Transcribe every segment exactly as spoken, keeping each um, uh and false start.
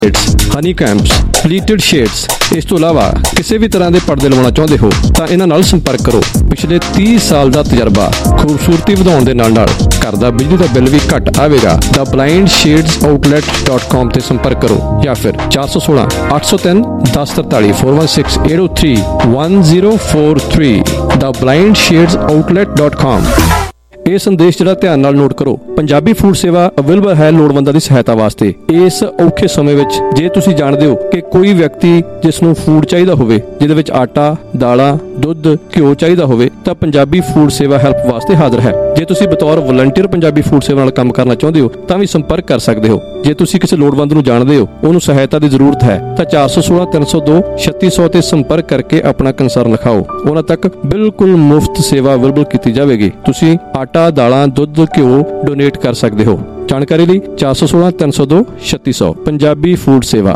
ਹਨੀ combs, pleated shades. ਇਸ ਤੋਂ ਇਲਾਵਾ ਕਿਸੇ ਵੀ ਤਰ੍ਹਾਂ ਦੇ ਪਰਦੇ ਲਵਾਉਣਾ ਚਾਹੁੰਦੇ ਹੋ ਤਾਂ ਇਹਨਾਂ ਨਾਲ ਸੰਪਰਕ ਕਰੋ। ਪਿਛਲੇ ਤੀਹ ਸਾਲ ਦਾ ਤਜਰਬਾ, ਖੂਬਸੂਰਤੀ ਵਧਾਉਣ ਦੇ ਨਾਲ ਨਾਲ ਘਰ ਦਾ ਬਿਜਲੀ ਦਾ ਬਿੱਲ ਵੀ ਘੱਟ ਆਵੇਗਾ। The blind shades outlet dot com ਤੇ ਸੰਪਰਕ ਕਰੋ ਜਾਂ ਫਿਰ ਚਾਰ ਸੌ ਸੋਲਾਂ ਅੱਠ ਸੌ ਤਿੰਨ ਦਸ ਤਰਤਾਲੀ four one six eight o three one zero four three the blind shades outlet dot com. ਇਹ ਸੰਦੇਸ਼ ਜਿਹੜਾ ਧਿਆਨ ਨਾਲ ਨੋਟ ਕਰੋ। ਪੰਜਾਬੀ ਫੂਡ ਸੇਵਾ ਅਵੇਲੇਬਲ ਹੈ ਲੋੜਵੰਦਾਂ ਦੀ ਸਹਾਇਤਾ ਵਾਸਤੇ। ਇਸ ਔਖੇ ਸਮੇਂ ਵਿੱਚ ਜੇ ਤੁਸੀਂ ਜਾਣਦੇ ਹੋ ਕਿ ਕੋਈ ਵਿਅਕਤੀ ਜਿਸ ਨੂੰ ਫੂਡ ਚਾਹੀਦਾ ਹੋਵੇ, ਜਿਹਦੇ ਵਿੱਚ ਆਟਾ, ਦਾਲਾਂ, ਦੁੱਧ, ਘਿਓ ਚਾਹੀਦਾ ਹੋਵੇ, ਤਾਂ ਪੰਜਾਬੀ ਫੂਡ ਸੇਵਾ ਹੈਲਪ ਵਾਸਤੇ ਹਾਜ਼ਰ ਹੈ। ਜੇ ਤੁਸੀਂ ਬਤੌਰ ਵਲੰਟੀਅਰ ਪੰਜਾਬੀ ਫੂਡ ਸੇਵਾ ਨਾਲ ਕੰਮ ਕਰਨਾ ਚਾਹੁੰਦੇ ਹੋ ਤਾਂ ਵੀ ਸੰਪਰਕ ਕਰ ਸਕਦੇ ਹੋ। ਜੇ ਤੁਸੀਂ ਕਿਸੇ ਲੋੜਵੰਦ ਨੂੰ ਜਾਣਦੇ ਹੋ, ਉਹਨੂੰ ਸਹਾਇਤਾ ਦੀ ਜ਼ਰੂਰਤ ਹੈ, ਤਾਂ ਚਾਰ ਸੌ ਸੋਲਾਂ ਤਿੰਨ ਸੌ ਦੋ ਛੱਤੀ ਸੌ ਤੇ ਸੰਪਰਕ ਕਰਕੇ ਆਪਣਾ ਕੰਸਰਨ ਲਿਖਾਓ। ਉਹਨਾਂ ਤੱਕ ਬਿਲਕੁਲ ਮੁਫਤ ਸੇਵਾ ਅਵੇਲੇਬਲ ਕੀਤੀ ਜਾਵੇਗੀ। ਤੁਸੀਂ ਆਟਾ, ਦਾਲਾਂ, ਦੁੱਧ, ਘਿਓ ਡੋਨੇਟ ਕਰ ਸਕਦੇ ਹੋ। ਜਾਣਕਾਰੀ ਲਈ ਚਾਰ ਸੌ ਸੋਲਾਂ ਤਿੰਨ ਸੌ ਦੋ ਛੱਤੀ ਸੌ। ਪੰਜਾਬੀ ਫੂਡ ਸੇਵਾ।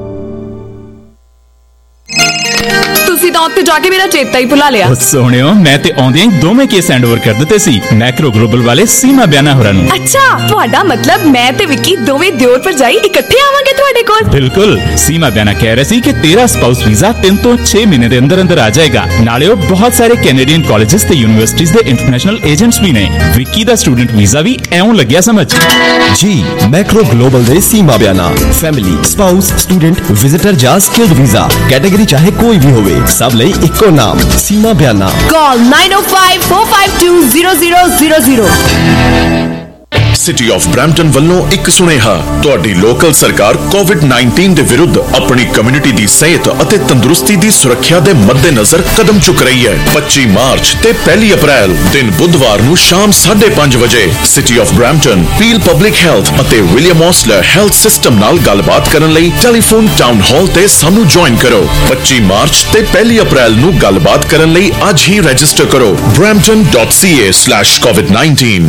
ਤੁਸੀਂ ਤਾਂ ਉੱਥੇ ਜਾ ਕੇ ਮੇਰਾ ਚੇਤਾ ਹੀ ਭੁਲਾ ਲਿਆ। ਸੋਹਣਿਓ, ਮੈਂ ਤੇ ਆਉਂਦਿਆਂ ਹੀ ਦੋਵੇਂ ਕੇਸ ਹੈਂਡਓਵਰ ਕਰ ਦਿੱਤੇ ਸੀ ਮੈਕਰੋ ਗਲੋਬਲ ਵਾਲੇ ਸੀਮਾ ਬਿਆਨਾ ਹੋਰਾਂ ਨੂੰ। ਅੱਛਾ, ਤੁਹਾਡਾ ਮਤਲਬ ਮੈਂ ਤੇ ਵਿੱਕੀ ਦੋਵੇਂ ਦਿਓਰ ਭਰਜਾਈ ਇਕੱਠੇ ਆਵਾਂਗੇ ਤੁਹਾਡੇ ਕੋਲ? ਬਿਲਕੁਲ। ਸੀਮਾ ਬਿਆਨਾ ਕਹਿ ਰਹੀ ਸੀ ਕਿ ਤੇਰਾ ਸਪਾਊਸ ਵੀਜ਼ਾ ਤਿੰਨ ਤੋਂ ਛੇ ਮਹੀਨੇ ਦੇ ਅੰਦਰ ਅੰਦਰ ਆ ਜਾਏਗਾ। ਨਾਲੇ ਉਹ ਬਹੁਤ ਸਾਰੇ ਕੈਨੇਡੀਅਨ ਕਾਲਜਸ ਤੇ ਯੂਨੀਵਰਸਿਟੀਜ਼ ਦੇ ਇੰਟਰਨੈਸ਼ਨਲ ਏਜੰਟਸ ਵੀ ਨੇ। ਵਿੱਕੀ ਦਾ ਸਟੂਡੈਂਟ ਵੀਜ਼ਾ ਵੀ ਐਉਂ ਲੱਗਿਆ ਸਮਝ। ਜੀ ਮੈਕਰੋ ਗਲੋਬਲ ਦੇ Seema Biana family, spouse, student, visitor ਜਾਂ ਸਕਿਲਡ ਵੀਜ਼ਾ ਕੈਟਾਗਰੀ ਚਾਹੇ ਕੋਈ ਵੀ ਹੋਵੇ, ਸਭ ਲਈ ਇੱਕੋ ਨਾਮ Seema Biana. Call nine o five four five two zero zero zero zero. City of Brampton ਵੱਲੋਂ ਇੱਕ ਸੁਨੇਹਾ। ਤੁਹਾਡੀ ਲੋਕਲ ਸਰਕਾਰ ਕੋਵਿਡ ਨਾਈਨਟੀਨ ਦੇ ਵਿਰੁੱਧ ਆਪਣੀ ਕਮਿਊਨਿਟੀ ਦੀ ਸਿਹਤ ਅਤੇ ਤੰਦਰੁਸਤੀ ਦੀ ਸੁਰੱਖਿਆ ਦੇ ਮੱਦੇਨਜ਼ਰ ਕਦਮ ਚੁੱਕ ਰਹੀ ਹੈ। ਪੱਚੀ ਮਾਰਚ ਤੇ ਪਹਿਲੀ ਅਪ੍ਰੈਲ ਦਿਨ ਬੁੱਧਵਾਰ ਨੂੰ ਸ਼ਾਮ ਸਾਢੇ ਪੰਜ ਵਜੇ city of Brampton, Peel public health ਅਤੇ ਵਿਲੀਅਮ ਔਸਲਰ ਹੈਲਥ ਸਿਸਟਮ ਨਾਲ ਗੱਲਬਾਤ ਕਰਨ ਲਈ ਟੈਲੀਫੋਨ ਟਾਊਨ ਹਾਲ ਤੇ ਸਾਨੂੰ ਜੁਆਇਨ ਕਰੋ। ਪੱਚੀ ਮਾਰਚ ਤੇ ਪਹਿਲੀ ਅਪ੍ਰੈਲ ਨੂੰ ਗੱਲਬਾਤ ਕਰਨ ਲਈ ਅੱਜ ਹੀ ਰਜਿਸਟਰ ਕਰੋ brampton dot c a slash covid nineteen।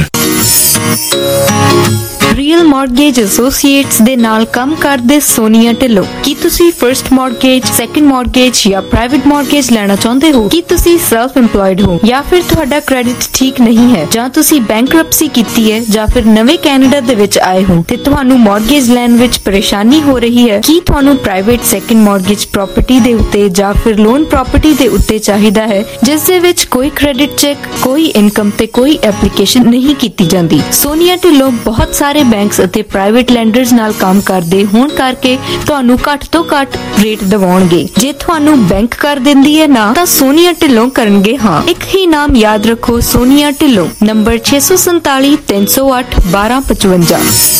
Real mortgage associates ਦੇ ਨਾਲ ਕੰਮ ਕਰਦੇ ਸੋਨੀਆ ਢਿੱਲੋਂ। ਕੀ ਤੁਸੀਂ ਫਰਸਟ ਮੌਰਗੇਜ, ਸੈਕੰਡ ਮੌਰਗੇਜ ਜਾਂ ਪ੍ਰਾਈਵੇਟ ਮੌਰਗੇਜ ਲੈਣਾ ਚਾਹੁੰਦੇ ਹੋ? ਕੀ ਤੁਸੀਂ ਸੈਲਫ ਇੰਪਲੋਇਡ ਹੋ ਜਾਂ ਫਿਰ ਤੁਹਾਡਾ ਕ੍ਰੈਡਿਟ ਠੀਕ ਨਹੀਂ ਹੈ, ਜਾਂ ਤੁਸੀਂ ਬੈਂਕਰਪਸੀ ਕੀਤੀ ਹੈ, ਜਾਂ ਫਿਰ ਨਵੇਂ ਕੈਨੇਡਾ ਦੇ ਵਿੱਚ ਆਏ ਹੋ ਤੇ ਤੁਹਾਨੂੰ ਮੌਰਗੇਜ ਲੈਣ ਵਿੱਚ ਪਰੇਸ਼ਾਨੀ ਹੋ ਰਹੀ ਹੈ? ਕੀ ਤੁਹਾਨੂੰ ਪ੍ਰਾਈਵੇਟ ਸੈਕੰਡ ਮੌਰਗੇਜ ਪ੍ਰਾਪਰਟੀ ਦੇ ਉੱਤੇ ਜਾਂ ਫਿਰ ਲੋਨ ਪ੍ਰਾਪਰਟੀ ਦੇ ਉੱਤੇ ਚਾਹੀਦਾ ਹੈ, ਜਿਸ ਦੇ ਵਿੱਚ ਕੋਈ ਕ੍ਰੈਡਿਟ ਚੈੱਕ, ਕੋਈ ਇਨਕਮ ਤੇ ਕੋਈ ਐਪਲੀਕੇਸ਼ਨ ਨਹੀਂ ਕੀਤੀ ਜਾਂਦੀ? ਸੋਨੀਆ ਢਿੱਲੋਂ ਬਹੁਤ ਸਾਰੇ ਬੈਂਕਸ ਅਤੇ ਪ੍ਰਾਈਵੇਟ ਲੈਂਡਰਸ ਨਾਲ ਕੰਮ ਕਰਦੇ ਹੋਣ ਕਰਕੇ ਤੁਹਾਨੂੰ ਘੱਟ ਤੋਂ ਘੱਟ ਰੇਟ ਦਿਵਾਉਣਗੇ। ਜੇ ਤੁਹਾਨੂੰ ਬੈਂਕ ਕਰ ਦਿੰਦੀ ਹੈ ਨਾ, ਤਾਂ ਸੋਨੀਆ ਢਿੱਲੋਂ ਕਰਨਗੇ ਹਾਂ। ਇੱਕ ਹੀ ਨਾਮ ਯਾਦ ਰੱਖੋ, ਸੋਨੀਆ ਢਿੱਲੋਂ। ਨੰਬਰ ਛੇ ਸੌ ਸੰਤਾਲੀ ਤਿੰਨ ਸੌ ਅੱਠ ਬਾਰਾਂ ਪਚਵੰਜਾ।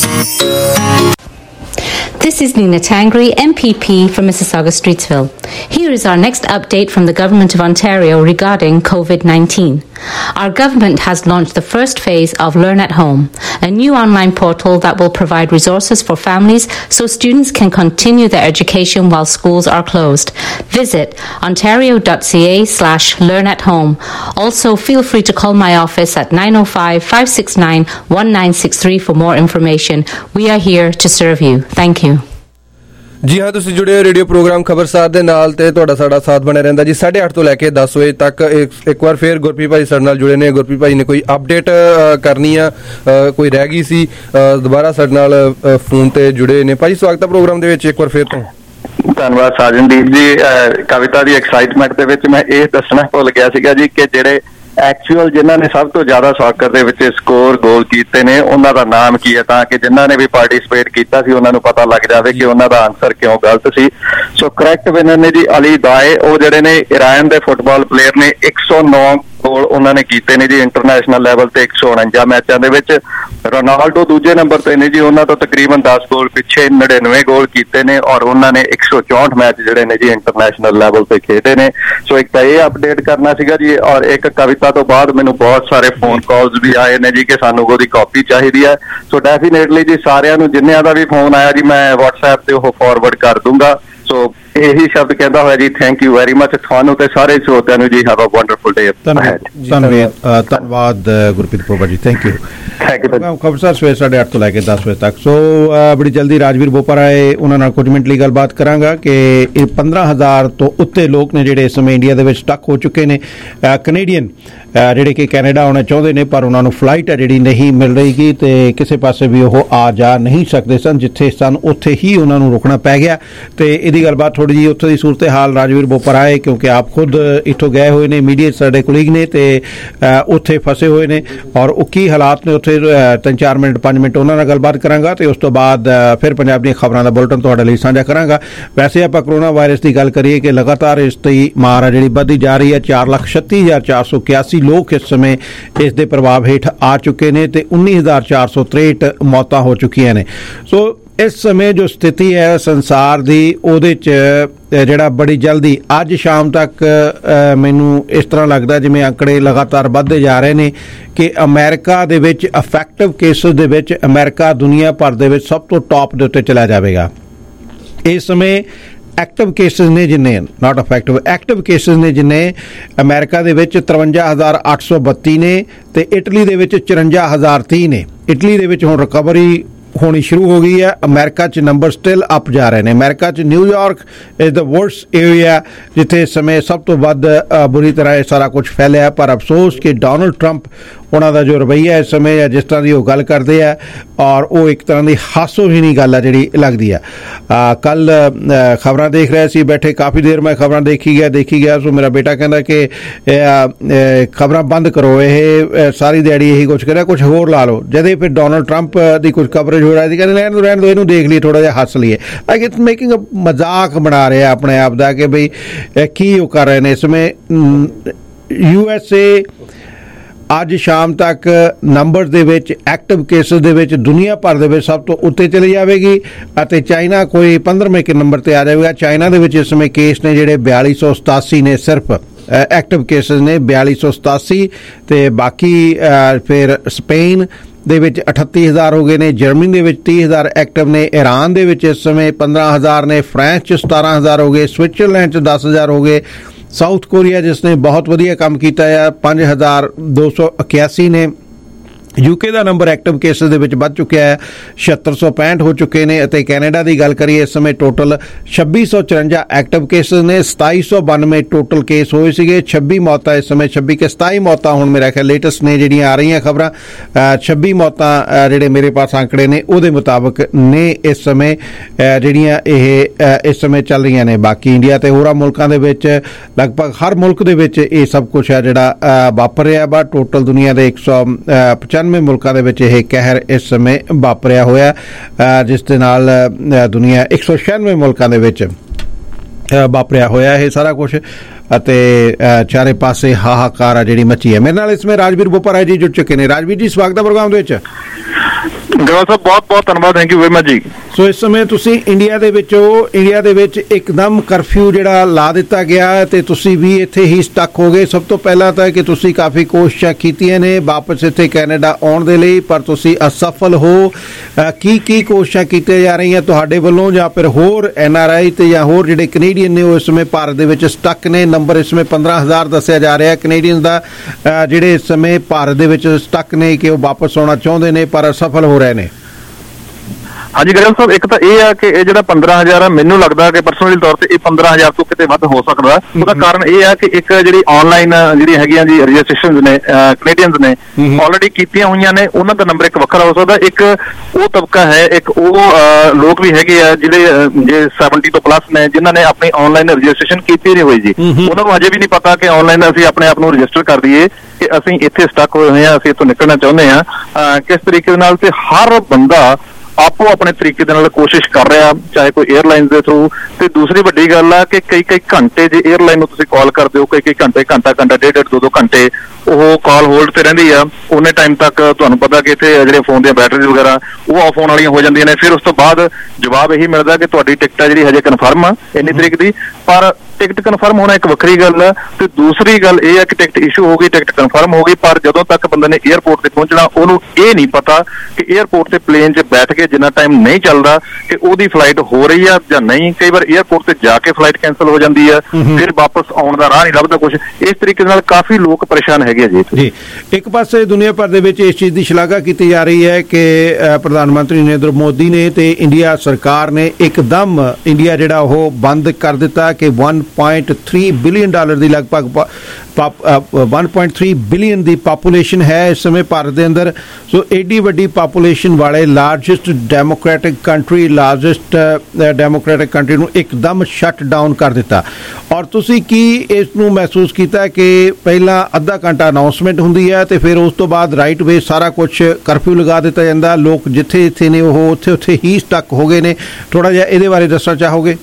This is Nina Tangri, M P P from Mississauga Streetsville. Here is our next update from the Government of Ontario regarding COVID nineteen. Our government has launched the first phase of Learn at Home, a new online portal that will provide resources for families so students can continue their education while schools are closed. Visit ontario dot c a slash learn at home. Also, feel free to call my office at nine oh five, five six nine, one nine six three for more information. We are here to serve you. Thank you. ਜੀ ਹਾਂ, ਤੁਸੀਂ ਜੁੜੇ ਹੋ radio programme ਖਬਰਸਾਰ ਦੇ ਨਾਲ ਤੇ ਤੁਹਾਡਾ ਸਾਡਾ ਸਾਥ ਬਣਿਆ ਰਹਿੰਦਾ ਜੀ। ਸਾਢੇ ਅੱਠ ਤੋਂ ਲੈ ਕੇ ਦਸ ਵਜੇ ਤੱਕ ਇੱਕ ਵਾਰ ਫੇਰ ਗੁਰਪ੍ਰੀਤ ਭਾਈ ਸਾਡੇ ਨਾਲ ਜੁੜੇ ਨੇ। ਗੁਰਪ੍ਰੀਤ ਭਾਈ ਨੇ ਕੋਈ ਅਪਡੇਟ ਕਰਨੀ ਆ, ਕੋਈ ਰਹਿ ਗਈ ਸੀ, ਦੁਬਾਰਾ ਸਾਡੇ ਨਾਲ ਫੋਨ ਤੇ ਜੁੜੇ ਨੇ। ਭਾਜੀ ਸਵਾਗਤ ਹੈ ਪ੍ਰੋਗਰਾਮ ਦੇ ਵਿੱਚ ਇੱਕ ਵਾਰ ਫੇਰ ਤੋਂ। ਧੰਨਵਾਦ ਸਾਜਨਦੀਪ ਜੀ। ਕਵਿਤਾ ਦੀ ਐਕਸਾਈਟਮੈਂਟ ਦੇ ਵਿੱਚ ਮੈਂ ਇਹ ਦੱਸਣਾ ਭੁੱਲ ਗਿਆ ਸੀਗਾ ਜੀ ਕਿ ਜਿਹੜੇ ਐਕਚੁਅਲ ਜਿਨ੍ਹਾਂ ਨੇ ਸਭ ਤੋਂ ਜ਼ਿਆਦਾ ਸੌਕਰ ਦੇ ਵਿੱਚ ਸਕੋਰ ਗੋਲ ਕੀਤੇ ਨੇ ਉਹਨਾਂ ਦਾ ਨਾਮ ਕੀ ਹੈ, ਤਾਂ ਕਿ ਜਿਨ੍ਹਾਂ ਨੇ ਵੀ ਪਾਰਟੀਸਪੇਟ ਕੀਤਾ ਸੀ ਉਹਨਾਂ ਨੂੰ ਪਤਾ ਲੱਗ ਜਾਵੇ ਕਿ ਉਹਨਾਂ ਦਾ ਆਨਸਰ ਕਿਉਂ ਗਲਤ ਸੀ। ਸੋ ਕਰੈਕਟ ਵਿਨਰ ਨੇ ਜੀ ਅਲੀ ਦਾਏ। ਉਹ ਜਿਹੜੇ ਨੇ ਈਰਾਨ ਦੇ ਫੁੱਟਬਾਲ ਪਲੇਅਰ ਨੇ। ਇੱਕ ਸੌ ਨੌ ਗੋਲ ਉਹਨਾਂ ਨੇ ਕੀਤੇ ਨੇ ਜੀ ਇੰਟਰਨੈਸ਼ਨਲ ਲੈਵਲ ਤੇ ਇੱਕ ਸੌ ਉਣੰਜਾ ਮੈਚਾਂ ਦੇ ਵਿੱਚ। ਰੋਨਾਲਡੋ ਦੂਜੇ ਨੰਬਰ ਤੇ ਨੇ ਜੀ, ਉਹਨਾਂ ਤੋਂ ਤਕਰੀਬਨ ਦਸ ਗੋਲ ਪਿੱਛੇ ਨੜਿਨਵੇਂ ਗੋਲ ਕੀਤੇ ਨੇ ਔਰ ਉਹਨਾਂ ਨੇ ਇੱਕ ਸੌ ਚੌਂਹਠ ਮੈਚ ਜਿਹੜੇ ਨੇ ਜੀ ਇੰਟਰਨੈਸ਼ਨਲ ਲੈਵਲ ਤੇ ਖੇਡੇ ਨੇ। ਸੋ ਇੱਕ ਤਾਂ ਇਹ ਅਪਡੇਟ ਕਰਨਾ ਸੀਗਾ ਜੀ। ਔਰ ਇੱਕ ਕਵਿਤਾ ਤੋਂ ਬਾਅਦ ਮੈਨੂੰ ਬਹੁਤ ਸਾਰੇ ਫੋਨ ਕਾਲਸ ਵੀ ਆਏ ਨੇ ਜੀ ਕਿ ਸਾਨੂੰ ਉਹਦੀ ਕਾਪੀ ਚਾਹੀਦੀ ਹੈ। ਸੋ ਡੈਫੀਨੇਟਲੀ ਜੀ ਸਾਰਿਆਂ ਨੂੰ ਜਿੰਨਿਆਂ ਦਾ ਵੀ ਫੋਨ ਆਇਆ ਜੀ ਮੈਂ ਵਟਸਐਪ ਤੇ ਉਹ ਫਾਰਵਰਡ ਕਰ ਦੂੰਗਾ। ਸੋ ਇਹੀ ਸ਼ਬਦ ਕਹਿੰਦਾ ਹੋਇਆ ਜੀ, ਥੈਂਕ ਯੂ ਵੈਰੀ ਮਚ ਤੁਹਾਨੂੰ ਤੇ ਸਾਰੇ ਸਰੋਤਿਆਂ ਨੂੰ ਜੀ। Have a wonderful day. ਧੰਨਵਾਦ ਧੰਨਵਾਦ ਗੁਰਪ੍ਰੀਤ ਪੋਪਾ ਜੀ, ਥੈਂਕ ਯੂ। ਖਬਰਸਾਰ ਸਵੇਰ ਸਾਢੇ ਅੱਠ ਤੋਂ ਲੈ ਕੇ ਦਸ ਵਜੇ ਤੱਕ। ਸੋ ਬੜੀ ਜਲਦੀ ਰਾਜਵੀਰ ਬੋਪਰ ਆਏ, ਉਹਨਾਂ ਨਾਲ ਕੁਝ ਮਿੰਟ ਲਈ ਗੱਲਬਾਤ ਕਰਾਂਗਾ ਕਿ ਇਹ ਪੰਦਰਾਂ ਹਜ਼ਾਰ ਤੋਂ ਉੱਤੇ ਲੋਕ ਨੇ ਜਿਹੜੇ ਇਸ ਸਮੇਂ ਇੰਡੀਆ ਦੇ ਵਿੱਚ ਸਟਕ ਹੋ ਚੁੱਕੇ ਨੇ, ਕੈਨੇਡੀਅਨ ਜਿਹੜੇ ਕਿ ਕੈਨੇਡਾ ਆਉਣਾ ਚਾਹੁੰਦੇ ਨੇ ਪਰ ਉਹਨਾਂ ਨੂੰ ਫਲਾਈਟ ਹੈ ਜਿਹੜੀ ਨਹੀਂ ਮਿਲ ਰਹੀਗੀ ਤੇ ਕਿਸੇ ਪਾਸੇ ਵੀ ਉਹ ਆ ਜਾ ਨਹੀਂ ਸਕਦੇ ਸਨ। ਜਿੱਥੇ ਸਨ ਉੱਥੇ ਹੀ ਉਹਨਾਂ ਨੂੰ ਰੁਕਣਾ ਪੈ ਗਿਆ ਤੇ ਇਹਦੀ ਗੱਲਬਾਤ ਥੋੜ੍ਹੀ ਜਿਹੀ ਉੱਥੇ ਦੀ ਸੂਰਤ ਹਾਲ ਰਾਜਵੀਰ ਬੋਪਰ ਆਏ, ਕਿਉਂਕਿ ਆਪ ਖੁਦ ਇੱਥੋਂ ਗਏ ਹੋਏ ਨੇ, ਮੀਡੀਆ ਸਾਡੇ ਕੁਲੀਗ ਨੇ ਤੇ ਉੱਥੇ ਫਸੇ ਹੋਏ ਨੇ ਔਰ ਉਹ ਕੀ ਹਾਲਾਤ ਨੇ ਉੱਥੇ। ਤਿੰਨ ਚਾਰ ਮਿੰਟ ਪੰਜ ਮਿੰਟ ਉਹਨਾਂ ਨਾਲ ਗੱਲਬਾਤ ਕਰਾਂਗਾ ਤੇ ਉਸ ਤੋਂ ਬਾਅਦ ਫਿਰ ਪੰਜਾਬ ਦੀਆਂ ਖਬਰਾਂ ਦਾ ਬੁਲਟਨ ਤੁਹਾਡੇ ਲਈ ਸਾਂਝਾ ਕਰਾਂਗਾ। ਵੈਸੇ ਆਪਾਂ ਕਰੋਨਾ ਵਾਇਰਸ ਦੀ ਗੱਲ ਕਰੀਏ ਕਿ ਲਗਾਤਾਰ ਇਸ ਦੀ ਮਾਰ ਆ ਜਿਹੜੀ ਵੱਧਦੀ ਜਾ ਰਹੀ ਹੈ। ਚਾਰ ਲੱਖ ਛੱਤੀ ਹਜ਼ਾਰ ਚਾਰ ਸੌ ਇਕਿਆਸੀ ਲੋਕ ਇਸ ਸਮੇਂ ਇਸ ਦੇ ਪ੍ਰਭਾਵ ਹੇਠ ਆ ਚੁੱਕੇ ਨੇ ਤੇ ਉੱਨੀ ਹਜ਼ਾਰ ਚਾਰ ਸੌ ਤਰੇਹਠ ਮੌਤਾਂ ਹੋ ਚੁੱਕੀਆਂ ਨੇ। ਸੋ ਇਸ ਸਮੇਂ ਜੋ ਸਥਿਤੀ ਹੈ ਸੰਸਾਰ ਦੀ, ਉਹਦੇ 'ਚ ਜਿਹੜਾ ਬੜੀ ਜਲਦੀ ਅੱਜ ਸ਼ਾਮ ਤੱਕ ਮੈਨੂੰ ਇਸ ਤਰ੍ਹਾਂ ਲੱਗਦਾ ਜਿਵੇਂ ਅੰਕੜੇ ਲਗਾਤਾਰ ਵੱਧਦੇ ਜਾ ਰਹੇ ਨੇ ਕਿ ਅਮਰੀਕਾ ਦੇ ਵਿੱਚ ਅਫੈਕਟਿਵ ਕੇਸਿਸ ਦੇ ਵਿੱਚ ਅਮਰੀਕਾ ਦੁਨੀਆ ਭਰ ਦੇ ਵਿੱਚ ਸਭ ਤੋਂ ਟੌਪ ਦੇ ਉੱਤੇ ਚਲਾ ਜਾਵੇਗਾ। ਇਸ ਸਮੇਂ ਐਕਟਿਵ ਕੇਸਿਸ ਨੇ ਜਿੰਨੇ, ਨਾਟ ਅਫੈਕਟਿਵ, ਐਕਟਿਵ ਕੇਸਿਸ ਨੇ ਜਿੰਨੇ ਅਮਰੀਕਾ ਦੇ ਵਿੱਚ ਤਰਵੰਜਾ ਹਜ਼ਾਰ ਅੱਠ ਸੌ ਬੱਤੀ ਨੇ ਤੇ ਇਟਲੀ ਦੇ ਵਿੱਚ ਚੁਰੰਜਾ ਹਜ਼ਾਰ ਤੀਹ ਨੇ। ਇਟਲੀ ਦੇ ਵਿੱਚ ਹੁਣ ਰਿਕਵਰੀ ਹੋਣੀ ਸ਼ੁਰੂ ਹੋ ਗਈ ਹੈ। ਅਮਰੀਕਾ 'ਚ ਨੰਬਰ ਸਟਿਲ ਅਪ ਜਾ ਰਹੇ ਨੇ। ਅਮਰੀਕਾ 'ਚ New York is the worst area ਜਿੱਥੇ ਇਸ ਸਮੇਂ ਸਭ ਤੋਂ ਵੱਧ ਬੁਰੀ ਤਰ੍ਹਾਂ ਇਹ ਸਾਰਾ ਕੁਝ ਫੈਲਿਆ। ਪਰ ਅਫਸੋਸ ਕਿ ਡੋਨਲਡ ਟਰੰਪ ਉਹਨਾਂ ਦਾ ਜੋ ਰਵੱਈਆ ਇਸ ਸਮੇਂ ਹੈ, ਜਿਸ ਤਰ੍ਹਾਂ ਦੀ ਉਹ ਗੱਲ ਕਰਦੇ ਆ ਔਰ ਉਹ ਇੱਕ ਤਰ੍ਹਾਂ ਦੀ ਹਾਸੋਹੀਣੀ ਗੱਲ ਆ ਜਿਹੜੀ ਲੱਗਦੀ ਆ। ਕੱਲ ਖਬਰਾਂ ਦੇਖ ਰਹੇ ਸੀ ਬੈਠੇ, ਕਾਫੀ ਦੇਰ ਮੈਂ ਖਬਰਾਂ ਦੇਖੀ ਗਿਆ ਦੇਖੀ ਗਿਆ ਸੋ ਮੇਰਾ ਬੇਟਾ ਕਹਿੰਦਾ ਕਿ ਖਬਰਾਂ ਬੰਦ ਕਰੋ, ਇਹ ਸਾਰੀ ਦਿਹਾੜੀ ਇਹੀ ਕੁਝ ਕਰਿਆ, ਕੁਝ ਹੋਰ ਲਾ ਲਓ। ਜਦੇ ਫਿਰ ਡੋਨਲਡ ਟਰੰਪ ਦੀ ਕੁਝ ਕਵਰੇਜ ਹੋ ਰਹੀ ਸੀ, ਕਹਿੰਦੇ ਰਹਿਣ ਦੋ ਰਹਿਣ ਦੋ ਇਹਨੂੰ ਦੇਖ ਲਈਏ, ਥੋੜਾ ਜਿਹਾ ਹੱਸ ਲਈਏ। ਲਾਈਕ ਇਟਸ ਮੇਕਿੰਗ ਅ ਮਜ਼ਾਕ ਬਣਾ ਰਿਹਾ ਆਪਣੇ ਆਪ ਦਾ ਕਿ ਬਈ ਕੀ ਉਹ ਕਰ ਰਹੇ ਨੇ। ਇਸ ਸਮੇਂ ਯੂ ਐਸ ਏ ਅੱਜ ਸ਼ਾਮ ਤੱਕ ਨੰਬਰ ਦੇ ਵਿੱਚ ਐਕਟਿਵ ਕੇਸਿਸ ਦੇ ਵਿੱਚ ਦੁਨੀਆ ਭਰ ਦੇ ਵਿੱਚ ਸਭ ਤੋਂ ਉੱਤੇ ਚਲੀ ਜਾਵੇਗੀ ਅਤੇ ਚਾਈਨਾ ਕੋਈ ਪੰਦਰਵੇਂ ਕੇ ਨੰਬਰ ਤੇ ਆ ਜਾਵੇਗਾ। ਚਾਈਨਾ ਦੇ ਵਿੱਚ ਇਸ ਸਮੇਂ ਕੇਸ ਨੇ ਜਿਹੜੇ ਬਿਆਲੀ ਸੌ ਸਤਾਸੀ ਨੇ, ਸਿਰਫ ਐਕਟਿਵ ਕੇਸਿਸ ਨੇ ਬਿਆਲੀ ਸੌ ਸਤਾਸੀ ਤੇ ਬਾਕੀ ਫਿਰ ਸਪੇਨ ਦੇ ਵਿੱਚ ਅਠੱਤੀ ਹਜ਼ਾਰ ਹੋ ਗਏ ਨੇ, ਜਰਮਨੀ ਦੇ ਵਿੱਚ ਤੀਹ ਹਜ਼ਾਰ ਐਕਟਿਵ ਨੇ, ਈਰਾਨ ਦੇ ਵਿੱਚ ਇਸ ਸਮੇਂ ਪੰਦਰਾਂ ਹਜ਼ਾਰ ਨੇ, ਫਰਾਂਸ 'ਚ ਸਤਾਰਾਂ ਹਜ਼ਾਰ ਹੋ ਗਏ, ਸਵਿਟਜ਼ਰਲੈਂਡ 'ਚ ਦਸ ਹਜ਼ਾਰ ਹੋ ਗਏ, ਸਾਊਥ ਕੋਰੀਆ ਜਿਸ ਨੇ ਬਹੁਤ ਵਧੀਆ ਕੰਮ ਕੀਤਾ ਆ ਪੰਜ ਹਜ਼ਾਰ ਦੋ ਸੌ ਇਕਿਆਸੀ ਨੇ। ਯੂਕੇ ਦਾ ਨੰਬਰ ਐਕਟਿਵ ਕੇਸਿਸ ਦੇ ਵਿੱਚ ਵੱਧ ਚੁੱਕਿਆ ਹੈ, ਛਿਹੱਤਰ ਸੌ ਪੈਂਹਠ ਹੋ ਚੁੱਕੇ ਨੇ ਅਤੇ ਕੈਨੇਡਾ ਦੀ ਗੱਲ ਕਰੀਏ ਇਸ ਸਮੇਂ ਟੋਟਲ ਛੱਬੀ ਸੌ ਚੁਰੰਜਾ ਐਕਟਿਵ ਕੇਸਿਸ ਨੇ, ਸਤਾਈ ਸੌ ਬਾਨਵੇਂ ਟੋਟਲ ਕੇਸ ਹੋਏ ਸੀਗੇ, ਛੱਬੀ ਮੌਤਾਂ ਇਸ ਸਮੇਂ ਛੱਬੀ ਕੇ ਸਤਾਈ ਮੌਤਾਂ ਹੁਣ ਮੇਰਾ ਖਿਆਲ ਲੇਟੈਸਟ ਨੇ ਜਿਹੜੀਆਂ ਆ ਰਹੀਆਂ ਖਬਰਾਂ, ਛੱਬੀ ਮੌਤਾਂ ਜਿਹੜੇ ਮੇਰੇ ਪਾਸ ਆંકੜੇ ਨੇ ਉਹਦੇ ਮੁਤਾਬਕ ਨੇ ਇਸ ਸਮੇਂ ਜਿਹੜੀਆਂ ਇਹ ਇਸ ਸਮੇਂ ਚੱਲ ਰਹੀਆਂ ਨੇ। ਬਾਕੀ ਇੰਡੀਆ ਤੇ ਹੋਰਾਂ ਮੁਲਕਾਂ ਦੇ ਵਿੱਚ ਲਗਭਗ ਹਰ ਮੁਲਕ ਦੇ ਵਿੱਚ ਇਹ ਸਭ ਕੁਛ ਹੈ ਜਿਹੜਾ ਵਾਪਰ ਰਿਹਾ ਵਾ। ਟੋਟਲ ਦੁਨੀਆ ਦੇ ਇੱਕ ਸੌ ਪਚਾਨਵੇਂ ਮੁਲਕਾਂ ਦੇ ਵਿੱਚ ਇਹ ਕਹਿਰ ਇਸ ਸਮੇਂ ਵਾਪਰਿਆ ਹੋਇਆ, ਜਿਸ ਦੇ ਨਾਲ ਦੁਨੀਆ ਇੱਕ ਸੌ ਛਿਆਨਵੇਂ ਮੁਲਕਾਂ ਦੇ ਵਿੱਚ ਵਾਪਰਿਆ ਹੋਇਆ ਇਹ ਸਾਰਾ ਕੁਛ ਅਤੇ ਚਾਰੇ ਪਾਸੇ ਹਾਹਾਕਾਰ ਆ ਜਿਹੜੀ ਮੱਚੀ ਹੈ। ਮੇਰੇ ਨਾਲ ਇਸ ਸਮੇਂ ਰਾਜਵੀਰ ਬੋਪਰ ਜੀ ਜੁੜ ਚੁੱਕੇ ਨੇ। ਰਾਜਵੀਰ ਜੀ ਸਵਾਗਤ ਹੈ ਪ੍ਰੋਗਰਾਮ ਦੇ ਵਿੱਚ। ਗਰਵਾ ਸਾਹਿਬ ਬਹੁਤ ਬਹੁਤ ਧੰਨਵਾਦ, ਥੈਂਕ ਯੂ ਵੈਰੀ ਮਚ ਜੀ। ਸੋ ਇਸ ਸਮੇਂ ਤੁਸੀਂ ਇੰਡੀਆ ਦੇ ਵਿੱਚ ਹੋ, ਇੰਡੀਆ ਦੇ ਵਿੱਚ ਇੱਕਦਮ ਕਰਫਿਊ ਜਿਹੜਾ ਲਾ ਦਿੱਤਾ ਗਿਆ ਤੇ ਤੁਸੀਂ ਵੀ ਇੱਥੇ ਹੀ ਸਟਕ ਹੋ ਗਏ। ਸਭ ਤੋਂ ਪਹਿਲਾਂ ਤਾਂ ਕਿ ਤੁਸੀਂ ਕਾਫੀ ਕੋਸ਼ਿਸ਼ਾਂ ਕੀਤੀਆਂ ਨੇ ਵਾਪਸ ਇੱਥੇ ਕੈਨੇਡਾ ਆਉਣ ਦੇ ਲਈ ਪਰ ਤੁਸੀਂ ਅਸਫਲ ਹੋ। ਕੀ ਕੀ ਕੋਸ਼ਿਸ਼ਾਂ ਕੀਤੀਆਂ ਜਾ ਰਹੀਆਂ ਤੁਹਾਡੇ ਵੱਲੋਂ ਜਾਂ ਫਿਰ ਹੋਰ ਐਨ ਆਰ ਆਈ ਤੇ ਜਾਂ ਹੋਰ ਜਿਹੜੇ ਕੈਨੇਡੀਅਨ ਨੇ ਉਹ ਇਸ ਸਮੇਂ ਭਾਰਤ ਦੇ ਵਿੱਚ ਸਟਕ ਨੇ? ਨੰਬਰ ਇਸ ਸਮੇਂ ਪੰਦਰਾਂ ਹਜ਼ਾਰ ਦੱਸਿਆ ਜਾ ਰਿਹਾ ਕੈਨੇਡੀਅਨ ਦਾ ਜਿਹੜੇ ਇਸ ਸਮੇਂ ਭਾਰਤ ਦੇ ਵਿੱਚ ਸਟਕ ਨੇ ਕਿ ਉਹ ਵਾਪਸ ਆਉਣਾ ਚਾਹੁੰਦੇ ਨੇ ਪਰ ਅਸਫਲ ਹੋ ਰਹੇ ਨੇ। ਹਾਂਜੀ ਗਰੇਵਾਲ ਸਾਹਿਬ, ਇੱਕ ਤਾਂ ਇਹ ਆ ਕਿ ਇਹ ਜਿਹੜਾ ਪੰਦਰਾਂ ਹਜ਼ਾਰ ਆ, ਮੈਨੂੰ ਲੱਗਦਾ ਕਿ ਪਰਸਨਲੀ ਤੌਰ ਤੇ ਇਹ ਪੰਦਰਾਂ ਹਜ਼ਾਰ ਤੋਂ ਕਿਤੇ ਵੱਧ ਹੋ ਸਕਦਾ। ਉਹਦਾ ਕਾਰਨ ਇਹ ਆ ਕਿ ਇੱਕ ਜਿਹੜੀ ਆਨਲਾਈਨ ਜਿਹੜੀ ਹੈਗੀਆਂ ਜੀ ਰਜਿਸਟ੍ਰੇਸ਼ਨ ਨੇ ਕੈਨੇਡੀਅਨਸ ਨੇ ਆਲਰੇਡੀ ਕੀਤੀਆਂ ਹੋਈਆਂ ਨੇ, ਉਹਨਾਂ ਦਾ ਨੰਬਰ ਇੱਕ ਵੱਖਰਾ ਹੋ ਸਕਦਾ। ਇੱਕ ਉਹ ਤਬਕਾ ਹੈ, ਇੱਕ ਉਹ ਲੋਕ ਵੀ ਹੈਗੇ ਆ ਜਿਹੜੇ ਜੇ ਸੈਵਨਟੀ ਤੋਂ ਪਲੱਸ ਨੇ ਜਿਨ੍ਹਾਂ ਨੇ ਆਪਣੀ ਆਨਲਾਈਨ ਰਜਿਸਟ੍ਰੇਸ਼ਨ ਕੀਤੀ ਨਹੀਂ ਹੋਈ ਜੀ, ਉਹਨਾਂ ਨੂੰ ਹਜੇ ਵੀ ਨਹੀਂ ਪਤਾ ਕਿ ਆਨਲਾਈਨ ਅਸੀਂ ਆਪਣੇ ਆਪ ਨੂੰ ਰਜਿਸਟਰ ਕਰ ਦਈਏ ਕਿ ਅਸੀਂ ਇੱਥੇ ਸਟਕ ਹੋਏ ਹੋਏ ਹਾਂ, ਅਸੀਂ ਇੱਥੋਂ ਨਿਕਲਣਾ ਚਾਹੁੰਦੇ ਹਾਂ ਕਿਸ ਤਰੀਕੇ ਦੇ ਨਾਲ। ਤੇ ਹਰ ਬੰਦਾ ਆਪੋ ਆਪਣੇ ਤਰੀਕੇ ਦੇ ਨਾਲ ਕੋਸ਼ਿਸ਼ ਕਰ ਰਿਹਾ, ਚਾਹੇ ਕੋਈ 에ਅਰਲਾਈਨਸ ਦੇ ਥਰੂ। ਤੇ ਦੂਸਰੀ ਵੱਡੀ ਗੱਲ ਆ ਕਿ ਕਈ ਕਈ ਘੰਟੇ ਜੇ 에ਅਰਲਾਈਨ ਨੂੰ ਤੁਸੀਂ ਕਾਲ ਕਰਦੇ ਹੋ, ਕਈ ਕਈ ਘੰਟੇ ਘੰਟਾ ਘੰਟਾ ਡੇਢ ਡੇਢ ਦੋ ਦੋ ਘੰਟੇ ਉਹ ਕਾਲ ਹੋਲਡ ਤੇ ਰਹਿੰਦੀ ਆ। ਉਹਨੇ ਟਾਈਮ ਤੱਕ ਤੁਹਾਨੂੰ ਪਤਾ ਕਿ ਇੱਥੇ ਜਿਹੜੇ ਫੋਨ ਦੀਆਂ ਬੈਟਰੀਜ਼ ਵਗੈਰਾ ਉਹ ਆਫ ਹੋਣ ਵਾਲੀਆਂ ਹੋ ਜਾਂਦੀਆਂ ਨੇ। ਫਿਰ ਉਸ ਤੋਂ ਬਾਅਦ ਜਵਾਬ ਇਹੀ ਮਿਲਦਾ ਕਿ ਤੁਹਾਡੀ ਟਿਕਟ ਆ ਜਿਹੜੀ ਹਜੇ ਕਨਫਰਮ ਆ ਇੰਨੀ ਤਰੀਕ ਦੀ, ਪਰ ਟਿਕਟ ਕਨਫਰਮ ਹੋਣਾ ਇੱਕ ਵੱਖਰੀ ਗੱਲ ਹੈ, ਤੇ ਦੂਸਰੀ ਗੱਲ ਇਹ ਹੈ ਕਿ ਟਿਕਟ ਇਸ਼ੂ ਹੋ ਗਈ, ਟਿਕਟ ਕਨਫਰਮ ਹੋ ਗਈ, ਪਰ ਜਦੋਂ ਤੱਕ ਬੰਦੇ ਨੇ ਏਅਰਪੋਰਟ ਤੇ ਪਹੁੰਚਣਾ ਉਹਨੂੰ ਇਹ ਨਹੀਂ ਪਤਾ ਕਿ ਏਅਰਪੋਰਟ ਤੇ ਪਲੇਨ 'ਚ ਬੈਠ ਕੇ ਜਿੰਨਾ ਟਾਈਮ ਨਹੀਂ ਚੱਲਦਾ ਕਿ ਉਹਦੀ ਫਲਾਈਟ ਹੋ ਰਹੀ ਆ ਜਾਂ ਨਹੀਂ। ਕਈ ਵਾਰ ਏਅਰਪੋਰਟ ਤੇ ਜਾ ਕੇ ਫਲਾਈਟ ਕੈਂਸਲ ਹੋ ਜਾਂਦੀ ਹੈ, ਫਿਰ ਵਾਪਸ ਆਉਣ ਦਾ ਰਾਹ ਨਹੀਂ ਲੱਭਦਾ ਕੁਝ। ਇਸ ਤਰੀਕੇ ਨਾਲ ਕਾਫੀ ਲੋਕ ਪਰੇਸ਼ਾਨ ਹੈਗੇ ਆ ਜੀ। ਜੀ, ਇੱਕ ਪਾਸੇ ਦੁਨੀਆ ਭਰ ਦੇ ਵਿੱਚ ਇਸ ਚੀਜ਼ ਦੀ ਸ਼ਲਾਘਾ ਕੀਤੀ ਜਾ ਰਹੀ ਹੈ ਕਿ ਪ੍ਰਧਾਨ ਮੰਤਰੀ ਨਰਿੰਦਰ ਮੋਦੀ ਨੇ ਤੇ ਇੰਡੀਆ ਸਰਕਾਰ ਨੇ ਇੱਕਦਮ ਇੰਡੀਆ ਜਿਹੜਾ ਉਹ ਬੰਦ ਕਰ ਦਿੱਤਾ ਕਿ one point three billion dollar ਦੀ ਲਗਭਗ one point three ਬਿਲੀਅਨ ਦੀ ਪਾਪੂਲੇਸ਼ਨ ਹੈ ਇਸ ਸਮੇਂ ਭਾਰਤ ਦੇ ਅੰਦਰ। ਸੋ ਏਡੀ ਵੱਡੀ ਪਾਪੂਲੇਸ਼ਨ ਵਾਲੇ largest democratic country largest democratic country ਨੂੰ ਇੱਕਦਮ ਸ਼ਟ ਡਾਊਨ ਕਰ ਦਿੱਤਾ। ਔਰ ਤੁਸੀਂ ਕੀ ਇਸ ਨੂੰ ਮਹਿਸੂਸ ਕੀਤਾ ਕਿ ਪਹਿਲਾਂ ਅੱਧਾ ਘੰਟਾ ਅਨਾਉਂਸਮੈਂਟ ਹੁੰਦੀ ਹੈ ਤੇ ਫਿਰ ਉਸ ਤੋਂ ਬਾਅਦ ਰਾਈਟ ਵੇ ਸਾਰਾ ਕੁਝ ਕਰਫਿਊ ਲਗਾ ਦਿੱਤਾ ਜਾਂਦਾ, ਲੋਕ ਜਿੱਥੇ ਜਿੱਥੇ ਨੇ ਉਹ ਉੱਥੇ ਉੱਥੇ ਹੀ ਸਟਕ ਹੋ ਗਏ ਨੇ। ਥੋੜਾ ਜਿਹਾ ਇਹਦੇ ਬਾਰੇ ਦੱਸਣਾ ਚਾਹੋਗੇ?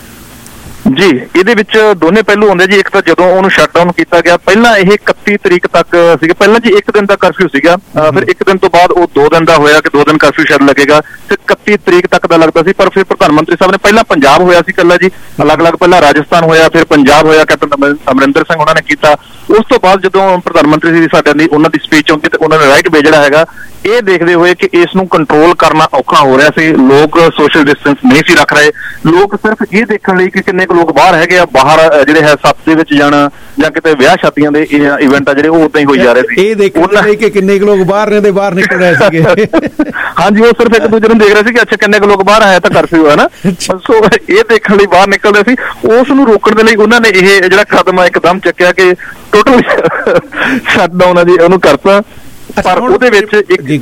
ਜੀ, ਇਹਦੇ ਵਿੱਚ ਦੋਨੇ ਪਹਿਲੂ ਹੁੰਦੇ ਜੀ। ਇੱਕ ਤਾਂ ਜਦੋਂ ਉਹਨੂੰ ਸ਼ਟਡਾਊਨ ਕੀਤਾ ਗਿਆ, ਪਹਿਲਾਂ ਇਹ ਇਕੱਤੀ ਤਰੀਕ ਤੱਕ ਸੀਗਾ, ਪਹਿਲਾਂ ਜੀ ਇੱਕ ਦਿਨ ਦਾ ਕਰਫਿਊ ਸੀਗਾ, ਫਿਰ ਇੱਕ ਦਿਨ ਤੋਂ ਬਾਅਦ ਉਹ ਦੋ ਦਿਨ ਦਾ ਹੋਇਆ ਕਿ ਦੋ ਦਿਨ ਕਰਫਿਊ ਸ਼ਾਇਦ ਲੱਗੇਗਾ, ਫਿਰ ਇਕੱਤੀ ਤਰੀਕ ਤੱਕ ਦਾ ਲੱਗਦਾ ਸੀ। ਪਰ ਫਿਰ ਪ੍ਰਧਾਨ ਮੰਤਰੀ ਸਾਹਿਬ ਨੇ ਪਹਿਲਾਂ ਪੰਜਾਬ ਹੋਇਆ ਸੀ ਇਕੱਲਾ ਜੀ, ਅਲੱਗ-ਅਲੱਗ, ਪਹਿਲਾਂ ਰਾਜਸਥਾਨ ਹੋਇਆ, ਫਿਰ ਪੰਜਾਬ ਹੋਇਆ, ਕੈਪਟਨ ਅਮਰਿੰਦਰ ਸਿੰਘ ਉਹਨਾਂ ਨੇ ਕੀਤਾ। ਉਸ ਤੋਂ ਬਾਅਦ ਜਦੋਂ ਪ੍ਰਧਾਨ ਮੰਤਰੀ ਜੀ ਸਾਡੇ ਦੀ ਉਹਨਾਂ ਦੀ ਸਪੀਚ ਆਉਂਦੀ ਤੇ ਉਹਨਾਂ ਨੇ ਰਾਈਟ ਵੇ ਜਿਹੜਾ ਹੈਗਾ ਇਹ ਦੇਖਦੇ ਹੋਏ ਕਿ ਇਸ ਨੂੰ ਕੰਟਰੋਲ ਕਰਨਾ ਔਖਾ ਹੋ ਰਿਹਾ ਸੀ, ਲੋਕ ਸੋਸ਼ਲ ਡਿਸਟੈਂਸ ਨਹੀਂ ਸੀ ਰੱਖ ਰਹੇ, ਲੋਕ ਸਿਰਫ ਇਹ ਦੇਖਣ ਲਈ ਕਿ ਕਿੰਨੇ ਕੁ ਲੋਕ ਬਾਹਰ ਹੈਗੇ ਆ, ਬਾਹਰ ਜਿਹੜੇ ਹੈ ਸੱਤ ਦੇ ਵਿੱਚ ਜਾਣਾ ਜਾਂ ਕਿਤੇ ਵਿਆਹ ਸ਼ਾਦੀਆਂ ਦੇ ਇਵੈਂਟ ਆ ਜਿਹੜੇ ਉਹ ਉਦਾਂ ਹੀ ਹੋਈ ਜਾ ਰਹੇ ਸੀ। ਇਹ ਦੇਖਣ ਲਈ ਕਿ ਕਿੰਨੇ ਕੁ ਲੋਕ ਬਾਹਰ ਨੇ ਤੇ ਬਾਹਰ ਨਿਕਲ ਰਹੇ ਸੀਗੇ। ਹਾਂਜੀ, ਉਹ ਸਿਰਫ ਇੱਕ ਦੂਜੇ ਨੂੰ ਦੇਖ ਰਹੇ ਸੀ ਕਿ ਅੱਛਾ ਕਿੰਨੇ ਕੁ ਲੋਕ ਬਾਹਰ ਆਏ ਤਾਂ ਕਰਫਿਊ ਹੈ ਨਾ, ਸੋ ਇਹ ਦੇਖਣ ਲਈ ਬਾਹਰ ਨਿਕਲਦੇ ਸੀ। ਉਸ ਨੂੰ ਰੋਕਣ ਦੇ ਲਈ ਉਹਨਾਂ ਨੇ ਇਹ ਜਿਹੜਾ ਕਦਮ ਇੱਕਦਮ ਚੱਕਿਆ ਕਿ ਟੋਟਲ ਸ਼ਟਡਾਊਨ ਆ ਜੀ ਉਹਨੂੰ ਕਰਤਾ। ਪਰ ਉਹਦੇ ਵਿੱਚ ਇੱਕ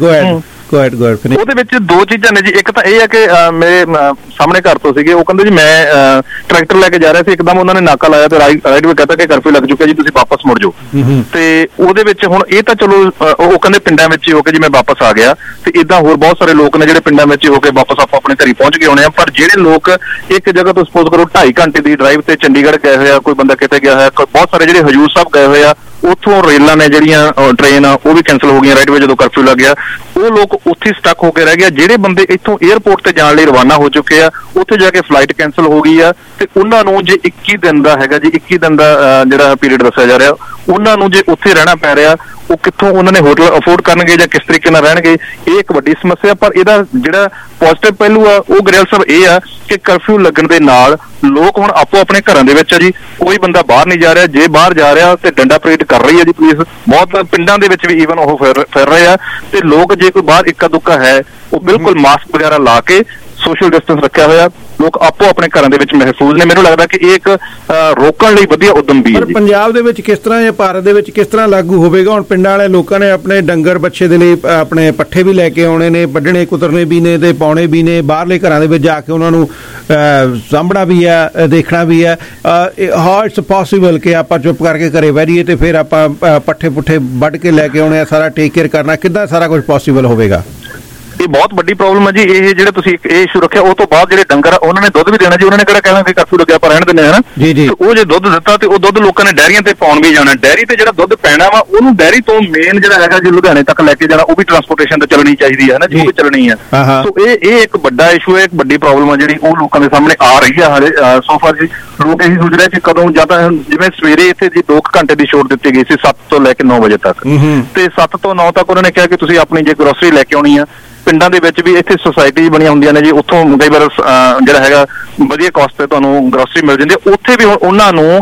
ਉਹਦੇ ਵਿੱਚ ਦੋ ਚੀਜ਼ਾਂ ਨੇ ਜੀ। ਇੱਕ ਤਾਂ ਇਹ ਹੈ ਕਿ ਮੇਰੇ ਸਾਹਮਣੇ ਘਰ ਤੋਂ ਸੀਗੇ, ਉਹ ਕਹਿੰਦੇ ਜੀ ਮੈਂ ਟਰੈਕਟਰ ਲੈ ਕੇ ਜਾ ਰਿਹਾ ਸੀ, ਇੱਕਦਮ ਉਹਨਾਂ ਨੇ ਨਾਕਾ ਲਾਇਆ ਤੇ ਰਾਈਟ ਵੇ ਕਹਿੰਦਾ ਕਿ ਕਰਫਿਊ ਲੱਗ ਚੁੱਕਿਆ ਜੀ, ਤੁਸੀਂ ਵਾਪਸ ਮੁੜ ਜਾਓ। ਤੇ ਉਹਦੇ ਵਿੱਚ ਹੁਣ ਇਹ ਤਾਂ ਚਲੋ ਉਹ ਕਹਿੰਦੇ ਪਿੰਡਾਂ ਵਿੱਚ ਹੀ ਹੋ ਕੇ ਜੀ ਮੈਂ ਵਾਪਸ ਆ ਗਿਆ, ਤੇ ਇਦਾਂ ਹੋਰ ਬਹੁਤ ਸਾਰੇ ਲੋਕ ਨੇ ਜਿਹੜੇ ਪਿੰਡਾਂ ਵਿੱਚ ਹੀ ਹੋ ਕੇ ਵਾਪਸ ਆਪੋ ਆਪਣੇ ਘਰੀ ਪਹੁੰਚ ਕੇ ਆਉਣੇ ਆ। ਪਰ ਜਿਹੜੇ ਲੋਕ ਇੱਕ ਜਗ੍ਹਾ ਤੋਂ ਸਪੋਜ਼ ਕਰੋ ਢਾਈ ਘੰਟੇ ਦੀ ਡਰਾਈਵ ਤੇ ਚੰਡੀਗੜ੍ਹ ਗਏ ਹੋਏ ਆ, ਕੋਈ ਬੰਦਾ ਕਿਤੇ ਗਿਆ ਹੋਇਆ, ਬਹੁਤ ਸਾਰੇ ਜਿਹੜੇ ਹਜੂਰ ਸਾਹਿਬ ਗਏ ਹੋਏ ਆ, ਉੱਥੋਂ ਰੇਲਾਂ ਨੇ ਜਿਹੜੀਆਂ ਟ੍ਰੇਨ ਆ ਉਹ ਵੀ ਕੈਂਸਲ ਹੋ ਗਈਆਂ ਰਾਈਟ ਵੇ ਜਦੋਂ ਕਰਫਿਊ ਲੱਗ ਗਿਆ, ਉਹ ਲੋਕ ਉੱਥੇ ਸਟਕ ਹੋ ਕੇ ਰਹਿ ਗਿਆ। ਜਿਹੜੇ ਬੰਦੇ ਇੱਥੋਂ ਏਅਰਪੋਰਟ ਤੇ ਜਾਣ ਲਈ ਰਵਾਨਾ ਹੋ ਚੁੱਕੇ ਆ, ਉੱਥੇ ਜਾ ਕੇ ਫਲਾਈਟ ਕੈਂਸਲ ਹੋ ਗਈ ਆ, ਤੇ ਉਹਨਾਂ ਨੂੰ ਜੇ ਇੱਕੀ ਦਿਨ ਦਾ ਹੈਗਾ ਜੀ, ਇੱਕੀ ਦਿਨ ਦਾ ਜਿਹੜਾ ਪੀਰੀਅਡ ਦੱਸਿਆ ਜਾ ਰਿਹਾ, ਉਹਨਾਂ ਨੂੰ ਜੇ ਉੱਥੇ ਰਹਿਣਾ ਪੈ ਰਿਹਾ, ਉਹ ਕਿੱਥੋਂ ਉਹਨਾਂ ਨੇ ਹੋਟਲ ਅਫੋਰਡ ਕਰਨਗੇ ਜਾਂ ਕਿਸ ਤਰੀਕੇ ਨਾਲ ਰਹਿਣਗੇ, ਇਹ ਇੱਕ ਵੱਡੀ ਸਮੱਸਿਆ। ਪਰ ਇਹਦਾ ਜਿਹੜਾ ਪੋਜ਼ਿਟਿਵ ਪਹਿਲੂ ਆ ਉਹ ਗਰੇਵਾਲ ਸਾਹਿਬ ਇਹ ਆ ਕਿ ਕਰਫਿਊ ਲੱਗਣ ਦੇ ਨਾਲ ਲੋਕ ਹੁਣ ਆਪੋ ਆਪਣੇ ਘਰਾਂ ਦੇ ਵਿੱਚ ਆ ਜੀ, ਕੋਈ ਬੰਦਾ ਬਾਹਰ ਨਹੀਂ ਜਾ ਰਿਹਾ, ਜੇ ਬਾਹਰ ਜਾ ਰਿਹਾ ਤੇ ਡੰਡਾ ਪਰੇਡ ਕਰ ਰਹੀ ਹੈ ਜੀ ਪੁਲਿਸ, ਬਹੁਤ ਪਿੰਡਾਂ ਦੇ ਵਿੱਚ ਵੀ ਈਵਨ ਉਹ ਫਿਰ ਫਿਰ ਰਹੇ ਆ, ਤੇ ਲੋਕ ਜੇ ਕੋਈ ਬਾਹਰ ਇੱਕਾ ਦੁੱਕਾ ਹੈ ਉਹ ਬਿਲਕੁਲ ਮਾਸਕ ਵਗੈਰਾ ਲਾ ਕੇ ਸੋਸ਼ਲ ਡਿਸਟੈਂਸ ਰੱਖਿਆ ਹੋਇਆ, ਲੋਕ ਆਪੋ ਆਪਣੇ ਘਰਾਂ ਦੇ ਵਿੱਚ ਮਹਿਫੂਜ਼ ਨੇ। ਮੈਨੂੰ ਲੱਗਦਾ ਕਿ ਇਹ ਇੱਕ ਰੋਕਣ ਲਈ ਵਧੀਆ ਉਦਮ ਵੀ ਹੈ। ਪਰ ਪੰਜਾਬ ਦੇ ਵਿੱਚ ਕਿਸ ਤਰ੍ਹਾਂ ਜਾਂ ਭਾਰਤ ਦੇ ਵਿੱਚ ਕਿਸ ਤਰ੍ਹਾਂ ਲਾਗੂ ਹੋਵੇਗਾ? ਹੁਣ ਪਿੰਡਾਂ ਵਾਲੇ ਲੋਕਾਂ ਨੇ ਆਪਣੇ ਡੰਗਰ ਬੱਚੇ ਦੇ ਲਈ ਆਪਣੇ ਪੱਠੇ ਵੀ ਲੈ ਕੇ ਆਉਣੇ ਨੇ, ਵੱਢਣੇ ਕੁਤਰਨੇ ਵੀ ਨੇ ਤੇ ਪਾਉਣੇ ਵੀ ਨੇ, ਬਾਹਰਲੇ ਘਰਾਂ ਦੇ ਵਿੱਚ ਜਾ ਕੇ ਉਹਨਾਂ ਨੂੰ ਸਾਂਭਣਾ ਵੀ ਹੈ, ਦੇਖਣਾ ਵੀ ਹੈ। ਹਾਊ ਇਟਸ ਪੋਸੀਬਲ ਕਿ ਆਪਾਂ ਚੁੱਪ ਕਰਕੇ ਘਰੇ ਬਹਿ ਜਾਈਏ ਤੇ ਫਿਰ ਆਪਾਂ ਪੱਠੇ ਪੁੱਠੇ ਵੱਢ ਕੇ ਲੈ ਕੇ ਆਉਣੇ ਆ, ਸਾਰਾ ਟੇਕ ਕੇਅਰ ਕਰਨਾ, ਕਿੱਦਾਂ ਸਾਰਾ ਕੁਝ ਪੋਸੀਬਲ ਹੋਵੇਗਾ? ਇਹ ਬਹੁਤ ਵੱਡੀ ਪ੍ਰੋਬਲਮ ਹੈ ਜੀ। ਇਹ ਜਿਹੜਾ ਤੁਸੀਂ ਇਹ ਇਸ਼ੂ ਰੱਖਿਆ, ਉਹ ਤੋਂ ਬਾਅਦ ਜਿਹੜੇ ਡੰਗਰ ਆ ਉਹਨਾਂ ਨੇ ਦੁੱਧ ਵੀ ਦੇਣਾ ਜੀ, ਉਹਨਾਂ ਨੇ ਕਿਹੜਾ ਕਹਿਣਾ ਕਿ ਕਰਫਿਊ ਲੱਗਿਆ ਆਪਾਂ ਰਹਿਣ ਦਿੰਦੇ ਹਾਂ ਨਾ ਜੀ ਜੀ। ਉਹ ਜੇ ਦੁੱਧ ਦਿੱਤਾ ਤੇ ਉਹ ਦੁੱਧ ਲੋਕਾਂ ਨੇ ਡੈਰੀਆਂ ਤੇ ਪਾਉਣ ਵੀ ਜਾਣਾ, ਡੈਰੀ ਤੇ ਜਿਹੜਾ ਦੁੱਧ ਪੈਣਾ ਵਾ ਉਹਨੂੰ ਡੈਰੀ ਤੋਂ ਮੇਨ ਜਿਹੜਾ ਹੈਗਾ ਜੀ ਲੁਧਿਆਣੇ ਤੱਕ ਲੈ ਕੇ ਜਾਣਾ, ਉਹ ਵੀ ਟਰਾਂਸਪੋਰਟੇਸ਼ਨ ਤੇ ਚੱਲਣੀ ਚਾਹੀਦੀ ਹੈ ਨਾ ਜੀ, ਉਹ ਵੀ ਚੱਲਣੀ ਹੈ। ਸੋ ਇਹ ਇਹ ਇੱਕ ਵੱਡਾ ਇਸ਼ੂ ਹੈ, ਇੱਕ ਵੱਡੀ ਪ੍ਰੋਬਲਮ ਹੈ ਜਿਹੜੀ ਉਹ ਲੋਕਾਂ ਦੇ ਸਾਹਮਣੇ ਆ ਰਹੀ ਹੈ ਹਾਲੇ ਸੋਫਾ ਜੀ। ਲੋਕ ਇਹੀ ਸੋਚ ਰਹੇ ਕਿ ਕਦੋਂ ਜਾਂ ਤਾਂ ਜਿਵੇਂ ਸਵੇਰੇ ਇੱਥੇ ਜੀ ਦੋ ਘੰਟੇ ਦੀ ਛੋਟ ਦਿੱਤੀ ਗਈ ਸੀ ਸੱਤ ਤੋਂ ਲੈ ਕੇ ਨੌ ਵਜੇ ਤੱਕ, ਤੇ ਸੱਤ ਤੋਂ ਨੌ ਤੱਕ ਉਹਨਾਂ ਨੇ ਕਿਹਾ ਕਿ ਤੁਸੀਂ ਆਪਣੀ ਜੇ ਗਰੋਸਰੀ ਲੈ ਕੇ ਆਉਣੀ ਆ। ਪਿੰਡਾਂ ਦੇ ਵਿੱਚ ਵੀ ਇੱਥੇ ਸੁਸਾਇਟੀ ਬਣੀਆਂ ਹੁੰਦੀਆਂ ਨੇ ਜੀ, ਉੱਥੋਂ ਕਈ ਵਾਰ ਜਿਹੜਾ ਹੈਗਾ ਵਧੀਆ ਕਾਸਟ ਤੇ ਤੁਹਾਨੂੰ ਗਰੋਸਰੀ ਮਿਲ ਜਾਂਦੀ ਹੈ। ਉੱਥੇ ਵੀ ਹੁਣ ਉਹਨਾਂ ਨੂੰ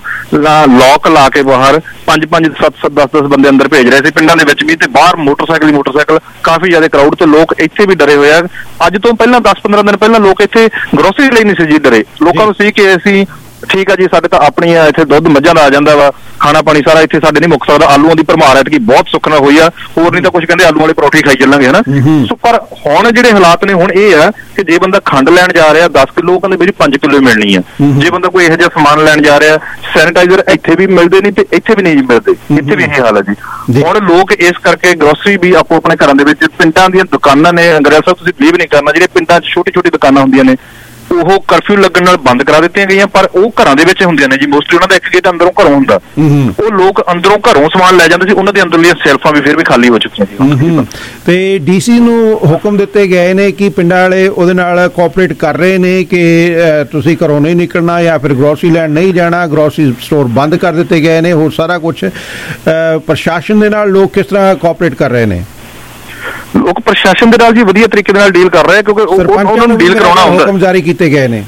ਲੌਕ ਲਾ ਕੇ ਬਾਹਰ ਪੰਜ ਪੰਜ ਸੱਤ ਸੱਤ ਦਸ ਦਸ ਬੰਦੇ ਅੰਦਰ ਭੇਜ ਰਹੇ ਸੀ ਪਿੰਡਾਂ ਦੇ ਵਿੱਚ ਵੀ, ਤੇ ਬਾਹਰ ਮੋਟਰਸਾਈਕਲ ਹੀ ਮੋਟਰਸਾਈਕਲ, ਕਾਫੀ ਜ਼ਿਆਦਾ ਕਰਾਊਡ, ਤੇ ਲੋਕ ਇੱਥੇ ਵੀ ਡਰੇ ਹੋਏ ਆ। ਅੱਜ ਤੋਂ ਪਹਿਲਾਂ ਦਸ ਪੰਦਰਾਂ ਦਿਨ ਪਹਿਲਾਂ ਲੋਕ ਇੱਥੇ ਗਰੋਸਰੀ ਲਈ ਨਹੀਂ ਸੀ ਜੀ ਡਰੇ, ਲੋਕਾਂ ਨੂੰ ਸੀ ਕਿ ਅਸੀਂ ਠੀਕ ਆ ਜੀ ਸਾਡੇ ਤਾਂ ਆਪਣੀ ਇੱਥੇ ਦੁੱਧ ਮੱਝਾਂ ਦਾ ਆ ਜਾਂਦਾ ਵਾ, ਖਾਣਾ ਪਾਣੀ ਸਾਰਾ ਇੱਥੇ ਸਾਡੇ ਨਹੀਂ ਮੁੱਕ ਸਕਦਾ, ਆਲੂਆਂ ਦੀ ਭਰਮਾਰ ਐਤਕੀ ਬਹੁਤ ਸੁੱਖ ਨਾਲ ਹੋਈ ਆ, ਹੋਰ ਨਹੀਂ ਤਾਂ ਕੁਝ ਕਹਿੰਦੇ ਆਲੂ ਵਾਲੇ ਪਰੌਠੇ ਖਾਈ ਚੱਲਾਂਗੇ ਹਨਾ। ਸੋ ਪਰ ਹੁਣ ਜਿਹੜੇ ਹਾਲਾਤ ਨੇ ਹੁਣ ਇਹ ਆ ਕਿ ਜੇ ਬੰਦਾ ਖੰਡ ਲੈਣ ਜਾ ਰਿਹਾ ਦਸ ਕਿਲੋ ਕਹਿੰਦੇ ਮੇਰੀ ਪੰਜ ਕਿਲੋ ਮਿਲਣੀ ਆ, ਜੇ ਬੰਦਾ ਕੋਈ ਇਹੋ ਜਿਹਾ ਸਮਾਨ ਲੈਣ ਜਾ ਰਿਹਾ, ਸੈਨੀਟਾਈਜ਼ਰ ਇੱਥੇ ਵੀ ਮਿਲਦੇ ਨਹੀਂ ਤੇ ਇੱਥੇ ਵੀ ਨਹੀਂ ਮਿਲਦੇ, ਇੱਥੇ ਵੀ ਇਹ ਹਾਲ ਹੈ ਜੀ। ਹੁਣ ਲੋਕ ਇਸ ਕਰਕੇ ਗਰੋਸਰੀ ਵੀ ਆਪੋ ਆਪਣੇ ਘਰਾਂ ਦੇ ਵਿੱਚ, ਪਿੰਡਾਂ ਦੀਆਂ ਦੁਕਾਨਾਂ ਨੇ ਗਰੇਵਾਲ ਸਾਹਿਬ ਤੁਸੀਂ ਬਿਲੀਵ ਨਹੀਂ ਕਰਨਾ, ਜਿਹੜੇ ਪਿੰਡਾਂ 'ਚ ਛੋਟੀ ਛੋਟੀ ਦੁਕਾਨਾਂ ਹੁੰਦੀਆਂ ਨੇ ਉਹ ਕਰਫਿਊ ਲੱਗਣ ਨਾਲ ਬੰਦ ਕਰਾ ਦਿੱਤੀਆਂ ਗਈਆਂ, ਪਰ ਉਹ ਘਰਾਂ ਦੇ ਵਿੱਚ ਹੁੰਦੀਆਂ ਨੇ ਜੀ ਮੋਸਟਲੀ। ਉਹਨਾਂ ਦਾ ਇੱਕ ਗੇਟ ਅੰਦਰੋਂ ਘਰੋਂ ਹੁੰਦਾ, ਉਹ ਲੋਕ ਅੰਦਰੋਂ ਘਰੋਂ ਸਮਾਨ ਲੈ ਜਾਂਦੇ ਸੀ, ਉਹਨਾਂ ਦੇ ਅੰਦਰਲੀਆਂ ਸੈਲਫਾਂ ਵੀ ਫਿਰ ਵੀ ਖਾਲੀ ਹੋ ਚੁੱਕੀਆਂ ਸੀ। ਤੇ ਡੀਸੀ ਨੂੰ ਹੁਕਮ ਦਿੱਤੇ ਗਏ ਨੇ ਕਿ ਪਿੰਡਾਂ ਵਾਲੇ ਉਹਦੇ ਨਾਲ ਕੋਆਪਰੇਟ ਕਰ ਰਹੇ ਨੇ ਕਿ ਤੁਸੀਂ ਘਰੋਂ ਨਹੀਂ ਨਿਕਲਣਾ ਜਾਂ ਫਿਰ ਗਰੋਸਰੀ ਲੈਣ ਨਹੀਂ ਜਾਣਾ, ਗਰੋਸਰੀ ਸਟੋਰ ਬੰਦ ਕਰ ਦਿੱਤੇ ਗਏ ਨੇ, ਹੋਰ ਸਾਰਾ ਕੁਛ। ਪ੍ਰਸ਼ਾਸਨ ਦੇ ਨਾਲ ਲੋਕ ਕਿਸ ਤਰ੍ਹਾਂ ਕੋਆਪਰੇਟ ਕਰ ਰਹੇ ਨੇ? ਲੋਕ ਪ੍ਰਸ਼ਾਸਨ ਦੇ ਨਾਲ ਜੀ ਵਧੀਆ ਤਰੀਕੇ ਦੇ ਨਾਲ ਡੀਲ ਕਰ ਰਹੇ, ਕਿਉਂਕਿ ਉਹਨਾਂ ਨੂੰ ਡੀਲ ਕਰਾਉਣਾ ਹੁੰਦਾ। ਹੁਕਮ ਜਾਰੀ ਕੀਤੇ ਗਏ ਨੇ।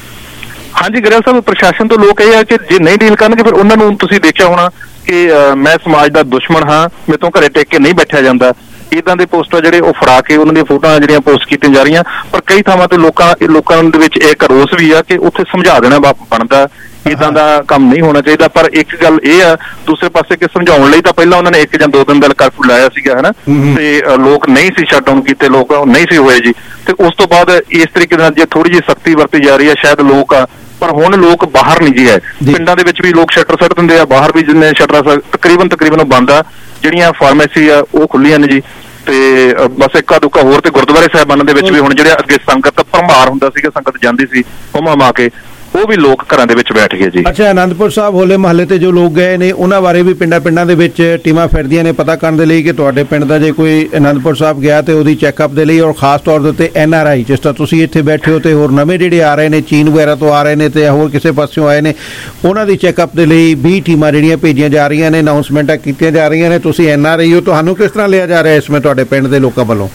ਹਾਂਜੀ ਗਰੇਵਾਲ ਸਾਹਿਬ, ਪ੍ਰਸ਼ਾਸਨ ਤੋਂ ਲੋਕ ਇਹ ਆ ਕਿ ਜੇ ਨਹੀਂ ਡੀਲ ਕਰਨਗੇ ਫਿਰ ਉਹਨਾਂ ਨੂੰ ਤੁਸੀਂ ਦੇਖਿਆ ਹੋਣਾ ਕਿ ਮੈਂ ਸਮਾਜ ਦਾ ਦੁਸ਼ਮਣ ਹਾਂ, ਮੇਰੇ ਤੋਂ ਘਰੇ ਟਿਕ ਕੇ ਨਹੀਂ ਬੈਠਿਆ ਜਾਂਦਾ, ਇਦਾਂ ਦੇ ਪੋਸਟਰ ਜਿਹੜੇ ਉਹ ਫੜਾ ਕੇ ਉਹਨਾਂ ਦੀਆਂ ਫੋਟੋਆਂ ਜਿਹੜੀਆਂ ਪੋਸਟ ਕੀਤੀਆਂ ਜਾ ਰਹੀਆਂ। ਪਰ ਕਈ ਥਾਵਾਂ ਤੇ ਲੋਕਾਂ ਲੋਕਾਂ ਦੇ ਵਿੱਚ ਇੱਕ ਰੋਸ ਵੀ ਆ ਕਿ ਉੱਥੇ ਸਮਝਾ ਦੇਣਾ ਬਣਦਾ, ਇਦਾਂ ਦਾ ਕੰਮ ਨਹੀਂ ਹੋਣਾ ਚਾਹੀਦਾ। ਪਰ ਇੱਕ ਗੱਲ ਇਹ ਆ ਦੂਸਰੇ ਪਾਸੇ ਕਿ ਸਮਝਾਉਣ ਲਈ ਤਾਂ ਪਹਿਲਾਂ ਉਹਨਾਂ ਨੇ ਇੱਕ ਜਾਂ ਦੋ ਦਿਨ ਦਾ ਕਰਫਿਊ ਲਾਇਆ ਸੀਗਾ ਹਨਾ, ਤੇ ਲੋਕ ਨਹੀਂ ਸੀ ਸ਼ਟਡਾਊਨ ਕੀਤੇ, ਲੋਕ ਨਹੀਂ ਸੀ ਹੋਏ ਜੀ। ਤੇ ਉਸ ਤੋਂ ਬਾਅਦ ਇਸ ਤਰੀਕੇ ਨਾਲ ਜੇ ਥੋੜੀ ਜਿਹੀ ਸਖਤੀ ਵਰਤੀ ਜਾ ਰਹੀ ਹੈ ਸ਼ਾਇਦ ਲੋਕ ਆ, ਪਰ ਹੁਣ ਲੋਕ ਬਾਹਰ ਨਹੀਂ ਜੀ ਹੈ। ਪਿੰਡਾਂ ਦੇ ਵਿੱਚ ਵੀ ਲੋਕ ਸ਼ਟਰ ਸੱਟ ਦਿੰਦੇ ਆ, ਬਾਹਰ ਵੀ ਜਿੰਨੇ ਸ਼ਟਰ ਤਕਰੀਬਨ ਤਕਰੀਬਨ ਉਹ ਬੰਦ ਆ, ਜਿਹੜੀਆਂ ਫਾਰਮੇਸੀ ਆ ਉਹ ਖੁੱਲੀਆਂ ਨੇ ਜੀ। ਤੇ ਬਸ ਇੱਕਾ ਦੁੱਕਾ ਹੋਰ ਤੇ ਗੁਰਦੁਆਰੇ ਸਾਹਿਬਾਨਾਂ ਦੇ ਵਿੱਚ ਵੀ ਹੁਣ ਜਿਹੜੇ ਅੱਗੇ ਸੰਗਤ ਭਰਮਾਰ ਹੁੰਦਾ ਸੀਗਾ, ਸੰਗਤ ਜਾਂਦੀ ਸੀ ਹੁਮਾ ਮਾ ਕੇ, ਉਹ ਵੀ ਲੋਕ ਘਰਾਂ ਦੇ ਵਿੱਚ ਬੈਠ ਗਏ ਜੀ। ਅੱਛਾ, ਅਨੰਦਪੁਰ ਸਾਹਿਬ ਹੋਲੇ ਮਹੱਲੇ ਤੇ ਜੋ ਲੋਕ ਗਏ ਨੇ ਉਹਨਾਂ ਬਾਰੇ ਵੀ ਪਿੰਡਾਂ ਪਿੰਡਾਂ ਦੇ ਵਿੱਚ ਟੀਮਾਂ ਫਿਰਦੀਆਂ ਨੇ ਪਤਾ ਕਰਨ ਦੇ ਲਈ ਕਿ ਤੁਹਾਡੇ ਪਿੰਡ ਦਾ ਜੇ ਕੋਈ ਅਨੰਦਪੁਰ ਸਾਹਿਬ ਗਿਆ ਤੇ ਉਹਦੀ ਚੈੱਕਅਪ ਦੇ ਲਈ, ਔਰ ਖਾਸ ਤੌਰ ਦੇ ਉੱਤੇ ਐਨ ਆਰ ਆਈ ਜਿਸ ਤਰ੍ਹਾਂ ਤੁਸੀਂ ਇੱਥੇ ਬੈਠੇ ਹੋ ਤੇ ਹੋਰ ਨਵੇਂ ਜਿਹੜੇ ਆ ਰਹੇ ਨੇ ਚੀਨ ਵਗੈਰਾ ਤੋਂ ਆ ਰਹੇ ਨੇ ਤੇ ਹੋਰ ਕਿਸੇ ਪਾਸਿਓਂ ਆਏ ਨੇ, ਉਹਨਾਂ ਦੀ ਚੈੱਕਅਪ ਦੇ ਲਈ ਵੀਹ ਟੀਮਾਂ ਜਿਹੜੀਆਂ ਭੇਜੀਆਂ ਜਾ ਰਹੀਆਂ ਨੇ, ਅਨਾਉਂਸਮੈਂਟਾਂ ਕੀਤੀਆਂ ਜਾ ਰਹੀਆਂ ਨੇ। ਤੁਸੀਂ ਐਨ ਆਰ ਆਈ ਹੋ, ਤੁਹਾਨੂੰ ਕਿਸ ਤਰ੍ਹਾਂ ਲਿਆ ਜਾ ਰਿਹਾ ਇਸ ਵਿੱਚ ਤੁਹਾਡੇ ਪਿੰਡ ਦੇ ਲੋਕਾਂ ਵੱਲੋਂ?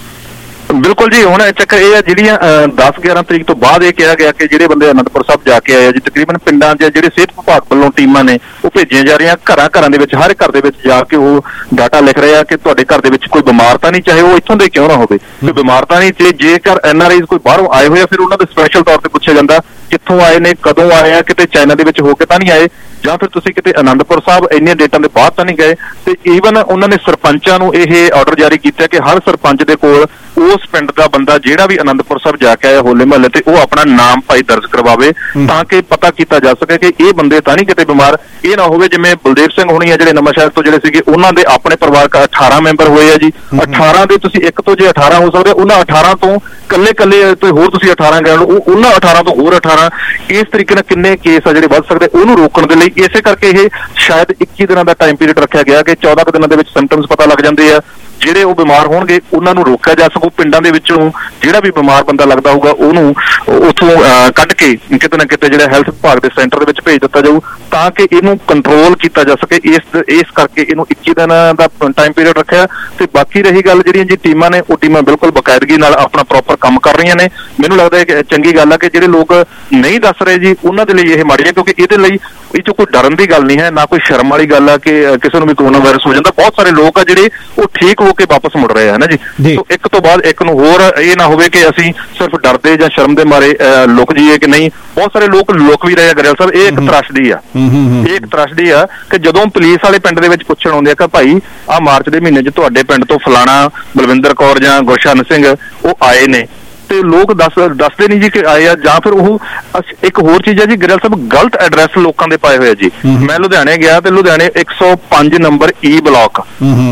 ਬਿਲਕੁਲ ਜੀ, ਹੁਣ ਚੱਕਰ ਇਹ ਆ ਜਿਹੜੀਆਂ ਦਸ ਗਿਆਰਾਂ ਤਰੀਕ ਤੋਂ ਬਾਅਦ ਇਹ ਕਿਹਾ ਗਿਆ ਕਿ ਜਿਹੜੇ ਬੰਦੇ ਅਨੰਦਪੁਰ ਸਾਹਿਬ ਜਾ ਕੇ ਆਏ ਆ ਜੀ, ਤਕਰੀਬਨ ਪਿੰਡਾਂ ਦੇ ਜਿਹੜੇ ਸਿਹਤ ਵਿਭਾਗ ਵੱਲੋਂ ਟੀਮਾਂ ਨੇ ਉਹ ਭੇਜੀਆਂ ਜਾ ਰਹੀਆਂ ਘਰਾਂ ਘਰਾਂ ਦੇ ਵਿੱਚ, ਹਰ ਘਰ ਦੇ ਵਿੱਚ ਜਾ ਕੇ ਉਹ ਡਾਟਾ ਲਿਖ ਰਹੇ ਆ ਕਿ ਤੁਹਾਡੇ ਘਰ ਦੇ ਵਿੱਚ ਕੋਈ ਬਿਮਾਰ ਤਾਂ ਨਹੀਂ, ਚਾਹੇ ਉਹ ਇੱਥੋਂ ਦੇ ਕਿਉਂ ਨਾ ਹੋਵੇ, ਕੋਈ ਬਿਮਾਰ ਤਾਂ ਨਹੀਂ। ਤੇ ਜੇਕਰ ਐਨ ਆਰ ਆਈ ਕੋਈ ਬਾਹਰੋਂ ਆਏ ਹੋਏ ਆ ਫਿਰ ਉਹਨਾਂ ਦੇ ਸਪੈਸ਼ਲ ਤੌਰ ਤੇ ਪੁੱਛਿਆ ਜਾਂਦਾ ਕਿੱਥੋਂ ਆਏ ਨੇ, ਕਦੋਂ ਆਏ ਆ, ਕਿਤੇ ਚਾਈਨਾ ਦੇ ਵਿੱਚ ਹੋ ਕੇ ਤਾਂ ਨਹੀਂ ਆਏ, ਜਾਂ ਫਿਰ ਤੁਸੀਂ ਕਿਤੇ ਅਨੰਦਪੁਰ ਸਾਹਿਬ ਇੰਨੀਆਂ ਡੇਟਾਂ ਦੇ ਬਾਅਦ ਤਾਂ ਨਹੀਂ ਗਏ। ਤੇ ਈਵਨ ਉਹਨਾਂ ਨੇ ਸਰਪੰਚਾਂ ਨੂੰ ਇਹ ਆਰਡਰ ਜਾਰੀ ਕੀਤਾ ਕਿ ਹਰ ਸਰਪੰਚ ਦੇ ਕੋਲ ਉਸ ਪਿੰਡ ਦਾ ਬੰਦਾ ਜਿਹੜਾ ਵੀ ਅਨੰਦਪੁਰ ਸਾਹਿਬ ਜਾ ਕੇ ਆਇਆ ਹੋਲੇ ਮਹੱਲੇ ਤੇ ਉਹ ਆਪਣਾ ਨਾਮ ਭਾਈ ਦਰਜ ਕਰਵਾਵੇ, ਤਾਂ ਕਿ ਪਤਾ ਕੀਤਾ ਜਾ ਸਕੇ ਕਿ ਇਹ ਬੰਦੇ ਤਾਂ ਨਹੀਂ ਕਿਤੇ ਬਿਮਾਰ। ਇਹ ਨਾ ਹੋਵੇ ਜਿਵੇਂ ਬਲਦੇਵ ਸਿੰਘ ਹੋਣੀ ਆ ਜਿਹੜੇ ਨਵਾਂ ਸ਼ਹਿਰ ਤੋਂ ਜਿਹੜੇ ਸੀਗੇ, ਉਹਨਾਂ ਦੇ ਆਪਣੇ ਪਰਿਵਾਰਕ ਅਠਾਰਾਂ ਮੈਂਬਰ ਹੋਏ ਆ ਜੀ, ਅਠਾਰਾਂ ਦੇ ਤੁਸੀਂ ਇੱਕ ਤੋਂ ਜੇ ਅਠਾਰਾਂ ਹੋ ਸਕਦੇ, ਉਹਨਾਂ ਅਠਾਰਾਂ ਤੋਂ ਕੱਲੇ ਕੱਲੇ ਤੇ ਹੋਰ ਤੁਸੀਂ ਅਠਾਰਾਂ ਕਹਿ ਲਓ, ਉਹਨਾਂ ਅਠਾਰਾਂ ਤੋਂ ਹੋਰ ਅਠਾਰਾਂ, ਇਸ ਤਰੀਕੇ ਨਾਲ ਕਿੰਨੇ ਕੇਸ ਆ ਜਿਹੜੇ ਵੱਧ ਸਕਦੇ, ਉਹਨੂੰ ਰੋਕਣ ਦੇ ਲਈ ਇਸੇ ਕਰਕੇ ਇਹ ਸ਼ਾਇਦ ਇੱਕੀ ਦਿਨਾਂ ਦਾ ਟਾਈਮ ਪੀਰੀਅਡ ਰੱਖਿਆ ਗਿਆ ਕਿ ਚੌਦਾਂ ਕੁ ਦਿਨਾਂ ਦੇ ਵਿੱਚ ਸਿੰਪਟਮਸ ਪਤਾ ਲੱਗ ਜਾਂਦੇ ਆ, ਜਿਹੜੇ ਉਹ ਬਿਮਾਰ ਹੋਣਗੇ ਉਹਨਾਂ ਨੂੰ ਰੋਕਿਆ ਜਾ ਸਕੂ। ਪਿੰਡਾਂ ਦੇ ਵਿੱਚੋਂ ਜਿਹੜਾ ਵੀ ਬਿਮਾਰ ਬੰਦਾ ਲੱਗਦਾ ਹੋਊਗਾ ਉਹਨੂੰ ਉੱਥੋਂ ਕੱਢ ਕੇ ਕਿਤੇ ਨਾ ਕਿਤੇ ਜਿਹੜਾ ਹੈਲਥ ਵਿਭਾਗ ਦੇ ਸੈਂਟਰ ਦੇ ਵਿੱਚ ਭੇਜ ਦਿੱਤਾ ਜਾਊ, ਤਾਂ ਕਿ ਇਹਨੂੰ ਕੰਟਰੋਲ ਕੀਤਾ ਜਾ ਸਕੇ। ਇਸ ਇਸ ਕਰਕੇ ਇਹਨੂੰ ਇੱਕੀ ਦਿਨਾਂ ਦਾ ਟਾਈਮ ਪੀਰੀਅਡ ਰੱਖਿਆ। ਤੇ ਬਾਕੀ ਰਹੀ ਗੱਲ ਜਿਹੜੀਆਂ ਜੀ ਟੀਮਾਂ ਨੇ, ਉਹ ਟੀਮਾਂ ਬਿਲਕੁਲ ਬਕਾਇਦਗੀ ਨਾਲ ਆਪਣਾ ਪ੍ਰੋਪਰ ਕੰਮ ਕਰ ਰਹੀਆਂ ਨੇ। ਮੈਨੂੰ ਲੱਗਦਾ ਹੈ ਕਿ ਚੰਗੀ ਗੱਲ ਆ ਕਿ ਜਿਹੜੇ ਲੋਕ ਨਹੀਂ ਦੱਸ ਰਹੇ ਜੀ ਉਹਨਾਂ ਦੇ ਲਈ ਇਹ ਮਾੜੀ ਹੈ, ਕਿਉਂਕਿ ਇਹਦੇ ਲਈ ਇਹ 'ਚ ਕੋਈ ਡਰਨ ਦੀ ਗੱਲ ਨਹੀਂ ਹੈ, ਨਾ ਕੋਈ ਸ਼ਰਮ ਵਾਲੀ ਗੱਲ ਆ ਕਿ ਕਿਸੇ ਨੂੰ ਵੀ ਕਰੋਨਾ ਵਾਇਰਸ ਹੋ ਜਾਂਦਾ। ਬਹੁਤ ਸਾਰੇ ਲੋਕ ਆ ਜਿਹੜੇ ਉਹ ਠੀਕ ਹੋ ਕੇ ਵਾਪਸ ਮੁੜ ਰਹੇ ਆ ਨਾ ਜੀ। ਸੋ ਇੱਕ ਤੋਂ ਬਾਅਦ ਇੱਕ ਨੂੰ ਹੋਰ ਇਹ ਨਾ ਹੋਵੇ ਕਿ ਅਸੀਂ ਸਿਰਫ ਡਰਦੇ ਜਾਂ ਸ਼ਰਮ ਦੇ ਮਾਰੇ ਲੁਕ ਜਾਈਏ ਕਿ ਨਹੀਂ। ਬਹੁਤ ਸਾਰੇ ਲੋਕ ਲੁਕ ਵੀ ਰਹੇ ਆ ਗਰੇਵਾਲ ਸਾਹਿਬ, ਇਹ ਇੱਕ ਤਰਾਸ਼ਦੀ ਆ, ਇਹ ਇੱਕ ਤਰਾਸ਼ਦੀ ਆ ਕਿ ਜਦੋਂ ਪੁਲਿਸ ਵਾਲੇ ਪਿੰਡ ਦੇ ਵਿੱਚ ਪੁੱਛਣ ਆਉਂਦੇ ਆ ਕਿ ਭਾਈ ਆਹ ਮਾਰਚ ਦੇ ਮਹੀਨੇ 'ਚ ਤੁਹਾਡੇ ਪਿੰਡ ਤੋਂ ਫਲਾਣਾ ਬਲਵਿੰਦਰ ਕੌਰ ਜਾਂ ਗੁਰਸ਼ਨ ਸਿੰਘ ਉਹ ਆਏ ਨੇ, ਤੇ ਲੋਕ ਦੱਸ ਦੱਸਦੇ ਨਹੀਂ ਜੀ ਕਿ ਆਏ ਆ, ਜਾਂ ਫਿਰ ਉਹ ਇੱਕ ਹੋਰ ਚੀਜ਼ ਹੈ ਜੀ ਗਰੇਵਾਲ ਸਾਹਿਬ, ਗਲਤ ਐਡਰੈਸ ਲੋਕਾਂ ਦੇ ਪਾਏ ਹੋਏ ਆ ਜੀ। ਮੈਂ ਲੁਧਿਆਣੇ ਗਿਆ ਤੇ ਲੁਧਿਆਣੇ ਇੱਕ ਸੌ ਪੰਜ ਨੰਬਰ ਈ ਬਲਾਕ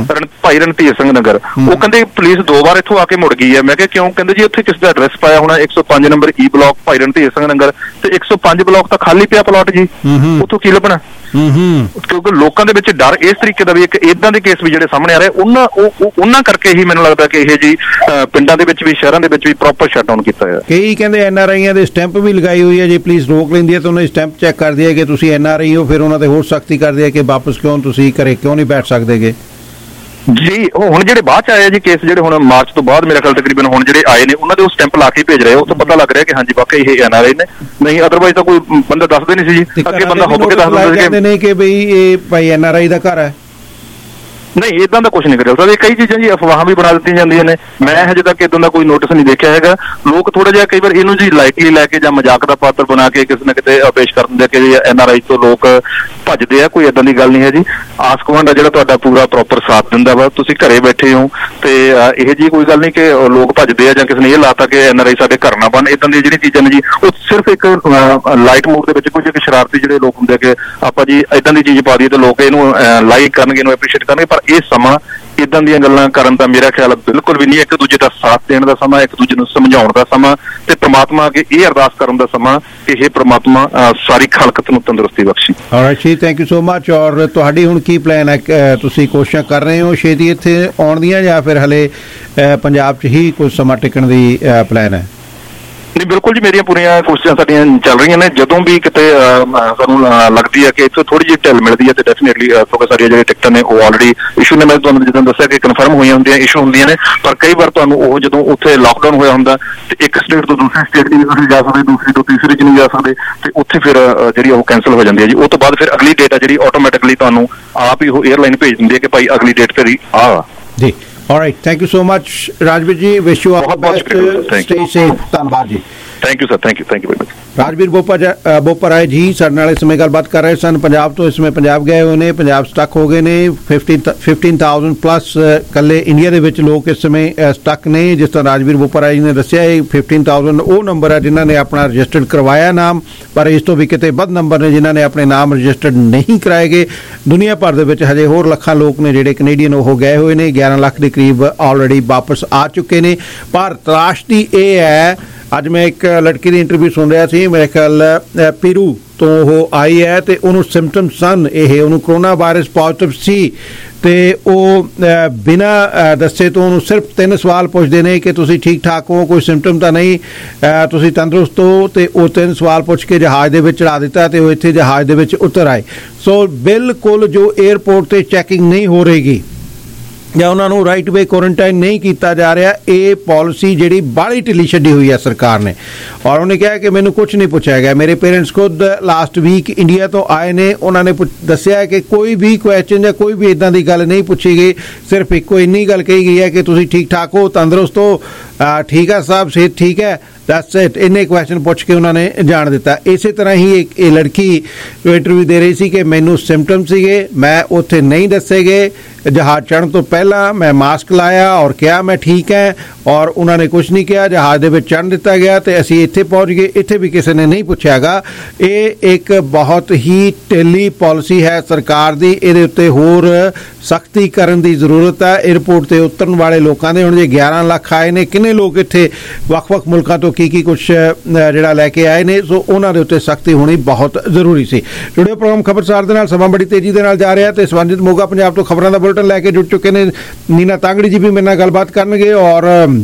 ਭਾਈ ਰਣਧੀਰ ਸਿੰਘ ਨਗਰ, ਉਹ ਕਹਿੰਦੇ ਪੁਲਿਸ ਦੋ ਵਾਰ ਇੱਥੋਂ ਆ ਕੇ ਮੁੜ ਗਈ ਹੈ। ਮੈਂ ਕਿਹਾ ਕਿਉਂ? ਕਹਿੰਦੇ ਜੀ ਉੱਥੇ ਕਿਸ ਦਾ ਐਡਰੈਸ ਪਾਇਆ ਹੋਣਾ ਇੱਕ ਸੌ ਪੰਜ ਨੰਬਰ ਈ ਬਲਾਕ ਭਾਈ ਰਣਧੀਰ ਸਿੰਘ ਨਗਰ, ਤੇ ਇੱਕ ਸੌ ਪੰਜ ਬਲਾਕ ਤਾਂ ਖਾਲੀ ਪਿਆ ਪਲਾਟ ਜੀ, ਉੱਥੋਂ ਕੀ ਲੱਭਣਾ? ਕਿਉਂਕਿ ਲੋਕਾਂ ਦੇ ਵਿੱਚ ਡਰ ਇਸ ਤਰੀਕੇ ਦਾ ਵੀ ਇੱਕ ਏਦਾਂ ਦੇ ਕੇਸ ਵੀ ਜਿਹੜੇ ਸਾਹਮਣੇ ਆ ਰਹੇ ਉਹਨਾਂ ਉਹਨਾਂ ਕਰਕੇ ਹੀ ਮੈਨੂੰ ਲੱਗਦਾ ਕਿ ਇਹ ਜੀ ਪਿੰਡਾਂ ਦੇ ਵਿੱਚ ਵੀ ਸ਼ਹਿਰਾਂ ਦੇ ਵਿੱਚ ਵੀ ਪ੍ਰੋਪਰ ਸ਼ਟਡਾਊਨ ਕੀਤਾ ਹੈ। ਕਈ ਕਹਿੰਦੇ ਐਨ ਆਰ ਆਈਆਂ ਦੇ ਸਟੈਂਪ ਵੀ ਲਗਾਈ ਹੋਈ ਹੈ, ਜੇ ਪੁਲਿਸ ਰੋਕ ਲੈਂਦੀ ਹੈ ਤਾਂ ਉਹਨਾਂ ਦੀ ਸਟੈਂਪ ਚੈੱਕ ਕਰਦੀ ਹੈ ਕਿ ਤੁਸੀਂ ਐਨ ਆਰ ਆਈ ਹੋ, ਫਿਰ ਉਹਨਾਂ ਤੇ ਹੋਰ ਸਖਤੀ ਕਰਦੀ ਹੈ ਕਿ ਵਾਪਸ ਕਿਉਂ ਤੁਸੀਂ ਘਰੇ ਕਿਉਂ ਨਹੀਂ ਬੈਠ ਸਕਦੇਗੇ ਜੀ। ਹੁਣ ਜਿਹੜੇ ਬਾਅਦ ਚ ਆਏ ਆ ਜੀ ਕੇਸ, ਜਿਹੜੇ ਹੁਣ ਮਾਰਚ ਤੋਂ ਬਾਅਦ ਮੇਰੇ ਖਿਆਲ ਤਕਰੀਬਨ ਹੁਣ ਜਿਹੜੇ ਆਏ ਨੇ ਉਹਨਾਂ ਦੇ ਉਹ ਸਟੈਂਪ ਲਾ ਕੇ ਭੇਜ ਰਹੇ, ਉਹ ਤੋਂ ਪਤਾ ਲੱਗ ਰਿਹਾ ਕਿ ਹਾਂਜੀ ਵਾਕਈ ਇਹ ਐਨ ਆਰ ਆਈ ਨੇ, ਨਹੀਂ ਅਦਰਵਾਈਜ਼ ਤਾਂ ਕੋਈ ਬੰਦਾ ਦੱਸਦੇ ਨਹੀਂ ਸੀ ਜੀ। ਅੱਗੇ ਬੰਦਾ ਹੁੱਬ ਕੇ ਦੱਸ ਦਿੰਦੇ ਸੀ ਕਿ ਬਈ ਇਹ ਭਾਈ ਐਨ ਆਰ ਆਈ ਦਾ ਘਰ ਹੈ। ਨਹੀਂ, ਇਦਾਂ ਦਾ ਕੁਛ ਨਹੀਂ ਕਰਿਆ ਸਕਦੇ। ਕਈ ਚੀਜ਼ਾਂ ਜੀ ਅਫਵਾਹਾਂ ਵੀ ਬਣਾ ਦਿੱਤੀਆਂ ਜਾਂਦੀਆਂ ਨੇ, ਮੈਂ ਹਜੇ ਤੱਕ ਇਦਾਂ ਦਾ ਕੋਈ ਨੋਟਿਸ ਨਹੀਂ ਦੇਖਿਆ ਹੈਗਾ। ਲੋਕ ਥੋੜਾ ਜਿਹਾ ਕਈ ਵਾਰ ਇਹਨੂੰ ਜੀ ਲਾਈਟਲੀ ਲੈ ਕੇ ਜਾਂ ਮਜ਼ਾਕ ਦਾ ਪਾਤਰ ਬਣਾ ਕੇ ਕਿਸੇ ਨਾ ਕਿਤੇ ਪੇਸ਼ ਕਰ ਦਿੰਦੇ ਕਿ ਐਨ ਆਰ ਆਈ ਤੋਂ ਲੋਕ ਭੱਜਦੇ ਆ, ਕੋਈ ਏਦਾਂ ਦੀ ਗੱਲ ਨਹੀਂ ਹੈ ਜੀ। ਆਸ ਗੁਆਂਢ ਜਿਹੜਾ ਤੁਹਾਡਾ ਪੂਰਾ ਪ੍ਰੋਪਰ ਸਾਥ ਦਿੰਦਾ ਵਾ, ਤੁਸੀਂ ਘਰੇ ਬੈਠੇ ਹੋ, ਤੇ ਇਹ ਜੀ ਕੋਈ ਗੱਲ ਨਹੀਂ ਕਿ ਲੋਕ ਭੱਜਦੇ ਆ ਜਾਂ ਕਿਸੇ ਨੇ ਇਹ ਲਾਤਾ ਕਿ ਐਨ ਆਰ ਆਈ ਸਾਡੇ ਘਰ ਨਾ ਬਣ। ਏਦਾਂ ਦੀਆਂ ਜਿਹੜੀਆਂ ਚੀਜ਼ਾਂ ਨੇ ਜੀ ਉਹ ਸਿਰਫ ਇੱਕ ਲਾਈਟ ਮੂਡ ਦੇ ਵਿੱਚ ਕੁਝ ਇੱਕ ਸ਼ਰਾਰਤੀ ਜਿਹੜੇ ਲੋਕ ਹੁੰਦੇ ਕਿ ਆਪਾਂ ਜੀ ਏਦਾਂ ਦੀ ਚੀਜ਼ ਪਾ ਦਈਏ ਤੇ ਲੋਕ ਇਹਨੂੰ ਲਾਈਕ ਕਰਨਗੇ, ਇਹਨੂੰ ਐਪਰੀਸ਼ੀਏਟ ਕਰਨਗੇ, ਪਰ ਇਹ ਸਮਾਂ ਇਦਾਂ ਦੀਆਂ ਗੱਲਾਂ ਕਰਨ ਦਾ ਮੇਰਾ ਖਿਆਲ ਬਿਲਕੁਲ ਵੀ ਨਹੀਂ। ਇੱਕ ਦੂਜੇ ਦਾ ਸਾਥ ਦੇਣ ਦਾ ਸਮਾਂ, ਇੱਕ ਦੂਜੇ ਨੂੰ ਸਮਝਾਉਣ ਦਾ ਸਮਾਂ, ਤੇ ਪ੍ਰਮਾਤਮਾ ਅੱਗੇ ਇਹ ਅਰਦਾਸ ਕਰਨ ਦਾ ਸਮਾਂ ਕਿ ਇਹ ਪ੍ਰਮਾਤਮਾ ਸਾਰੀ ਖਲਕਤ ਨੂੰ ਤੰਦਰੁਸਤੀ ਬਖਸ਼ੇ। ਆਲਰਾਈਟ ਜੀ, ਥੈਂਕ ਯੂ ਸੋ ਮਚ। ਔਰ ਤੁਹਾਡੀ ਹੁਣ ਕੀ ਪਲਾਨ ਹੈ? ਤੁਸੀਂ ਕੋਸ਼ਿਸ਼ਾਂ ਕਰ ਰਹੇ ਹੋ ਛੇਤੀ ਇੱਥੇ ਆਉਣ ਦੀਆਂ, ਜਾਂ ਫਿਰ ਹਲੇ ਪੰਜਾਬ 'ਚ ਹੀ ਕੁਝ ਸਮਾਂ ਟਿਕਣ ਦੀ ਪਲਾਨ ਹੈ? ਨਹੀਂ, ਬਿਲਕੁਲ ਜੀ, ਮੇਰੀਆਂ ਪੂਰੀਆਂ ਕੋਸ਼ਿਸ਼ਾਂ ਸਾਡੀਆਂ ਚੱਲ ਰਹੀਆਂ ਨੇ। ਜਦੋਂ ਵੀ ਕਿਤੇ ਸਾਨੂੰ ਲੱਗਦੀ ਹੈ ਕਿ ਇੱਥੋਂ ਥੋੜੀ ਜਿਹੀ ਢਿੱਲ ਮਿਲਦੀ ਹੈ ਤੇ ਡੈਫੀਨੇਟਲੀ, ਕਿਉਂਕਿ ਸਾਡੀਆਂ ਜਿਹੜੀਆਂ ਟਿਕਟਾਂ ਨੇ ਉਹ ਆਲਰੇਡੀ ਇਸ਼ੂ ਨੇ, ਮੈਂ ਤੁਹਾਨੂੰ ਜਿੱਦਾਂ ਦੱਸਿਆ ਕਿ ਕਨਫਰਮ ਹੋਈਆਂ ਹੁੰਦੀਆਂ, ਇਸ਼ੂ ਹੁੰਦੀਆਂ ਨੇ, ਪਰ ਕਈ ਵਾਰ ਤੁਹਾਨੂੰ ਉਹ ਜਦੋਂ ਉੱਥੇ ਲਾਕਡਾਊਨ ਹੋਇਆ ਹੁੰਦਾ ਤੇ ਇੱਕ ਸਟੇਟ ਤੋਂ ਦੂਸਰੀ ਸਟੇਟ 'ਚ ਨਹੀਂ ਤੁਸੀਂ ਜਾ ਸਕਦੇ, ਦੂਸਰੀ ਤੋਂ ਤੀਸਰੀ 'ਚ ਨਹੀਂ ਜਾ ਸਕਦੇ, ਤੇ ਉੱਥੇ ਫਿਰ ਜਿਹੜੀ ਉਹ ਕੈਂਸਲ ਹੋ ਜਾਂਦੀ ਹੈ ਜੀ। ਉਹ ਤੋਂ ਬਾਅਦ ਫਿਰ ਅਗਲੀ ਡੇਟ ਆ ਜਿਹੜੀ ਆਟੋਮੈਟਿਕਲੀ ਤੁਹਾਨੂੰ ਆਪ ਹੀ ਉਹ 에ਅਰਲਾਈਨ ਭੇਜ ਦਿੰਦੀ ਹੈ ਕਿ ਭਾਈ ਅਗਲੀ ਡੇਟ ਤੇਰੀ ਆ ਜੀ। Alright, thank you so much Rajveer ji, wish you all the best, stay safe. ਧੰਨਵਾਦ ਜੀ। Thank you sir, thank you thank you very much. Rajveer Bopa Bopa Rai ji ਸਾਡੇ ਨਾਲ ਇਸ ਸਮੇਂ ਗੱਲਬਾਤ ਕਰ ਰਹੇ ਸਨ ਪੰਜਾਬ ਤੋਂ। ਇਸ ਸਮੇਂ ਪੰਜਾਬ ਗਏ ਹੋਏ ਨੇ, ਪੰਜਾਬ ਸਟਕ ਹੋ ਗਏ ਨੇ। ਫਿਫਟੀਨ ਥਾਊਜ਼ੈਂਡ ਪਲੱਸ ਕੱਲੇ ਇੰਡੀਆ ਦੇ ਵਿੱਚ ਲੋਕ ਇਸ ਸਮੇਂ ਸਟਕ ਨੇ। ਜਿਸ ਤਰ੍ਹਾਂ ਰਾਜਵੀਰ ਬੋਪਾ ਰਾਏ ਜੀ ਨੇ ਦੱਸਿਆ, ਇਹ ਫਿਫਟੀਨ ਥਾਊਜ਼ੈਂਡ ਉਹ ਨੰਬਰ ਹੈ ਜਿਨ੍ਹਾਂ ਨੇ ਆਪਣਾ ਰਜਿਸਟਰਡ ਕਰਵਾਇਆ ਨਾਮ, ਪਰ ਇਸ ਤੋਂ ਵੀ ਕਿਤੇ ਵੱਧ ਨੰਬਰ ਨੇ ਜਿਨ੍ਹਾਂ ਨੇ ਆਪਣੇ ਨਾਮ ਰਜਿਸਟਰਡ ਨਹੀਂ ਕਰਾਏ ਗਏ। ਦੁਨੀਆ ਭਰ ਦੇ ਵਿੱਚ ਹਜੇ ਹੋਰ ਲੱਖਾਂ ਲੋਕ ਨੇ ਜਿਹੜੇ ਕੈਨੇਡੀਅਨ ਉਹ ਗਏ ਹੋਏ ਨੇ। ਗਿਆਰਾਂ ਲੱਖ ਦੇ ਕਰੀਬ ਆਲਰੇਡੀ ਵਾਪਸ ਆ ਚੁੱਕੇ ਨੇ। ਪਰ ਤਰਾਸ਼ਦੀ ਇਹ ਹੈ, ਅੱਜ ਮੈਂ ਇੱਕ ਲੜਕੀ ਦੀ ਇੰਟਰਵਿਊ ਸੁਣ ਰਿਹਾ ਸੀ, ਮੇਰੇ ਖਿਆਲ ਪੀਰੂ ਤੋਂ ਉਹ ਆਈ ਹੈ ਤੇ ਉਹਨੂੰ ਸਿੰਪਟਮਸ ਸਨ, ਇਹ ਉਹਨੂੰ ਕਰੋਨਾ ਵਾਇਰਸ ਪੋਜ਼ਿਟਿਵ ਸੀ, ਤੇ ਉਹ ਬਿਨਾਂ ਦੱਸੇ ਤੋਂ ਉਹਨੂੰ ਸਿਰਫ ਤਿੰਨ ਸਵਾਲ ਪੁੱਛਦੇ ਨੇ ਕਿ ਤੁਸੀਂ ਠੀਕ ਠਾਕ ਹੋ, ਕੋਈ ਸਿੰਪਟਮ ਤਾਂ ਨਹੀਂ, ਤੁਸੀਂ ਤੰਦਰੁਸਤ ਹੋ, ਤੇ ਉਹ ਤਿੰਨ ਸਵਾਲ ਪੁੱਛ ਕੇ ਜਹਾਜ਼ ਦੇ ਵਿੱਚ ਚੜਾ ਦਿੱਤਾ ਤੇ ਉਹ ਇੱਥੇ ਜਹਾਜ਼ ਦੇ ਵਿੱਚ ਉਤਰ ਆਏ। ਸੋ ਬਿਲਕੁਲ ਜੋ 에ਅਰਪੋਰਟ ਤੇ ਚੈਕਿੰਗ ਨਹੀਂ ਹੋ ਰਹੀ ਜਾਂ ਉਹਨਾਂ ਨੂੰ ਰਾਈਟ ਵੇ ਕੁਆਰੰਟਾਈਨ ਨਹੀਂ ਕੀਤਾ ਜਾ ਰਿਹਾ, ਇਹ ਪਾਲਿਸੀ ਜਿਹੜੀ ਬਾਹਲੀ ਢਿੱਲੀ ਛੱਡੀ ਹੋਈ ਹੈ ਸਰਕਾਰ ਨੇ। ਔਰ ਉਹਨੇ ਕਿਹਾ ਕਿ ਮੈਨੂੰ ਕੁਝ ਨਹੀਂ ਪੁੱਛਿਆ ਗਿਆ। ਮੇਰੇ ਪੇਰੈਂਟਸ ਖੁਦ ਲਾਸਟ ਵੀਕ ਇੰਡੀਆ ਤੋਂ ਆਏ ਨੇ, ਉਹਨਾਂ ਨੇ ਦੱਸਿਆ ਕਿ ਕੋਈ ਵੀ ਕੁਐਸਚਨ ਜਾਂ ਕੋਈ ਵੀ ਇੱਦਾਂ ਦੀ ਗੱਲ ਨਹੀਂ ਪੁੱਛੀ ਗਈ, ਸਿਰਫ ਇੱਕੋ ਇੰਨੀ ਗੱਲ ਕਹੀ ਗਈ ਹੈ ਕਿ ਤੁਸੀਂ ਠੀਕ ਠਾਕ ਹੋ, ਤੰਦਰੁਸਤ ਹੋ, ਠੀਕ ਹੈ ਸਾਹਿਬ, ਸਿਹਤ ਠੀਕ ਹੈ, ਦੈਟਸ ਇਟ। ਇੰਨੇ ਕੁਐਸਚਨ ਪੁੱਛ ਕੇ ਉਹਨਾਂ ਨੇ ਜਾਣ ਦਿੱਤਾ। ਇਸੇ ਤਰ੍ਹਾਂ ਹੀ ਇੱਕ ਇਹ ਲੜਕੀ ਇੰਟਰਵਿਊ ਦੇ ਰਹੀ ਸੀ ਕਿ ਮੈਨੂੰ ਸਿੰਪਟਮ ਸੀਗੇ, ਮੈਂ ਉੱਥੇ ਨਹੀਂ ਦੱਸੇ ਗਏ, ਜਹਾਜ਼ ਚੜ੍ਹਨ ਤੋਂ ਪਹਿਲਾਂ ਮੈਂ ਮਾਸਕ ਲਾਇਆ ਔਰ ਕਿਹਾ ਮੈਂ ਠੀਕ ਹੈ, ਔਰ ਉਹਨਾਂ ਨੇ ਕੁਝ ਨਹੀਂ ਕਿਹਾ। ਜਹਾਜ਼ ਦੇ ਵਿੱਚ ਚੜ੍ਹਨ ਦਿੱਤਾ ਗਿਆ ਤੇ ਅਸੀਂ ਇੱਥੇ ਪਹੁੰਚ ਗਏ, ਇੱਥੇ ਵੀ ਕਿਸੇ ਨੇ ਨਹੀਂ ਪੁੱਛਿਆਗਾ। ਇਹ ਇੱਕ ਬਹੁਤ ਹੀ ਢਿੱਲੀ ਪਾਲਿਸੀ ਹੈ ਸਰਕਾਰ ਦੀ, ਇਹਦੇ ਉੱਤੇ ਹੋਰ ਸਖਤੀ ਕਰਨ ਦੀ ਜ਼ਰੂਰਤ ਹੈ। 에ਅਰਪੋਰਟ ਤੇ ਉਤਰਨ ਵਾਲੇ ਲੋਕਾਂ ਦੇ ਹੁਣ ਜੇ ਗਿਆਰਾਂ ਲੱਖ ਆਏ ਨੇ, ਕਿੰਨੇ ਲੋਕ ਇੱਥੇ ਵੱਖ-ਵੱਖ ਮੁਲਕਾਂ ਤੋਂ ਕੀ ਕੀ ਕੁਛ ਜਿਹੜਾ ਲੈ ਕੇ ਆਏ ਨੇ, ਸੋ ਉਹਨਾਂ ਦੇ ਉੱਤੇ ਸਖਤੀ ਹੋਣੀ ਬਹੁਤ ਜ਼ਰੂਰੀ ਸੀ। ਜੁੜਿਓ ਪ੍ਰੋਗਰਾਮ ਖਬਰਸਾਰ ਦੇ ਨਾਲ, ਸਮਾਂ ਬੜੀ ਤੇਜ਼ੀ ਦੇ ਨਾਲ ਜਾ ਰਿਹਾ ਤੇ ਸੰਬੰਧਿਤ ਮੋਗਾ ਪੰਜਾਬ ਤੋਂ ਖਬਰਾਂ ਦਾ ਬੁਲੇਟਿਨ ਲੈ ਕੇ ਜੁੜ ਚੁੱਕੇ ਨੇ ਨੀਨਾ ਤਾਂਗੜੀ ਜੀ ਵੀ ਮੇਰੇ ਨਾਲ ਗੱਲਬਾਤ ਕਰਨਗੇ, ਔਰ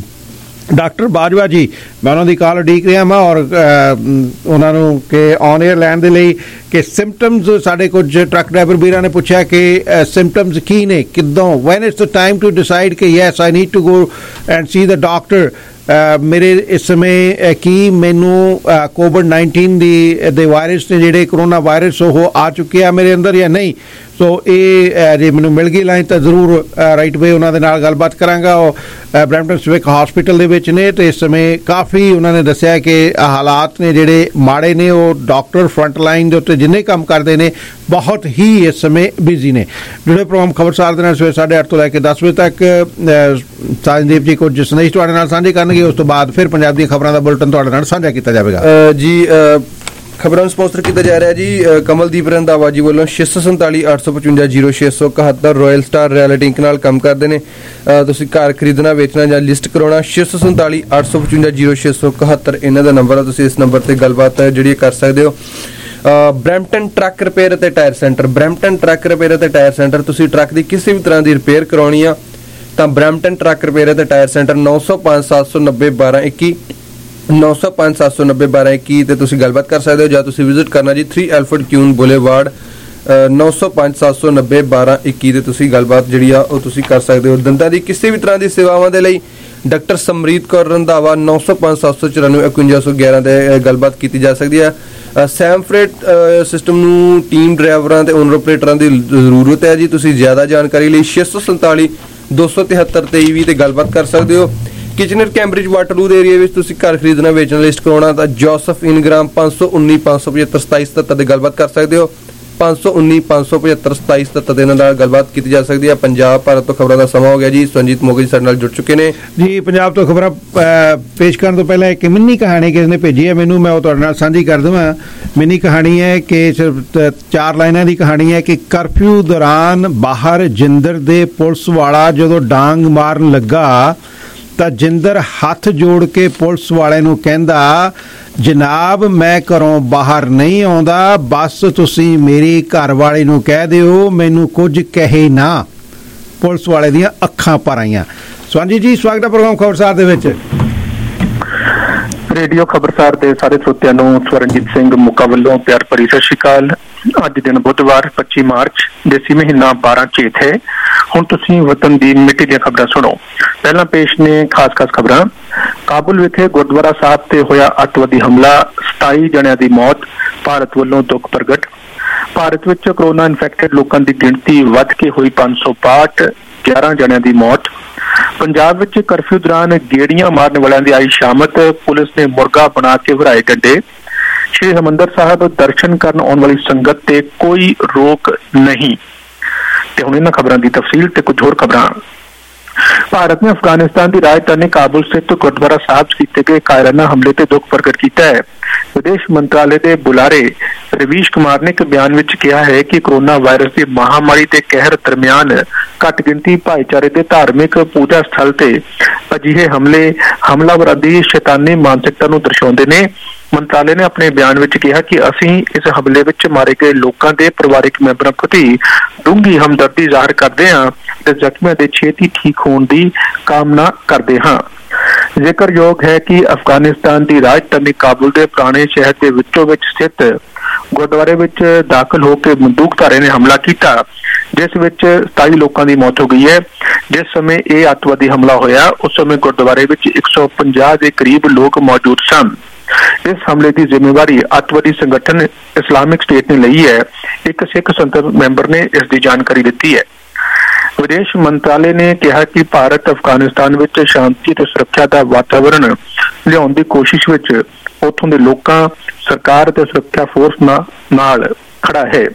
ਡਾਕਟਰ ਬਾਜਵਾ ਜੀ, ਮੈਂ ਉਹਨਾਂ ਦੀ ਕਾਲ ਉਡੀਕ ਰਿਹਾ ਹਾਂ ਔਰ ਉਹਨਾਂ ਨੂੰ ਕਿ ਔਨ 에ਅਰ ਲੈਣ ਦੇ ਲਈ ਕਿ ਸਿੰਪਟਮਸ ਸਾਡੇ ਕੁਝ ਟਰੱਕ ਡਰਾਈਵਰ ਵੀਰਾਂ ਨੇ ਪੁੱਛਿਆ ਕਿ ਸਿੰਪਟਮਸ ਕੀ ਨੇ, ਕਿੱਦੋਂ, when it's the time to decide ਕਿ yes I need to go and see the doctor. ਮੇਰੇ ਇਸ ਸਮੇਂ ਕੀ ਮੈਨੂੰ ਕੋਵਿਡ ਨਾਈਨਟੀਨ ਦੀ ਦੇ ਵਾਇਰਸ ਨੇ ਜਿਹੜੇ ਕਰੋਨਾ ਵਾਇਰਸ ਉਹ ਆ ਚੁੱਕੇ ਆ ਮੇਰੇ ਅੰਦਰ ਜਾਂ ਨਹੀਂ। ਸੋ ਇਹ ਜੇ ਮੈਨੂੰ ਮਿਲ ਗਈ ਲਾਈਨ ਤਾਂ ਜ਼ਰੂਰ ਰਾਈਟ ਵੇ ਉਹਨਾਂ ਦੇ ਨਾਲ ਗੱਲਬਾਤ ਕਰਾਂਗਾ। ਉਹ ਬਰੈਂਪਟਨ ਸਿਵਿਕ ਹਸਪੀਟਲ ਦੇ ਵਿੱਚ ਨੇ ਤੇ ਇਸ ਸਮੇਂ ਕਾਫੀ ਉਹਨਾਂ ਨੇ ਦੱਸਿਆ ਕਿ ਹਾਲਾਤ ਨੇ ਜਿਹੜੇ ਮਾੜੇ ਨੇ। ਉਹ ਡਾਕਟਰ ਫਰੰਟ ਲਾਈਨ ਦੇ ਉੱਤੇ ਜਿੰਨੇ ਕੰਮ ਕਰਦੇ ਨੇ ਬਹੁਤ ਹੀ ਇਸ ਸਮੇਂ ਬਿਜ਼ੀ ਨੇ। ਜੁੜੇ ਪ੍ਰੋਗਰਾਮ ਖਬਰਸਾਰ ਦੇ ਨਾਲ ਸਵੇਰੇ ਸਾਢੇ ਅੱਠ ਤੋਂ ਲੈ ਕੇ ਦਸ ਵਜੇ ਤੱਕ ਸਾਜਨਦੀਪ ਜੀ ਕੁਝ ਸੰਦੇਸ਼ ਤੁਹਾਡੇ ਨਾਲ ਸਾਂਝੇ ਕਰਨਗੇ, ਉਸ ਤੋਂ ਬਾਅਦ ਫਿਰ ਪੰਜਾਬ ਦੀਆਂ ਖਬਰਾਂ ਦਾ ਬੁਲੇਟਿਨ ਤੁਹਾਡੇ ਨਾਲ ਸਾਂਝਾ ਕੀਤਾ ਜਾਵੇਗਾ। ਜੀ ਖਬਰਾਂ ਨੂੰ ਸਪਾਂਸਰ ਕੀਤਾ ਜਾ ਰਿਹਾ ਜੀ ਕਮਲਦੀਪ ਰੰਧਾਵਾ ਜੀ ਵੱਲੋਂ ਛੇ ਸੌ ਸੰਤਾਲੀ ਅੱਠ ਸੌ ਪਚਵੰਜਾ ਜ਼ੀਰੋ ਛੇ ਸੌ ਇਕਹੱਤਰ ਰੋਇਲ ਸਟਾਰ ਰਿਐਲਿਟੀ ਇੰਕ ਨਾਲ ਕੰਮ ਕਰਦੇ ਨੇ। ਤੁਸੀਂ ਘਰ ਖਰੀਦਣਾ, ਵੇਚਣਾ ਜਾਂ ਲਿਸਟ ਕਰਾਉਣਾ, ਛੇ ਸੌ ਸੰਤਾਲੀ ਅੱਠ ਸੌ ਪਚਵੰਜਾ ਜ਼ੀਰੋ ਛੇ ਸੌ ਇਕਹੱਤਰ ਇਹਨਾਂ ਦਾ ਨੰਬਰ ਆ। ਤੁਸੀਂ ਇਸ ਨੰਬਰ ਤੇ ਗੱਲਬਾਤ ਜਿਹੜੀ ਕਰ ਸਕਦੇ ਹੋ। ਬਰੈਂਪਟਨ ਟਰੱਕ ਰਿਪੇਅਰ ਅਤੇ tyre centre, Brampton truck repair ਅਤੇ ਟਾਇਰ ਸੈਂਟਰ, ਤੁਸੀਂ ਟਰੱਕ ਦੀ ਕਿਸੇ ਵੀ ਤਰ੍ਹਾਂ ਦੀ ਰਿਪੇਅਰ ਕਰਾਉਣੀ ਆ ਤਾਂ ਬਰੈਂਪਟਨ ਟਰੱਕ ਰਿਪੇਅਰ ਅਤੇ ਟਾਇਰ ਸੈਂਟਰ ਨੌ ਸੌ ਪੰਜ ਸੱਤ ਸੌ ਨੱਬੇ ਬਾਰਾਂ ਇੱਕੀ ਨੌ ਸੌ ਪੰਜ ਸੱਤ ਸੌ ਨੱਬੇ ਬਾਰਾਂ ਇੱਕੀ ਤੇ ਤੁਸੀਂ ਗੱਲਬਾਤ ਕਰ ਸਕਦੇ ਹੋ। ਜਾਂ ਤੁਸੀਂ ਵਿਜ਼ਿਟ ਕਰਨਾ ਜੀ ਥ੍ਰੀ ਐਲਫਰਡ ਕਿਊਨ ਬੁਲੇਵਾਰਡ ਨੌ ਸੌ ਪੰਜ ਸੱਤ ਸੌ ਨੱਬੇ ਬਾਰਾਂ ਇੱਕੀ ਤੇ ਤੁਸੀਂ ਗੱਲਬਾਤ ਜਿਹੜੀ ਆ ਉਹ ਤੁਸੀਂ ਕਰ ਸਕਦੇ ਹੋ। ਦੰਦਾਂ ਦੀ ਕਿਸੇ ਵੀ ਤਰ੍ਹਾਂ ਦੀ ਸੇਵਾਵਾਂ ਦੇ ਲਈ ਡਾਕਟਰ ਸਮਰੀਤ ਕੌਰ ਰੰਧਾਵਾ ਨੌ ਸੌ ਪੰਜ ਸੱਤ ਸੌ ਚੁਰਾਨਵੇਂ ਇਕਵੰਜਾ ਸੌ ਗਿਆਰਾਂ ਤੇ ਗੱਲਬਾਤ ਕੀਤੀ ਜਾ ਸਕਦੀ ਹੈ। ਸੈਮ ਫਰੇਟ ਸਿਸਟਮ ਨੂੰ ਟੀਮ ਡਰਾਈਵਰਾਂ ਤੇ ਓਨਰ ਆਪਰੇਟਰਾਂ ਦੀ ਜ਼ਰੂਰਤ ਹੈ ਜੀ। ਤੁਸੀਂ ਜ਼ਿਆਦਾ ਜਾਣਕਾਰੀ ਲਈ ਛੇ ਸੌ ਸੰਤਾਲੀ ਦੋ ਸੌ ਤਿਹੱਤਰ ਤੇਈ ਵੀਹ ਤੇ ਗੱਲਬਾਤ ਕਰ ਸਕਦੇ ਹੋ। ਕਿਚਨਰ ਕੈਂਬਰਿਜ ਵਾਟਰਲੂ ਦੇ ਏਰੀਆ ਵਿੱਚ ਤੁਸੀਂ ਘਰ ਖਰੀਦਣਾ, ਵੇਚਣਾ, ਲਿਸਟ ਕਰਾਉਣਾ ਤਾਂ ਜੋਸਫ ਇਨਗ੍ਰਾਮ ਪੰਜ ਸੌ ਉੱਨੀ ਪੰਜ ਸੌ ਪਝੱਤਰ ਸਤਾਈ ਸਤੱਤਰ ਤੇ ਗੱਲਬਾਤ ਕਰ ਸਕਦੇ ਹੋ। ਪੰਜ ਸੌ ਉੱਨੀ ਪੰਜ ਸੌ ਪਝੱਤਰ ਸਤਾਈ ਸਤੱਤਰ ਦੇ ਨਾਲ ਗੱਲਬਾਤ ਕੀਤੀ ਜਾ ਸਕਦੀ ਹੈ। ਪੰਜਾਬ ਭਾਰਤ ਤੋਂ ਖਬਰਾਂ ਦਾ ਸਮਾਂ ਹੋ ਗਿਆ ਜੀ। ਸੰਜੀਤ ਮੋਗੀ ਜੀ ਸਾਡੇ ਨਾਲ ਜੁੜ ਚੁੱਕੇ ਨੇ ਜੀ। ਪੰਜਾਬ ਤੋਂ ਖਬਰਾਂ ਪੇਸ਼ ਕਰਨ ਤੋਂ ਪਹਿਲਾਂ ਇੱਕ ਮਿੰਨੀ ਕਹਾਣੀ ਕਿਸ ਨੇ ਭੇਜੀ ਹੈ ਮੈਨੂੰ, ਮੈਂ ਉਹ ਤੁਹਾਡੇ ਨਾਲ ਸਾਂਝੀ ਕਰ ਦੇਵਾਂ। ਮਿੰਨੀ ਕਹਾਣੀ ਹੈ ਕਿ ਸਿਰਫ ਚਾਰ ਲਾਈਨਾਂ ਦੀ ਕਹਾਣੀ ਹੈ ਕਿ ਕਰਫਿਊ ਦੌਰਾਨ ਬਾਹਰ ਜਿੰਦਰ ਦੇ ਪੁਲਿਸ ਵਾਲਾ ਜਦੋਂ ਡਾਂਗ ਮਾਰਨ ਲੱਗਾ ਤਾਂ ਜਿੰਦਰ ਹੱਥ ਜੋੜ ਕੇ ਪੁਲਿਸ ਵਾਲੇ ਨੂੰ ਕਹਿੰਦਾ, ਜਨਾਬ ਮੈਂ ਘਰੋਂ ਬਾਹਰ ਨਹੀਂ ਆਉਂਦਾ, ਬਸ ਤੁਸੀਂ ਮੇਰੀ ਘਰ ਵਾਲੀ ਨੂੰ ਕਹਿ ਦਿਓ ਮੈਨੂੰ ਕੁਝ ਕਹੇ ਨਾ। ਪੁਲਿਸ ਵਾਲੇ ਦੀਆਂ ਅੱਖਾਂ ਭਰ ਆਈਆਂ। ਸਵਾਂਜੀ ਜੀ, ਸਵਾਗਤ ਹੈ ਪ੍ਰੋਗਰਾਮ ਖਬਰਸਾਰ ਦੇ ਵਿੱਚ। ਰੇਡੀਓ ਖਬਰਸਾਰ ਦੇ ਸਾਰੇ ਸਰੋਤਿਆਂ ਨੂੰ ਸਵਰਨਜੀਤ ਸਿੰਘ ਮੁੱਕਾ ਵੱਲੋਂ ਪਿਆਰ ਭਰੀ ਸਤਿ ਸ਼੍ਰੀ ਅਕਾਲ। ਅੱਜ ਦਿਨ ਬੁੱਧਵਾਰ ਪੱਚੀ ਮਾਰਚ, ਦੇਸੀ ਮਹੀਨਾ ਬਾਰਾਂ ਚੇਤ ਹੈ। ਹੁਣ ਤੁਸੀਂ ਵਤਨ ਦੀ ਮਿੱਟੀ ਦੀਆਂ ਖਬਰਾਂ ਸੁਣੋ। ਪਹਿਲਾਂ ਪੇਸ਼ ਨੇ ਖਾਸ ਖਾਸ ਖਬਰਾਂ। ਕਾਬੁਲ ਵਿਖੇ ਗੁਰਦੁਆਰਾ ਸਾਹਿਬ ਤੇ ਹੋਇਆ ਅੱਤਵਾਦੀ ਹਮਲਾ, ਸਤਾਈ ਜਣਿਆਂ ਦੀ ਮੌਤ, ਭਾਰਤ ਵੱਲੋਂ ਦੁੱਖ ਪ੍ਰਗਟ। ਭਾਰਤ ਵਿੱਚ ਕਰੋਨਾ ਇਨਫੈਕਟਡ ਲੋਕਾਂ ਦੀ ਗਿਣਤੀ ਵੱਧ ਕੇ ਹੋਈ ਪੰਜ ਸੌ ਬਾਹਠ, ਗਿਆਰਾਂ ਜਣਿਆਂ ਦੀ ਮੌਤ। ਪੰਜਾਬ ਵਿੱਚ ਕਰਫਿਊ ਦੌਰਾਨ ਗੇੜੀਆਂ ਮਾਰਨ ਵਾਲਿਆਂ ਦੀ ਆਈ ਸ਼ਾਮਤ, ਪੁਲਿਸ ਨੇ ਮੁਰਗਾ ਬਣਾ ਕੇ ਭਰਾਏ ਡੰਡੇ। ਸ਼੍ਰੀ ਹਰਿਮੰਦਰ ਸਾਹਿਬ ਦਰਸ਼ਨ ਕਰਨ ਆਉਣ ਵਾਲੀ ਸੰਗਤ ਤੇ ਕੋਈ ਰੋਕ ਨਹੀਂ। ਤੇ ਹੁਣ ਇਹਨਾਂ ਖਬਰਾਂ ਦੀ ਤਫਸੀਲ ਤੇ ਕੁਝ ਹੋਰ ਖਬਰਾਂ। ਭਾਰਤ ਨੇ ਅਫਗਾਨਿਸਤਾਨ ਦੀ ਰਾਜਧਾਨੀ ਕਾਬੁਲ ਸਥਿਤ ਗੁਰਦੁਆਰਾ ਸਾਹਿਬ ਕੀਤੇ ਗਏ ਕਾਇਰਾਨਾ ਹਮਲੇ ਤੇ ਦੁੱਖ ਪ੍ਰਗਟ ਕੀਤਾ ਹੈ। ਵਿਦੇਸ਼ ਮੰਤਰਾਲੇ ਦੇ ਬੁਲਾਰੇ ਰਵੀਸ਼ ਕੁਮਾਰ ਨੇ ਇੱਕ ਬਿਆਨ ਵਿੱਚ ਕਿਹਾ ਹੈ ਕਿ ਕੋਰੋਨਾ ਵਾਇਰਸ ਦੀ ਮਹਾਮਾਰੀ ਦੇ ਕਹਿਰ ਦਰਮਿਆਨ ਘੱਟ ਗਿਣਤੀ ਭਾਈਚਾਰੇ ਦੇ ਧਾਰਮਿਕ ਪੂਜਾ ਸਥਲ ਤੇ ਅਜਿਹੇ ਹਮਲੇ ਹਮਲਾਵਰਾਂ ਦੀ ਸ਼ੈਤਾਨੀ ਮਾਨਸਿਕਤਾ ਨੂੰ ਦਰਸਾਉਂਦੇ ਨੇ। ਮੰਤਰਾਲੇ ਨੇ ਆਪਣੇ ਬਿਆਨ ਵਿੱਚ ਕਿਹਾ ਕਿ ਅਸੀਂ ਇਸ ਹਮਲੇ ਵਿੱਚ ਮਾਰੇ ਗਏ ਲੋਕਾਂ ਦੇ ਪਰਿਵਾਰਕ ਮੈਂਬਰਾਂ ਪ੍ਰਤੀ ਡੂੰਘੀ ਹਮਦਰਦੀ ਜ਼ਾਹਰ ਕਰਦੇ ਹਾਂ ਤੇ ਜ਼ਖਮੀਆਂ ਦੇ ਛੇਤੀ ਠੀਕ ਹੋਣ ਦੀ ਕਾਮਨਾ ਕਰਦੇ ਹਾਂ। ਜ਼ਿਕਰਯੋਗ ਹੈ ਕਿ ਅਫਗਾਨਿਸਤਾਨ ਦੀ ਰਾਜਧਾਨੀ ਕਾਬੁਲ ਦੇ ਪੁਰਾਣੇ ਸ਼ਹਿਰ ਦੇ ਵਿੱਚੋਂ ਵਿੱਚ ਸਥਿਤ ਗੁਰਦੁਆਰੇ ਵਿੱਚ ਦਾਖਲ ਹੋ ਕੇ ਬੰਦੂਕਧਾਰੇ ਨੇ ਹਮਲਾ ਕੀਤਾ, ਜਿਸ ਵਿੱਚ ਸਤਾਈ ਲੋਕਾਂ ਦੀ ਮੌਤ ਹੋ ਗਈ ਹੈ। ਜਿਸ ਸਮੇਂ ਇਹ ਅੱਤਵਾਦੀ ਹਮਲਾ ਹੋਇਆ ਉਸ ਸਮੇਂ ਗੁਰਦੁਆਰੇ ਵਿੱਚ ਇੱਕ ਸੌ ਪੰਜਾਹ ਦੇ ਕਰੀਬ ਲੋਕ ਮੌਜੂਦ ਸਨ। ਇਸ ਹਮਲੇ ਦੀ ਜ਼ਿੰਮੇਵਾਰੀ ਅੱਤਵਾਦੀ ਸੰਗਠਨ ਇਸਲਾਮਿਕ ਸਟੇਟ ਨੇ ਲਈ ਹੈ। ਇੱਕ ਸਿੱਖ ਸੰਸਦ ਮੈਂਬਰ ਨੇ ਇਸ ਦੀ ਜਾਣਕਾਰੀ ਦਿੱਤੀ ਹੈ। ਵਿਦੇਸ਼ ਮੰਤਰਾਲੇ ਨੇ ਕਿਹਾ ਕਿ ਭਾਰਤ ਅਫਗਾਨਿਸਤਾਨ ਵਿੱਚ ਸ਼ਾਂਤੀ ਤੇ ਸੁਰੱਖਿਆ ਦਾ ਵਾਤਾਵਰਣ ਲਿਆਉਣ ਦੀ ਕੋਸ਼ਿਸ਼ ਵਿੱਚ ਉੱਥੋਂ ਦੇ ਲੋਕਾਂ, ਸਰਕਾਰ ਤੇ ਸੁਰੱਖਿਆ ਫੋਰਸ ਨਾਲ ਖੜਾ ਹੈ।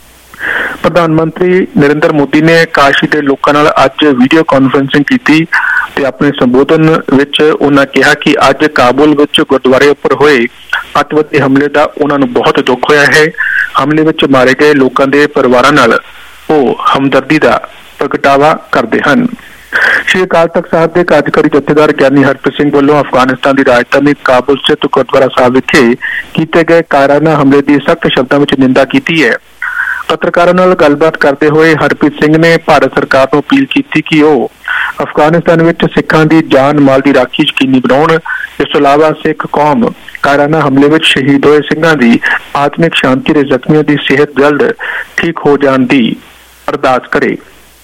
ਪ੍ਰਧਾਨ ਮੰਤਰੀ ਨਰਿੰਦਰ ਮੋਦੀ ਨੇ ਕਾਸ਼ੀ ਦੇ ਲੋਕਾਂ ਨਾਲ ਅੱਜ ਵੀਡੀਓ ਕਾਨਫਰੰਸਿੰਗ ਕੀਤੀ ਤੇ ਆਪਣੇ ਸੰਬੋਧਨ ਵਿੱਚ ਉਹਨਾਂ ਕਿਹਾ ਕਿ ਅੱਜ ਕਾਬੁਲ ਵਿੱਚ ਗੁਰਦੁਆਰੇ ਉੱਪਰ ਹੋਏ ਅੱਤਵਾਦੀ ਹਮਲੇ ਦਾ ਉਹਨਾਂ ਨੂੰ ਬਹੁਤ ਦੁੱਖ ਹੋਇਆ ਹੈ। ਹਮਲੇ ਵਿੱਚ ਮਾਰੇ ਗਏ ਲੋਕਾਂ ਦੇ ਪਰਿਵਾਰਾਂ ਨਾਲ ਉਹ ਹਮਦਰਦੀ ਦਾ ਪ੍ਰਗਟਾਵਾ ਕਰਦੇ ਹਨ। ਸ਼੍ਰੀ ਅਕਾਲ ਤਖ਼ਤ ਸਾਹਿਬ ਦੇ ਕਾਰਜਕਾਰੀ ਜਥੇਦਾਰ ਗਿਆਨੀ ਹਰਪ੍ਰੀਤ ਸਿੰਘ ਵੱਲੋਂ ਅਫਗਾਨਿਸਤਾਨ ਦੀ ਰਾਜਧਾਨੀ ਕਾਬੁਲ ਸਥਿਤ ਗੁਰਦੁਆਰਾ ਸਾਹਿਬ ਵਿਖੇ ਕੀਤੇ ਗਏ ਕਾਇਰਾਨਾ ਹਮਲੇ ਦੀ ਸਖਤ ਸ਼ਬਦਾਂ ਵਿੱਚ ਨਿੰਦਾ ਕੀਤੀ ਹੈ। ਪੱਤਰਕਾਰਾਂ ਨਾਲ ਗੱਲਬਾਤ ਕਰਦੇ ਹੋਏ ਹਰਪ੍ਰੀਤ ਸਿੰਘ ਨੇ ਭਾਰਤ ਸਰਕਾਰ ਨੂੰ ਅਪੀਲ ਕੀਤੀ ਕਿ ਉਹ ਅਫਗਾਨਿਸਤਾਨ ਵਿੱਚ ਸਿੱਖਾਂ ਦੀ ਜਾਨ ਮਾਲ ਦੀ ਰਾਖੀ ਯਕੀਨੀ ਬਣਾਉਣ। ਇਸ ਤੋਂ ਇਲਾਵਾ ਸਿੱਖ ਕੌਮ ਕਾਇਰਾਨਾ ਹਮਲੇ ਵਿੱਚ ਸ਼ਹੀਦ ਹੋਏ ਸਿੰਘਾਂ ਦੀ ਆਤਮਿਕ ਸ਼ਾਂਤੀ ਤੇ ਜ਼ਖਮੀਆਂ ਦੀ ਸਿਹਤ ਜਲਦ ਠੀਕ ਹੋ ਜਾਣ ਦੀ ਅਰਦਾਸ ਕਰੇ।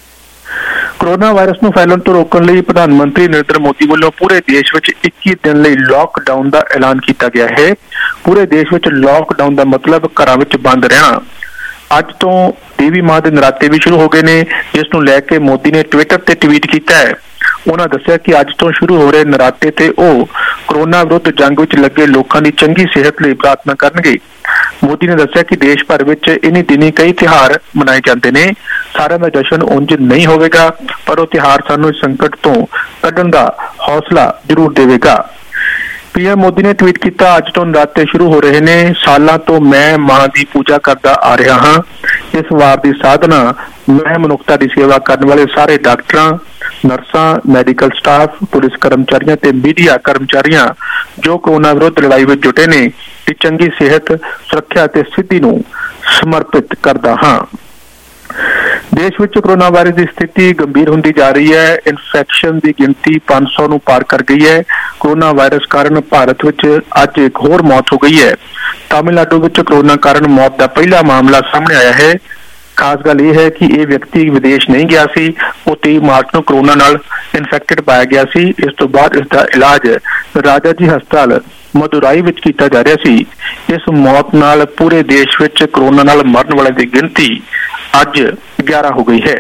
ਕੋਰੋਨਾ ਵਾਇਰਸ ਨੂੰ ਫੈਲਣ ਤੋਂ ਰੋਕਣ ਲਈ ਪ੍ਰਧਾਨ ਮੰਤਰੀ ਨਰਿੰਦਰ ਮੋਦੀ ਵੱਲੋਂ ਪੂਰੇ ਦੇਸ਼ ਵਿੱਚ ਇੱਕੀ ਦਿਨ ਲਈ ਲਾਕਡਾਊਨ ਦਾ ਐਲਾਨ ਕੀਤਾ ਗਿਆ ਹੈ। ਪੂਰੇ ਦੇਸ਼ ਵਿੱਚ ਲਾਕਡਾਊਨ ਦਾ ਮਤਲਬ ਘਰਾਂ ਵਿੱਚ ਬੰਦ ਰਹਿਣਾ। ਅੱਜ ਤੋਂ ਦੇਵੀ ਮਾਂ ਦੇ ਨਰਾਤੇ ਵੀ ਸ਼ੁਰੂ ਹੋ ਗਏ ਨੇ, ਜਿਸ ਨੂੰ ਲੈ ਕੇ ਮੋਦੀ ਨੇ ਟਵਿੱਟਰ ਤੇ ਟਵੀਟ ਕੀਤਾ ਹੈ। ਉਹਨਾਂ ਦੱਸਿਆ ਕਿ ਅੱਜ ਤੋਂ ਸ਼ੁਰੂ ਹੋ ਰਹੇ ਨਰਾਤੇ ਤੇ ਉਹ ਕੋਰੋਨਾ ਵਿਰੁੱਧ ਜੰਗ ਵਿੱਚ ਲੱਗੇ ਲੋਕਾਂ ਦੀ ਚੰਗੀ ਸਿਹਤ ਲਈ ਪ੍ਰਾਰਥਨਾ ਕਰਨਗੇ। ਮੋਦੀ ਨੇ ਦੱਸਿਆ ਕਿ ਦੇਸ਼ ਭਰ ਵਿੱਚ ਇਨੀ ਦਿਨੀ ਕਈ ਤਿਉਹਾਰ ਮਨਾਏ ਜਾਂਦੇ ਨੇ। ਸਾਰਿਆਂ ਦਾ ਜਸ਼ਨ ਉਂਝ ਨਹੀਂ ਹੋਵੇਗਾ, ਪਰ ਉਹ ਤਿਉਹਾਰ ਸਾਨੂੰ ਇਸ ਸੰਕਟ ਤੋਂ ਕੱਢਣ ਦਾ ਹੌਸਲਾ ਜ਼ਰੂਰ ਦੇਵੇਗਾ। ਪੀਐਮ ਮੋਦੀ ਨੇ ਟਵੀਟ ਕੀਤਾ, ਅੱਜ ਤੋਂ ਨਰਾਤੇ ਸ਼ੁਰੂ ਹੋ ਰਹੇ ਨੇ। ਸਾਲਾਂ ਤੋਂ ਮੈਂ ਮਾਂ ਦੀ ਪੂਜਾ ਕਰਦਾ ਆ ਰਿਹਾ ਹਾਂ। ਇਸ ਵਾਰ ਦੀ ਸਾਧਨਾ ਮੈਂ ਮਨੁੱਖਤਾ ਦੀ ਸੇਵਾ ਕਰਨ ਵਾਲੇ ਸਾਰੇ ਡਾਕਟਰਾਂ, ਨਰਸਾਂ, ਮੈਡੀਕਲ ਸਟਾਫ, ਪੁਲਿਸ ਕਰਮਚਾਰੀਆਂ ਤੇ ਮੀਡੀਆ ਕਰਮਚਾਰੀਆਂ ਜੋ ਕੋਰੋਨਾ ਵਿਰੁੱਧ ਲੜਾਈ ਵਿੱਚ ਜੁਟੇ ਨੇ ਦੀ ਚੰਗੀ ਸਿਹਤ, ਸੁਰੱਖਿਆ ਤੇ ਸਿੱਧੀ ਨੂੰ ਸਮਰਪਿਤ ਕਰਦਾ ਹਾਂ। ਦੇਸ਼ ਵਿੱਚ ਕੋਰੋਨਾ ਵਾਇਰਸ ਦੀ ਸਥਿਤੀ ਗੰਭੀਰ ਹੁੰਦੀ ਜਾ ਰਹੀ ਹੈ। ਇਨਫੈਕਸ਼ਨ ਦੀ ਗਿਣਤੀ ਪੰਜ ਸੌ ਨੂੰ ਪਾਰ ਕਰ ਗਈ ਹੈ। ਕੋਰੋਨਾ ਵਾਇਰਸ ਕਾਰਨ ਭਾਰਤ ਵਿੱਚ ਅੱਜ ਇੱਕ ਹੋਰ ਮੌਤ ਹੋ ਗਈ ਹੈ। ਤਾਮਿਲਨਾਡੂ ਵਿੱਚ ਕੋਰੋਨਾ ਕਾਰਨ ਮੌਤ ਦਾ ਪਹਿਲਾ ਮਾਮਲਾ ਸਾਹਮਣੇ ਆਇਆ ਹੈ। ਖਾਸ ਗੱਲ ਇਹ ਹੈ ਕਿ ਇਹ ਵਿਅਕਤੀ ਵਿਦੇਸ਼ ਨਹੀਂ ਗਿਆ ਸੀ। ਉਹ ਤੇਈ ਮਾਰਚ ਨੂੰ ਕੋਰੋਨਾ ਨਾਲ ਇਨਫੈਕਟਡ ਪਾਇਆ ਗਿਆ ਸੀ। ਇਸ ਤੋਂ ਬਾਅਦ ਇਸ ਦਾ ਇਲਾਜ ਰਾਜਾ ਜੀ ਹਸਪਤਾਲ ਮਦੁਰਾਈ ਵਿੱਚ ਕੀਤਾ ਜਾ ਰਿਹਾ ਸੀ। ਇਸ ਮੌਤ ਨਾਲ ਪੂਰੇ ਦੇਸ਼ ਵਿੱਚ ਕੋਰੋਨਾ ਨਾਲ ਮਰਨ ਵਾਲਿਆਂ ਦੀ ਗਿਣਤੀ ਅੱਜ ਗਿਆਰਾਂ ਹੋ ਗਈ ਹੈ।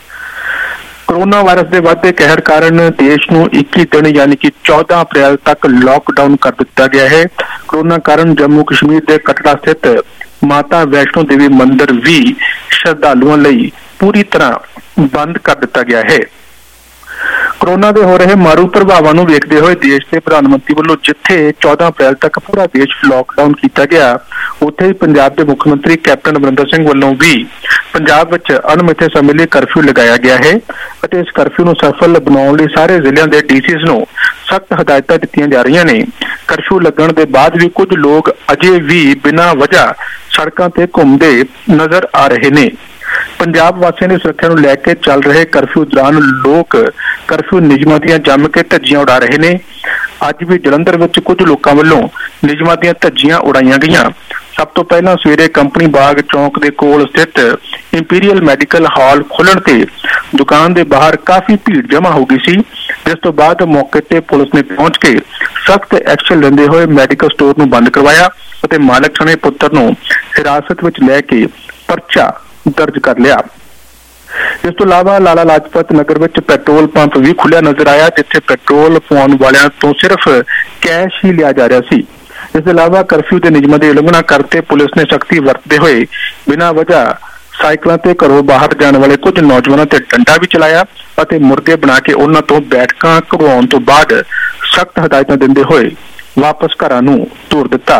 ਕੋਰੋਨਾ ਵਾਇਰਸ ਦੇ ਵੱਧਦੇ ਕਹਿਰ ਕਾਰਨ ਦੇਸ਼ ਨੂੰ ਇੱਕੀ ਦਿਨ ਯਾਨੀ ਕਿ ਚੌਦਾਂ ਅਪ੍ਰੈਲ ਤੱਕ ਲਾਕਡਾਊਨ ਕਰ ਦਿੱਤਾ ਗਿਆ ਹੈ। ਕੋਰੋਨਾ ਕਾਰਨ ਜੰਮੂ ਕਸ਼ਮੀਰ ਦੇ ਕਟੜਾ ਸਥਿਤ ਮਾਤਾ ਵੈਸ਼ਨੋ ਦੇਵੀ ਮੰਦਿਰ ਵੀ ਸ਼ਰਧਾਲੂਆਂ ਲਈ ਪੂਰੀ ਤਰ੍ਹਾਂ ਬੰਦ ਕਰ ਦਿੱਤਾ ਗਿਆ ਹੈ। ਕੋਰੋਨਾ ਦੇ ਹੋ ਰਹੇ ਮਾਰੂ ਪ੍ਰਭਾਵਾਂ ਨੂੰ ਵੇਖਦੇ ਹੋਏ ਦੇਸ਼ ਦੇ ਪ੍ਰਧਾਨ ਮੰਤਰੀ ਵੱਲੋਂ ਜਿੱਥੇ ਚੌਦਾਂ ਅਪ੍ਰੈਲ ਤੱਕ ਪੂਰਾ ਦੇਸ਼ ਲਾਕਡਾਊਨ ਕੀਤਾ ਗਿਆ, ਉੱਥੇ ਹੀ ਪੰਜਾਬ ਦੇ ਮੁੱਖ ਮੰਤਰੀ ਕੈਪਟਨ ਅਮਰਿੰਦਰ ਸਿੰਘ ਵੱਲੋਂ ਵੀ ਪੰਜਾਬ ਵਿੱਚ ਅਣਮਿੱਥੇ ਸਮੇਂ ਲਈ ਕਰਫਿਊ ਲਗਾਇਆ ਗਿਆ ਹੈ ਅਤੇ ਇਸ ਕਰਫਿਊ ਨੂੰ ਸਫਲ ਬਣਾਉਣ ਲਈ ਸਾਰੇ ਜ਼ਿਲ੍ਹਿਆਂ ਦੇ ਡੀਸੀਜ਼ ਨੂੰ ਸਖਤ ਹਦਾਇਤਾਂ ਦਿੱਤੀਆਂ ਜਾ ਰਹੀਆਂ ਨੇ। ਕਰਫਿਊ ਲੱਗਣ ਦੇ ਬਾਅਦ ਵੀ ਕੁਝ ਲੋਕ ਅਜੇ ਵੀ ਬਿਨਾਂ ਵਜ੍ਹਾ ਸੜਕਾਂ ਤੇ ਘੁੰਮਦੇ ਨਜ਼ਰ ਆ ਰਹੇ ਨੇ। ਪੰਜਾਬ ਵਾਸੀਆਂ ਦੀ ਸੁਰੱਖਿਆ ਨੂੰ ਲੈ ਕੇ ਚੱਲ ਰਹੇ ਕਰਫਿਊ ਦੌਰਾਨ ਲੋਕ ਕਰਫਿਊ ਨਿਯਮਾਂ ਦੀਆਂ ਜੰਮ ਕੇ ਧੱਜੀਆਂ ਉਡਾ ਰਹੇ ਨੇ। ਅੱਜ ਵੀ ਜਲੰਧਰ ਵਿੱਚ ਕੁਝ ਲੋਕਾਂ ਵੱਲੋਂ ਨਿਯਮਾਂ ਦੀਆਂ ਧੱਜੀਆਂ ਉਡਾਈਆਂ ਗਈਆਂ। ਸਭ ਤੋਂ ਪਹਿਲਾਂ ਸਵੇਰੇ ਕੰਪਨੀ ਬਾਗ ਚੌਂਕ ਦੇ ਕੋਲ ਸਥਿਤ ਇੰਪੀਰੀਅਲ ਮੈਡੀਕਲ ਹਾਲ ਖੁੱਲਣ ਤੇ ਦੁਕਾਨ ਦੇ ਬਾਹਰ ਕਾਫੀ ਭੀੜ ਜਮ੍ਹਾਂ ਹੋ ਗਈ ਸੀ, ਜਿਸ ਤੋਂ ਬਾਅਦ ਮੌਕੇ ਤੇ ਪੁਲਿਸ ਨੇ ਪਹੁੰਚ ਕੇ ਸਖਤ ਐਕਸ਼ਨ ਲੈਂਦੇ ਹੋਏ ਮੈਡੀਕਲ ਸਟੋਰ ਨੂੰ ਬੰਦ ਕਰਵਾਇਆ ਅਤੇ ਮਾਲਕ ਸਣੇ ਪੁੱਤਰ ਨੂੰ ਹਿਰਾਸਤ ਵਿੱਚ ਲੈ ਕੇ ਪਰਚਾ ਦਰਜ ਕਰ ਲਿਆ। ਇਸ ਤੋਂ ਇਲਾਵਾ ਲਾਲਾ ਲਾਜਪਤ ਨਗਰ ਵਿੱਚ ਪੈਟਰੋਲ ਪੰਪ ਵੀ ਖੁੱਲਿਆ ਨਜ਼ਰ ਆਇਆ, ਜਿੱਥੇ ਪੈਟਰੋਲ ਪਵਾਉਣ ਵਾਲਿਆਂ ਤੋਂ ਸਿਰਫ ਕੈਸ਼ ਹੀ ਲਿਆ ਜਾ ਰਿਹਾ ਸੀ। ਇਸ ਤੋਂ ਇਲਾਵਾ ਕਰਫਿਊ ਦੇ ਨਿਯਮਾਂ ਦੀ ਉਲੰਘਣਾ ਕਰਦੇ ਪੁਲਿਸ ਨੇ ਸਖਤੀ ਵਰਤਦੇ ਹੋਏ ਬਿਨਾਂ ਵਜ੍ਹਾ ਸਾਈਕਲਾਂ ਤੇ ਘਰੋਂ ਬਾਹਰ ਜਾਣ ਵਾਲੇ ਕੁਝ ਨੌਜਵਾਨਾਂ ਤੇ ਡੰਡਾ ਵੀ ਚਲਾਇਆ ਅਤੇ ਮੁਰਗੇ ਬਣਾ ਕੇ ਉਹਨਾਂ ਤੋਂ ਬੈਠਕਾਂ ਕਰਵਾਉਣ ਤੋਂ ਬਾਅਦ ਸਖਤ ਹਦਾਇਤਾਂ ਦਿੰਦੇ ਹੋਏ ਵਾਪਸ ਘਰਾਂ ਨੂੰ ਤੋਰ ਦਿੱਤਾ।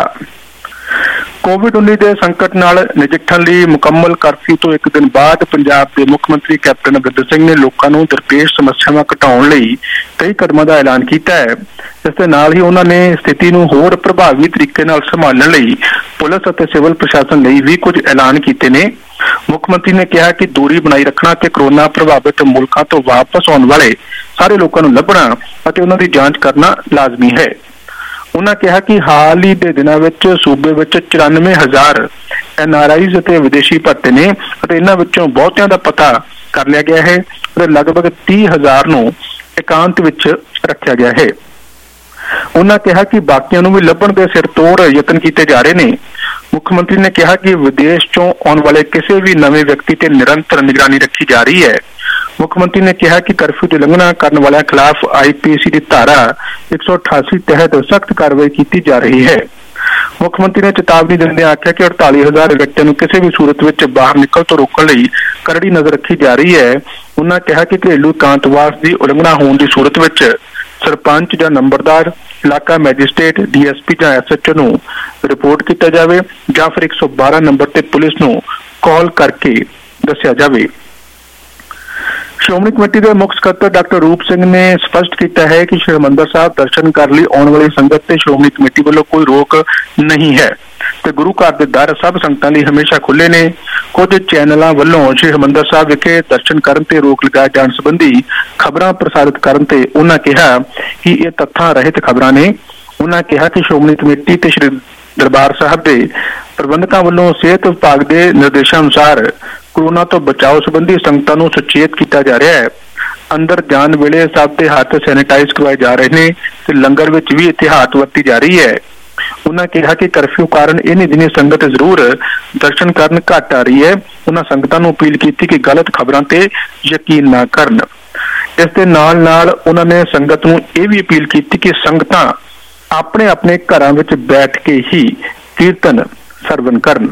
ਕੋਵਿਡ ਉੱਨੀ ਦੇ ਸੰਕਟ ਨਾਲ ਨਜਿੱਠਣ ਲਈ ਮੁਕੰਮਲ ਕਰਫਿਊ ਤੋਂ ਇੱਕ ਦਿਨ ਬਾਅਦ ਪੰਜਾਬ ਦੇ ਮੁੱਖ ਮੰਤਰੀ ਕੈਪਟਨ ਅਮਰਿੰਦਰ ਸਿੰਘ ਨੇ ਲੋਕਾਂ ਨੂੰ ਦਰਪੇਸ਼ ਸਮੱਸਿਆਵਾਂ ਘਟਾਉਣ ਲਈ ਕਈ ਕਦਮਾਂ ਦਾ ਐਲਾਨ ਕੀਤਾ ਹੈ। ਇਸ ਦੇ ਨਾਲ ਹੀ ਉਹਨਾਂ ਨੇ ਸਥਿਤੀ ਨੂੰ ਹੋਰ ਪ੍ਰਭਾਵੀ ਤਰੀਕੇ ਨਾਲ ਸੰਭਾਲਣ ਲਈ ਪੁਲਿਸ ਅਤੇ ਸਿਵਲ ਪ੍ਰਸ਼ਾਸਨ ਲਈ ਵੀ ਕੁਝ ਐਲਾਨ ਕੀਤੇ ਨੇ। ਮੁੱਖ ਮੰਤਰੀ ਨੇ ਕਿਹਾ ਕਿ ਦੂਰੀ ਬਣਾਈ ਰੱਖਣਾ ਤੇ ਕੋਰੋਨਾ ਪ੍ਰਭਾਵਿਤ ਮੁਲਕਾਂ ਤੋਂ ਵਾਪਸ ਆਉਣ ਵਾਲੇ ਸਾਰੇ ਲੋਕਾਂ ਨੂੰ ਲੱਭਣਾ ਅਤੇ ਉਹਨਾਂ ਦੀ ਜਾਂਚ ਕਰਨਾ ਲਾਜ਼ਮੀ ਹੈ। ਉਹਨਾਂ ਕਿਹਾ ਕਿ ਹਾਲ ਹੀ ਦੇ ਦਿਨਾਂ ਵਿੱਚ ਸੂਬੇ ਵਿੱਚ ਚੁਰਾਨਵੇਂ ਹਜ਼ਾਰ ਐਨ ਆਰ ਆਈਜ਼ ਅਤੇ ਵਿਦੇਸ਼ੀ ਭਰਤੇ ਨੇ ਅਤੇ ਇਹਨਾਂ ਵਿੱਚੋਂ ਬਹੁਤਿਆਂ ਦਾ ਪਤਾ ਕਰ ਲਿਆ ਗਿਆ ਹੈ ਅਤੇ ਲਗਭਗ ਤੀਹ ਹਜ਼ਾਰ ਨੂੰ ਇਕਾਂਤ ਵਿੱਚ ਰੱਖਿਆ ਗਿਆ ਹੈ। ਉਹਨਾਂ ਕਿਹਾ ਕਿ ਬਾਕੀਆਂ ਨੂੰ ਵੀ ਲੱਭਣ ਦੇ ਸਿਰ ਤੋੜ ਯਤਨ ਕੀਤੇ ਜਾ ਰਹੇ ਨੇ। ਮੁੱਖ ਮੰਤਰੀ ਨੇ ਕਿਹਾ ਕਿ ਵਿਦੇਸ਼ ਚੋਂ ਆਉਣ ਵਾਲੇ ਕਿਸੇ ਵੀ ਨਵੇਂ ਵਿਅਕਤੀ ਤੇ ਨਿਰੰਤਰ ਨਿਗਰਾਨੀ ਰੱਖੀ ਜਾ ਰਹੀ ਹੈ। ਮੁੱਖ ਮੰਤਰੀ ਨੇ ਕਿਹਾ ਕਿ ਕਰਫਿਊ ਦੀ ਉਲੰਘਣਾ ਕਰਨ ਵਾਲਿਆਂ ਖਿਲਾਫ ਆਈ ਪੀ ਸੀ ਦੀ ਧਾਰਾ ਇੱਕ ਸੌ ਅਠਾਸੀ ਤਹਿਤ ਸਖਤ ਕਾਰਵਾਈ ਕੀਤੀ ਜਾ ਰਹੀ ਹੈ। ਮੁੱਖ ਮੰਤਰੀ ਨੇ ਚੇਤਾਵਨੀ ਦਿੰਦਿਆਂ ਆਖਿਆ ਕਿ ਅੜਤਾਲੀ ਹਜ਼ਾਰ ਵਿਅਕਤੀਆਂ ਨੂੰ ਕਿਸੇ ਵੀ ਸੂਰਤ ਵਿੱਚ ਬਾਹਰ ਨਿਕਲ ਤੋਂ ਰੋਕਣ ਲਈ ਕਰੜੀ ਨਜ਼ਰ ਰੱਖੀ ਜਾ ਰਹੀ ਹੈ। ਉਹਨਾਂ ਕਿਹਾ ਕਿ ਘਰੇਲੂ ਇਕਾਂਤਵਾਸ ਦੀ ਉਲੰਘਣਾ ਹੋਣ ਦੀ ਸੂਰਤ ਵਿੱਚ ਸਰਪੰਚ ਜਾਂ ਨੰਬਰਦਾਰ, ਇਲਾਕਾ ਮੈਜਿਸਟ੍ਰੇਟ, ਡੀ ਐਸ ਪੀ ਜਾਂ ਐਸ ਐਚ ਓ ਨੂੰ ਰਿਪੋਰਟ ਕੀਤਾ ਜਾਵੇ ਜਾਂ ਫਿਰ ਇੱਕ ਸੌ ਬਾਰਾਂ ਨੰਬਰ ਤੇ ਪੁਲਿਸ ਨੂੰ ਕਾਲ ਕਰਕੇ ਦੱਸਿਆ ਜਾਵੇ। ਸ਼੍ਰੋਮਣੀ ਕਮੇਟੀ ਦੇ ਮੁੱਖ ਸਕੱਤਰ ਡਾਕਟਰ ਰੂਪ ਸਿੰਘ ਨੇ ਸਪਸ਼ਟ ਕੀਤਾ ਹੈ ਕਿ ਸ਼੍ਰੀ ਹਰਿਮੰਦਰ ਸਾਹਿਬ ਦਰਸ਼ਨ ਕਰਨ ਲਈ ਆਉਣ ਵਾਲੀ ਸੰਗਤ ਤੇ ਸ਼੍ਰੋਮਣੀ ਕਮੇਟੀ ਵੱਲੋਂ ਕੋਈ ਰੋਕ ਨਹੀਂ ਹੈ ਤੇ ਗੁਰੂ ਘਰ ਦੇ ਦਰ ਸਭ ਸੰਗਤਾਂ ਲਈ ਹਮੇਸ਼ਾ ਖੁੱਲ੍ਹੇ ਨੇ। ਕੁਝ ਚੈਨਲਾਂ ਵੱਲੋਂ ਸ਼੍ਰੀ ਹਰਿਮੰਦਰ ਸਾਹਿਬ ਵਿਖੇ ਦਰਸ਼ਨ ਕਰਨ ਤੇ ਰੋਕ ਲਗਾਏ ਜਾਣ ਸੰਬੰਧੀ ਖਬਰਾਂ ਪ੍ਰਸਾਰਿਤ ਕਰਨ ਤੇ ਉਹਨਾਂ ਕਿਹਾ ਕਿ ਇਹ ਤੱਥਾਂ ਰਹਿਤ ਖਬਰਾਂ ਨੇ। ਉਹਨਾਂ ਕਿਹਾ ਕਿ ਸ਼੍ਰੋਮਣੀ ਕਮੇਟੀ ਤੇ ਸ਼੍ਰੀ ਦਰਬਾਰ ਸਾਹਿਬ ਦੇ ਪ੍ਰਬੰਧਕਾਂ ਵੱਲੋਂ ਸਿਹਤ ਵਿਭਾਗ ਦੇ ਨਿਰਦੇਸ਼ਾਂ ਅਨੁਸਾਰ ਕੋਰੋਨਾ ਤੋਂ ਬਚਾਓ ਸੰਬੰਧੀ ਸੰਗਤਾਂ ਨੂੰ ਸੁਚੇਤ ਕੀਤਾ ਜਾ ਰਿਹਾ ਹੈ। ਅੰਦਰ ਜਾਣ ਵੇਲੇ ਸਭ ਦੇ ਹੱਥ ਸੈਨੀਟਾਈਜ਼ ਕਰਵਾਏ ਜਾ ਰਹੇ ਨੇ ਤੇ ਲੰਗਰ ਵਿੱਚ ਵੀ ਇਤਿਹਾਤ ਵਰਤੀ ਜਾ ਰਹੀ ਹੈ। ਉਹਨਾਂ ਕਿਹਾ ਕਿ ਕਰਫਿਊ ਕਾਰਨ ਇਹਨੀ ਦਿਨੀ ਸੰਗਤ ਜ਼ਰੂਰ ਦਰਸ਼ਨ ਕਰਨ ਘੱਟ ਆ ਰਹੀ ਹੈ। ਉਹਨਾਂ ਸੰਗਤਾਂ ਨੂੰ ਅਪੀਲ ਕੀਤੀ ਕਿ ਗਲਤ ਖਬਰਾਂ ਤੇ ਯਕੀਨ ਨਾ ਕਰਨ। ਇਸ ਦੇ ਨਾਲ ਨਾਲ ਉਹਨਾਂ ਨੇ ਸੰਗਤ ਨੂੰ ਇਹ ਵੀ ਅਪੀਲ ਕੀਤੀ ਕਿ ਸੰਗਤਾਂ ਆਪਣੇ ਆਪਣੇ ਘਰਾਂ ਵਿੱਚ ਬੈਠ ਕੇ ਹੀ ਕੀਰਤਨ ਸਰਵਨ ਕਰਨ।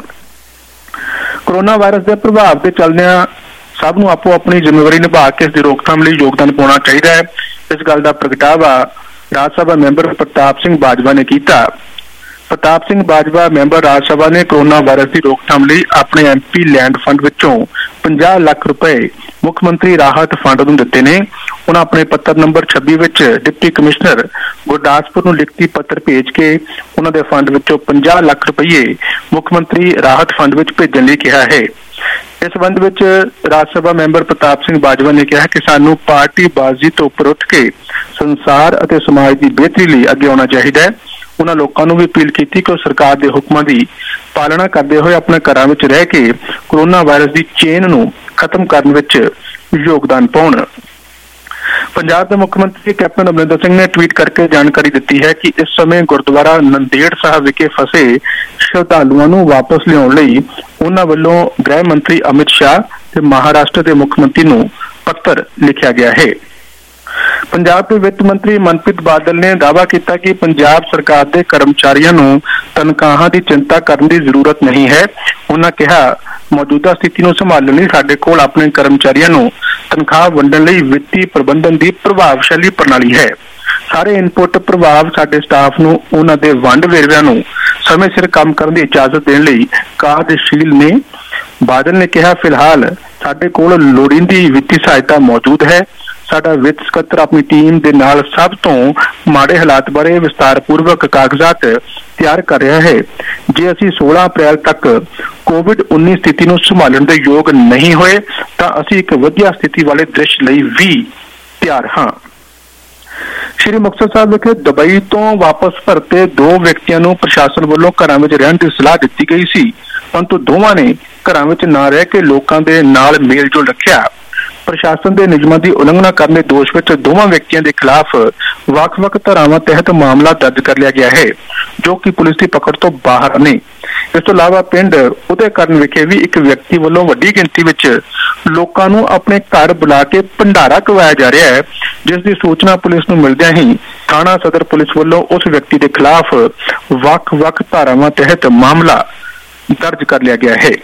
ਕੋਰੋਨਾ ਵਾਇਰਸ ਦੇ ਪ੍ਰਭਾਵ ਦੇ ਚੱਲਦਿਆਂ ਸਭ ਨੂੰ ਆਪੋ ਆਪਣੀ ਜ਼ਿੰਮੇਵਾਰੀ ਨਿਭਾ ਕੇ ਇਸ ਦੀ ਰੋਕਥਾਮ ਲਈ ਯੋਗਦਾਨ ਪਾਉਣਾ ਚਾਹੀਦਾ ਹੈ। ਇਸ ਗੱਲ ਦਾ ਪ੍ਰਗਟਾਵਾ ਰਾਜ ਸਭਾ ਮੈਂਬਰ ਪ੍ਰਤਾਪ ਸਿੰਘ ਬਾਜਵਾ ਨੇ ਕੀਤਾ। ਪ੍ਰਤਾਪ ਸਿੰਘ ਬਾਜਵਾ ਮੈਂਬਰ ਰਾਜ ਸਭਾ ਨੇ ਕੋਰੋਨਾ ਵਾਇਰਸ ਦੀ ਰੋਕਥਾਮ ਲਈ ਆਪਣੇ ਐਮ ਪੀ ਲੈਂਡ ਫੰਡ ਵਿੱਚੋਂ ਪੰਜਾਹ ਲੱਖ ਰੁਪਏ ਮੁੱਖ ਮੰਤਰੀ ਰਾਹਤ ਫੰਡ ਨੂੰ ਦਿੱਤੇ ਨੇ। ਉਹਨਾਂ ਆਪਣੇ ਪੱਤਰ ਨੰਬਰ ਛੱਬੀ ਵਿੱਚ ਡਿਪਟੀ ਕਮਿਸ਼ਨਰ ਗੁਰਦਾਸਪੁਰ ਨੂੰ ਲਿਖਤੀ ਪੱਤਰ ਭੇਜ ਕੇ ਉਹਨਾਂ ਦੇ ਫੰਡ ਵਿੱਚੋਂ ਪੰਜਾਹ ਲੱਖ ਰੁਪਏ ਮੁੱਖ ਮੰਤਰੀ ਰਾਹਤ ਫੰਡ ਵਿੱਚ ਭੇਜਣ ਲਈ ਕਿਹਾ ਹੈ। ਇਸ ਸੰਬੰਧ ਵਿੱਚ ਰਾਜ ਸਭਾ ਮੈਂਬਰ ਪ੍ਰਤਾਪ ਸਿੰਘ ਬਾਜਵਾ ਨੇ ਕਿਹਾ ਕਿ ਸਾਨੂੰ ਪਾਰਟੀ ਬਾਜ਼ੀ ਤੋਂ ਉੱਪਰ ਉੱਠ ਕੇ ਸੰਸਾਰ ਅਤੇ ਸਮਾਜ ਦੀ ਬਿਹਤਰੀ ਲਈ ਅੱਗੇ ਆਉਣਾ ਚਾਹੀਦਾ ਹੈ। ਉਹਨਾਂ ਲੋਕਾਂ ਨੂੰ ਵੀ ਅਪੀਲ ਕੀਤੀ ਕਿ ਉਹ ਸਰਕਾਰ ਦੇ ਹੁਕਮਾਂ ਦੀ ਪਾਲਣਾ ਕਰਦੇ ਹੋਏ ਆਪਣੇ ਘਰਾਂ ਵਿੱਚ ਰਹਿ ਕੇ ਕੋਰੋਨਾ ਵਾਇਰਸ ਦੀ ਚੇਨ ਨੂੰ ਖਤਮ ਕਰਨ ਵਿੱਚ ਯੋਗਦਾਨ ਪਾਉਣ। ਪੰਜਾਬ ਦੇ ਮੁੱਖ ਮੰਤਰੀ ਕੈਪਟਨ ਅਮਰਿੰਦਰ ਸਿੰਘ ਨੇ ਟਵੀਟ ਕਰਕੇ ਜਾਣਕਾਰੀ ਦਿੱਤੀ ਹੈ ਕਿ ਇਸ ਸਮੇਂ ਗੁਰਦੁਆਰਾ ਨੰਦੇੜ ਸਾਹਿਬ ਵਿਖੇ ਫਸੇ ਸ਼ਰਧਾਲੂਆਂ ਨੂੰ ਵਾਪਸ ਲਿਆਉਣ ਲਈ ਉਹਨਾਂ ਵੱਲੋਂ ਗ੍ਰਹਿ ਮੰਤਰੀ ਅਮਿਤ ਸ਼ਾਹ ਤੇ ਮਹਾਰਾਸ਼ਟਰ ਦੇ ਮੁੱਖ ਮੰਤਰੀ ਨੂੰ ਪੱਤਰ ਲਿਖਿਆ ਗਿਆ ਹੈ। ਪੰਜਾਬ ਦੇ ਵਿੱਤ ਮੰਤਰੀ ਮਨਪ੍ਰੀਤ ਬਾਦਲ ਨੇ ਦਾਅਵਾ ਕੀਤਾ ਕਿ ਪੰਜਾਬ ਸਰਕਾਰ ਦੇ ਕਰਮਚਾਰੀਆਂ ਨੂੰ ਤਨਖਾਹਾਂ ਦੀ ਚਿੰਤਾ ਕਰਨ ਦੀ ਜ਼ਰੂਰਤ ਨਹੀਂ ਹੈ। ਉਹਨਾਂ ਕਿਹਾ, ਮੌਜੂਦਾ ਸਥਿਤੀ ਨੂੰ ਸੰਭਾਲਣ ਲਈ ਸਾਡੇ ਕੋਲ ਆਪਣੇ ਕਰਮਚਾਰੀਆਂ ਨੂੰ ਤਨਖਾਹ ਵੰਡਣ ਲਈ ਵਿੱਤੀ ਪ੍ਰਬੰਧਨ ਦੀ ਪ੍ਰਭਾਵਸ਼ਾਲੀ ਪ੍ਰਣਾਲੀ ਹੈ। ਸਾਰੇ ਇਨਪੁਟ ਪ੍ਰਭਾਵ ਸਾਡੇ ਸਟਾਫ ਨੂੰ ਉਹਨਾਂ ਦੇ ਵੰਡ ਵੇਰਵਿਆਂ ਨੂੰ ਸਮੇਂ ਸਿਰ ਕੰਮ ਕਰਨ ਦੀ ਇਜਾਜ਼ਤ ਦੇਣ ਲਈ ਕਾਰਜਸ਼ੀਲ ਨੇ। ਬਾਦਲ ਨੇ ਕਿਹਾ, ਫਿਲਹਾਲ ਸਾਡੇ ਕੋਲ ਲੋੜੀਂਦੀ ਵਿੱਤੀ ਸਹਾਇਤਾ ਮੌਜੂਦ ਹੈ। ਸਾਡਾ ਵਿੱਤ ਸਕੱਤਰ ਆਪਣੀ ਟੀਮ ਦੇ ਨਾਲ ਸਭ ਤੋਂ ਮਾੜੇ ਹਾਲਾਤ ਬਾਰੇ ਵਿਸਤਾਰਪੂਰਵਕ ਕਾਗਜ਼ਾਤ ਤਿਆਰ ਕਰ ਰਿਹਾ ਹੈ। ਜੇ ਅਸੀਂ ਸੋਲਾਂ ਅਪ੍ਰੈਲ ਤੱਕ ਕੋਵਿਡ ਉੱਨੀ ਸਥਿਤੀ ਨੂੰ ਸੰਭਾਲਣ ਦੇ ਯੋਗ ਨਹੀਂ ਹੋਏ ਤਾਂ ਅਸੀਂ ਇੱਕ ਵਧੀਆ ਸਥਿਤੀ ਵਾਲੇ ਦ੍ਰਿਸ਼ ਲਈ ਵੀ ਤਿਆਰ ਹਾਂ। ਸ਼੍ਰੀ ਮੁਕਤਸਰ ਸਾਹਿਬ ਵਿਖੇ ਦੁਬਈ ਤੋਂ ਵਾਪਸ ਪਰਤੇ ਦੋ ਵਿਅਕਤੀਆਂ ਨੂੰ ਪ੍ਰਸ਼ਾਸਨ ਵੱਲੋਂ ਘਰਾਂ ਵਿੱਚ ਰਹਿਣ ਦੀ ਸਲਾਹ ਦਿੱਤੀ ਗਈ ਸੀ, ਪਰੰਤੂ ਦੋਵਾਂ ਨੇ ਘਰਾਂ ਵਿੱਚ ਨਾ ਰਹਿ ਕੇ ਲੋਕਾਂ ਦੇ ਨਾਲ ਮੇਲ ਜੋਲ ਰੱਖਿਆ। ਪ੍ਰਸ਼ਾਸਨ ਦੇ ਨਿਯਮਾਂ ਦੀ ਉਲੰਘਣਾ ਕਰਨ ਦੇ ਦੋਸ਼ ਵਿੱਚ ਦੋਵਾਂ ਵਿਅਕਤੀਆਂ ਦੇ ਖਿਲਾਫ ਵੱਖ-ਵੱਖ ਧਾਰਾਵਾਂ ਤਹਿਤ ਮਾਮਲਾ ਦਰਜ ਕਰ ਲਿਆ ਗਿਆ ਹੈ, ਜੋ ਕਿ ਪੁਲਿਸ ਦੀ ਪਕੜ ਤੋਂ ਬਾਹਰ ਨੇ। ਇਸ ਤੋਂ ਇਲਾਵਾ ਪਿੰਡ ਉਦੇਕਰਨ ਵਿਖੇ ਵੀ ਇੱਕ ਵਿਅਕਤੀ ਵੱਲੋਂ ਵੱਡੀ ਗਿਣਤੀ ਵਿੱਚ ਲੋਕਾਂ ਨੂੰ ਆਪਣੇ ਘਰ ਬੁਲਾ ਕੇ ਭੰਡਾਰਾ ਕਰਵਾਇਆ ਜਾ ਰਿਹਾ ਹੈ, ਜਿਸ ਦੀ ਸੂਚਨਾ ਪੁਲਿਸ ਨੂੰ ਮਿਲਦਿਆਂ ਹੀ ਥਾਣਾ ਸਦਰ ਪੁਲਿਸ ਵੱਲੋਂ ਉਸ ਵਿਅਕਤੀ ਦੇ ਖਿਲਾਫ ਵੱਖ-ਵੱਖ ਧਾਰਾਵਾਂ ਤਹਿਤ ਮਾਮਲਾ ਦਰਜ ਕਰ ਲਿਆ ਗਿਆ ਹੈ।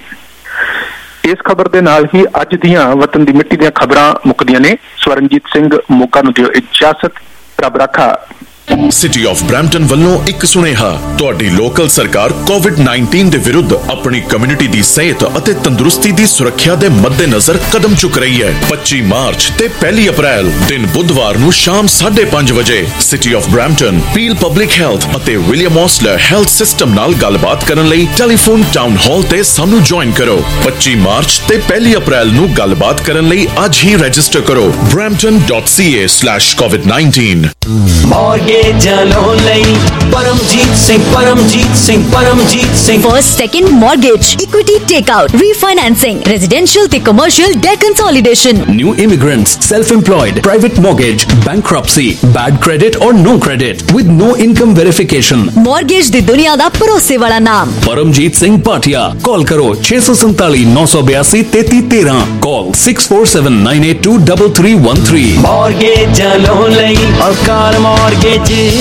ਇਸ ਖਬਰ ਦੇ ਨਾਲ ਹੀ ਅੱਜ ਦੀਆਂ ਵਤਨ ਦੀ ਮਿੱਟੀ ਦੀਆਂ ਖਬਰਾਂ ਮੁੱਕਦੀਆਂ ਨੇ। ਸਵਰਨਜੀਤ ਸਿੰਘ ਮੋਗਾ ਨੂੰ ਦਿਓ ਇਜਾਜ਼ਤ। ਰੱਬ ਰਾਖਾ। ਸਿਟੀ ਆਫ ਬ੍ਰੈਂਪਟਨ ਵੱਲੋਂ ਇੱਕ ਸੁਨੇਹਾ, ਤੁਹਾਡੀ ਲੋਕਲ ਸਰਕਾਰ ਕੋਵਿਡ ਨਾਈਨਟੀਨ ਦੇ ਵਿਰੁੱਧ ਆਪਣੀ ਕਮਿਊਨਿਟੀ ਦੀ ਸਿਹਤ ਅਤੇ ਤੰਦਰੁਸਤੀ ਦੀ ਸੁਰੱਖਿਆ ਦੇ ਮੱਦੇਨਜ਼ਰ ਕਦਮ ਚੁੱਕ ਰਹੀ ਹੈ। ਪੱਚੀ ਮਾਰਚ ਤੇ ਪਹਿਲੀ ਅਪ੍ਰੈਲ ਦਿਨ ਬੁੱਧਵਾਰ ਨੂੰ ਸ਼ਾਮ ਸਾਢੇ ਪੰਜ ਵਜੇ city of Brampton, Peel public health ਅਤੇ ਵਿਲੀਅਮ ਔਸਲਰ ਹੈਲਥ ਸਿਸਟਮ ਨਾਲ ਗੱਲਬਾਤ ਕਰਨ ਲਈ ਟੈਲੀਫੋਨ ਟਾਊਨ ਹਾਲ ਤੇ ਸਾਨੂੰ ਜੁਆਇਨ ਕਰੋ। ਪੱਚੀ ਮਾਰਚ ਤੇ ਪਹਿਲੀ ਅਪ੍ਰੈਲ ਨੂੰ ਗੱਲਬਾਤ ਕਰਨ ਲਈ ਅੱਜ ਹੀ ਰਜਿਸਟਰ ਕਰੋ brampton dot c a slash covid nineteen। Paramjit Singh Paramjit Singh Paramjit Singh first second mortgage, equity takeout, refinancing, residential ते commercial debt consolidation, new immigrants, self employed, private mortgage, bankruptcy, bad credit और no credit with no income verification. Mortgage दी दुनिया दा भरोसे वाला नाम Paramjit Singh Bhatia. Call करो छे सौ संताली नौ सौ बयासी तेती तेरह। Call six four seven nine eight two double three one three. Mortgage अकाल mortgage.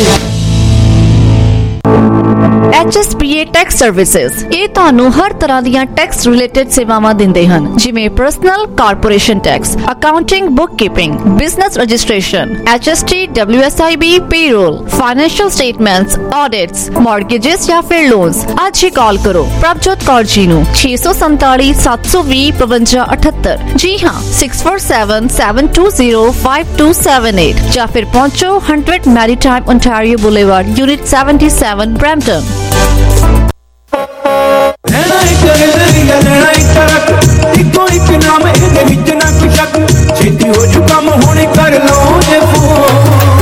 H S P A tax services ਇਹ ਤੁਹਾਨੂੰ ਹਰ ਤਰ੍ਹਾਂ ਦੀਆਂ ਟੈਕਸ ਰਿਲੇਟਡ ਸੇਵਾਵਾਂ ਦਿੰਦੇ ਹਨ, ਜਿਵੇਂ personal corporation tax, accounting, bookkeeping, business registration, H S T, W S I B, payroll, financial statements, audits, mortgages ਜਾਂ ਫਿਰ ਲੋਨਸ। ਅੱਜ ਹੀ ਕਾਲ ਕਰੋ ਪ੍ਰਭਜੋਤ ਕੌਰ ਜੀ ਨੂੰ ਛੇ ਸੌ ਸੰਤਾਲੀ ਸੱਤ ਸੌ ਵੀਹ ਪਚਵੰਜਾ ਅਠੱਤਰ। ਜੀ ਹਾਂ, six four seven seven two zero five two seven eight ਜਾਂ ਫਿਰ ਪਹੁੰਚੋ hundred maritime Ontario boulevard, unit seventy seven, Brampton. ਇੱਕੋ ਇੱਕ ਨਾਮ ਇਹਦੇ ਵਿੱਚ ਨਾ ਕੋਈ ਸ਼ੱਕ, ਛੇਤੀ ਹੋ ਜੂ ਕੰਮ ਹੁਣੇ ਕਰ ਲਓ ਜੇ ਫੋਨ।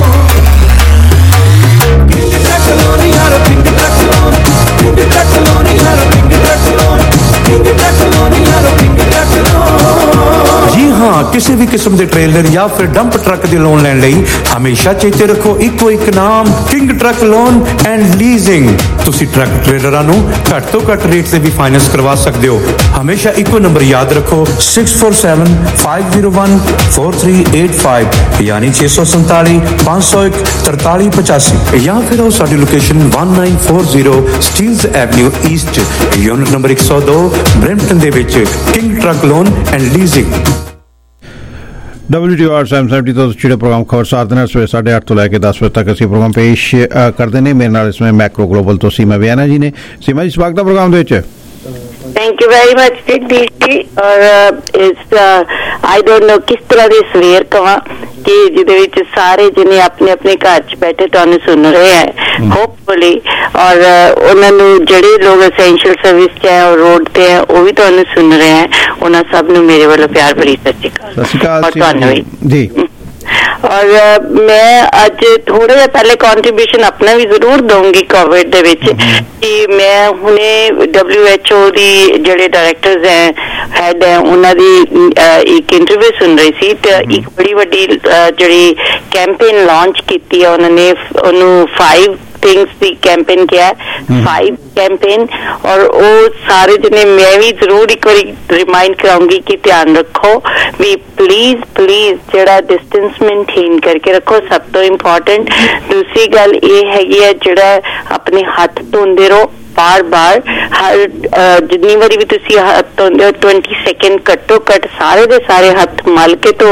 ਕਿੰਗ ਟਰੱਕ ਲੋਨ ਯਾਰ king truck loan, king truck loan ਯਾਰ king truck loan, king truck loan ਯਾਰ ਕਿੰਗ ਟਰੱਕ ਲੋਨ। ਜੀ ਹਾਂ, ਕਿਸੇ ਵੀ ਕਿਸਮ ਦੇ ਟ੍ਰੇਲਰ ਜਾਂ ਫਿਰ ਡੰਪ ਟਰੱਕ ਦੇ ਲੋਨ ਲੈਣ ਲਈ ਹਮੇਸ਼ਾ ਚੇਤੇ ਰੱਖੋ ਇੱਕੋ ਇੱਕ ਨਾਮ, king truck loan and leasing. ਤੁਸੀਂ ਟਰੱਕ ਟ੍ਰੇਲਰਾਂ ਨੂੰ ਘੱਟ ਤੋਂ ਘੱਟ ਰੇਟ ਤੇ ਵੀ ਫਾਈਨੈਂਸ ਕਰਵਾ ਸਕਦੇ ਹੋ। ਹਮੇਸ਼ਾ ਇੱਕੋ ਨੰਬਰ ਯਾਦ ਰੱਖੋ, six four seven five zero one four three eight five, ਯਾਨੀ ਛੇ ਸੌ ਸੰਤਾਲੀ ਪੰਜ ਸੌ ਇੱਕ ਤਰਤਾਲੀ ਪਚਾਸੀ। ਜਾਂ ਫਿਰ ਉਹ ਸਾਡੀ location one nine four zero Steeles avenue east, unit number ਇੱਕ ਸੌ ਦੋ, ਬ੍ਰੈਂਪਟਨ ਦੇ ਵਿੱਚ king truck loan and leasing. W T R Sam सैमटी तो ਜਿਹੜੇ ਪ੍ਰੋਗਰਾਮ ਖਬਰਸਾਰ ਦੇ ਨਾਲ ਸਵੇਰੇ ਸਾਢੇ ਅੱਠ ਤੋਂ ਲੈ ਕੇ ਦਸ ਵਜੇ ਤੱਕ ਅਸੀਂ ਪ੍ਰੋਗਰਾਮ ਪੇਸ਼ ਕਰਦੇ ਨੇ। ਮੇਰੇ ਨਾਲ ਇਸ ਸਮੇਂ ਮੈਕਰੋ ਗਲੋਬਲ ਤੋਂ ਸੀਮਾ ਵਿਆਨਾ ਜੀ ਨੇ। ਸੀਮਾ ਜੀ, ਸਵਾਗਤ ਹੈ ਪ੍ਰੋਗਰਾਮ ਦੇ ਵਿੱਚ। Thank you very much Jagdish ji. और इस आई डोंट नो किस तरह की सवेर कहा कि जिहदे सारे जिन्हें अपने अपने घर च बैठे तुहानूं सुन रहे हैं होपफुली, और उन्होंने जिहड़े लोग एसेंशियल सर्विस च है और रोड ते है वो भी तुहानूं सुन रहे हैं, उन्हां सब नूं मेरे वालों प्यार भरी सत श्री अकाल। सत श्री अकाल और तुहानूं जी। और मैं अज थोड़ा जिहा पहले कॉन्ट्रीब्यूशन अपना भी जरूर दूंगी कोविड दे विच कि मैं हुणे डब्ल्यू एच ओ दी जिहड़े डायरेक्टर्स हैं हैड है उन्हां दी एक इंटरव्यू सुन रही सी ते एक बड़ी वड्डी जिहड़ी कैंपेन लॉन्च कीती है उन्होंने उन्होंने फाइव थिंग्स दी कैंपेन किया है, फाइव कैंपेन, और वो सारे जने मैं भी जरूर एक बार रिमाइंड कराऊंगी कि ध्यान रखो भी प्लीज प्लीज जड़ा डिस्टेंस मेंटेन करके रखो, सब तो इंपॉर्टेंट। दूसरी गल ये हैगी है जड़ा अपने हाथ धोंदे रहो बार बार, हर जितनी बारी भी तुसी हथ धोंदे हो ट्वेंटी सेकेंड घट्टो घट सारे दे सारे हथ मल के धो।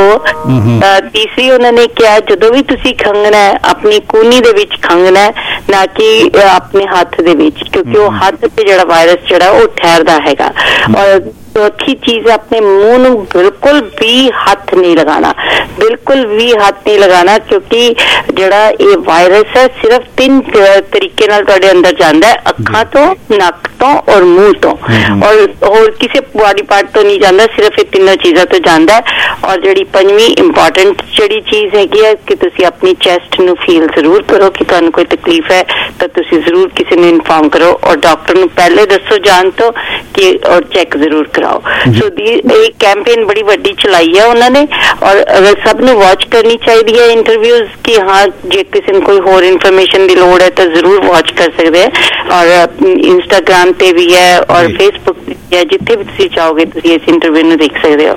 तीसरी उन्होंने क्या, जदों भी तुसी खंगना है अपनी कूनी दे विच खंगना है, ना कि अपने हाथ दे विच, क्योंकि वो हाथ ते जड़ा वायरस जड़ा वो ठहरदा हैगा। और चौथी चीज, अपने मुंह नूं बिल्कुल भी हाथ नहीं लगाना, बिल्कुल भी हाथ नहीं लगाना, क्योंकि जड़ा ये वायरस है सिर्फ तीन तरीके नाल तुहाडे अंदर जांदा है, अखां तो, नक तो और मुंह तो, और होर किसी बॉडी पार्ट तो नहीं जाता, सिर्फ ये तीनों चीज़ों तो जाता है। और जड़ी पंजवीं इंपॉर्टेंट जड़ी चीज हैगी है कि तुसी अपनी चेस्ट नूं फील जरूर करो कि तुहानूं कोई तकलीफ है तो तुसी जरूर किसी ने इन्फॉर्म करो, और डॉक्टर नूं पहले दसो जान तो कि और चेक जरूर कराओ। सो दी एक कैंपेन बड़ी वड्डी चलाई है उन्होंने, और अगर सब ने वॉच करनी चाहिए है इंटरव्यूज कि हाँ जे किसी ने कोई होर इन्फॉर्मेशन की लोड़ है तो जरूर वॉच कर सकते हैं। और इंस्टाग्राम पे भी है और फेसबुक पे भी है, जिथे भी तुसी चाहोगे तुसी इस इंटरव्यू ਨੂੰ देख सकते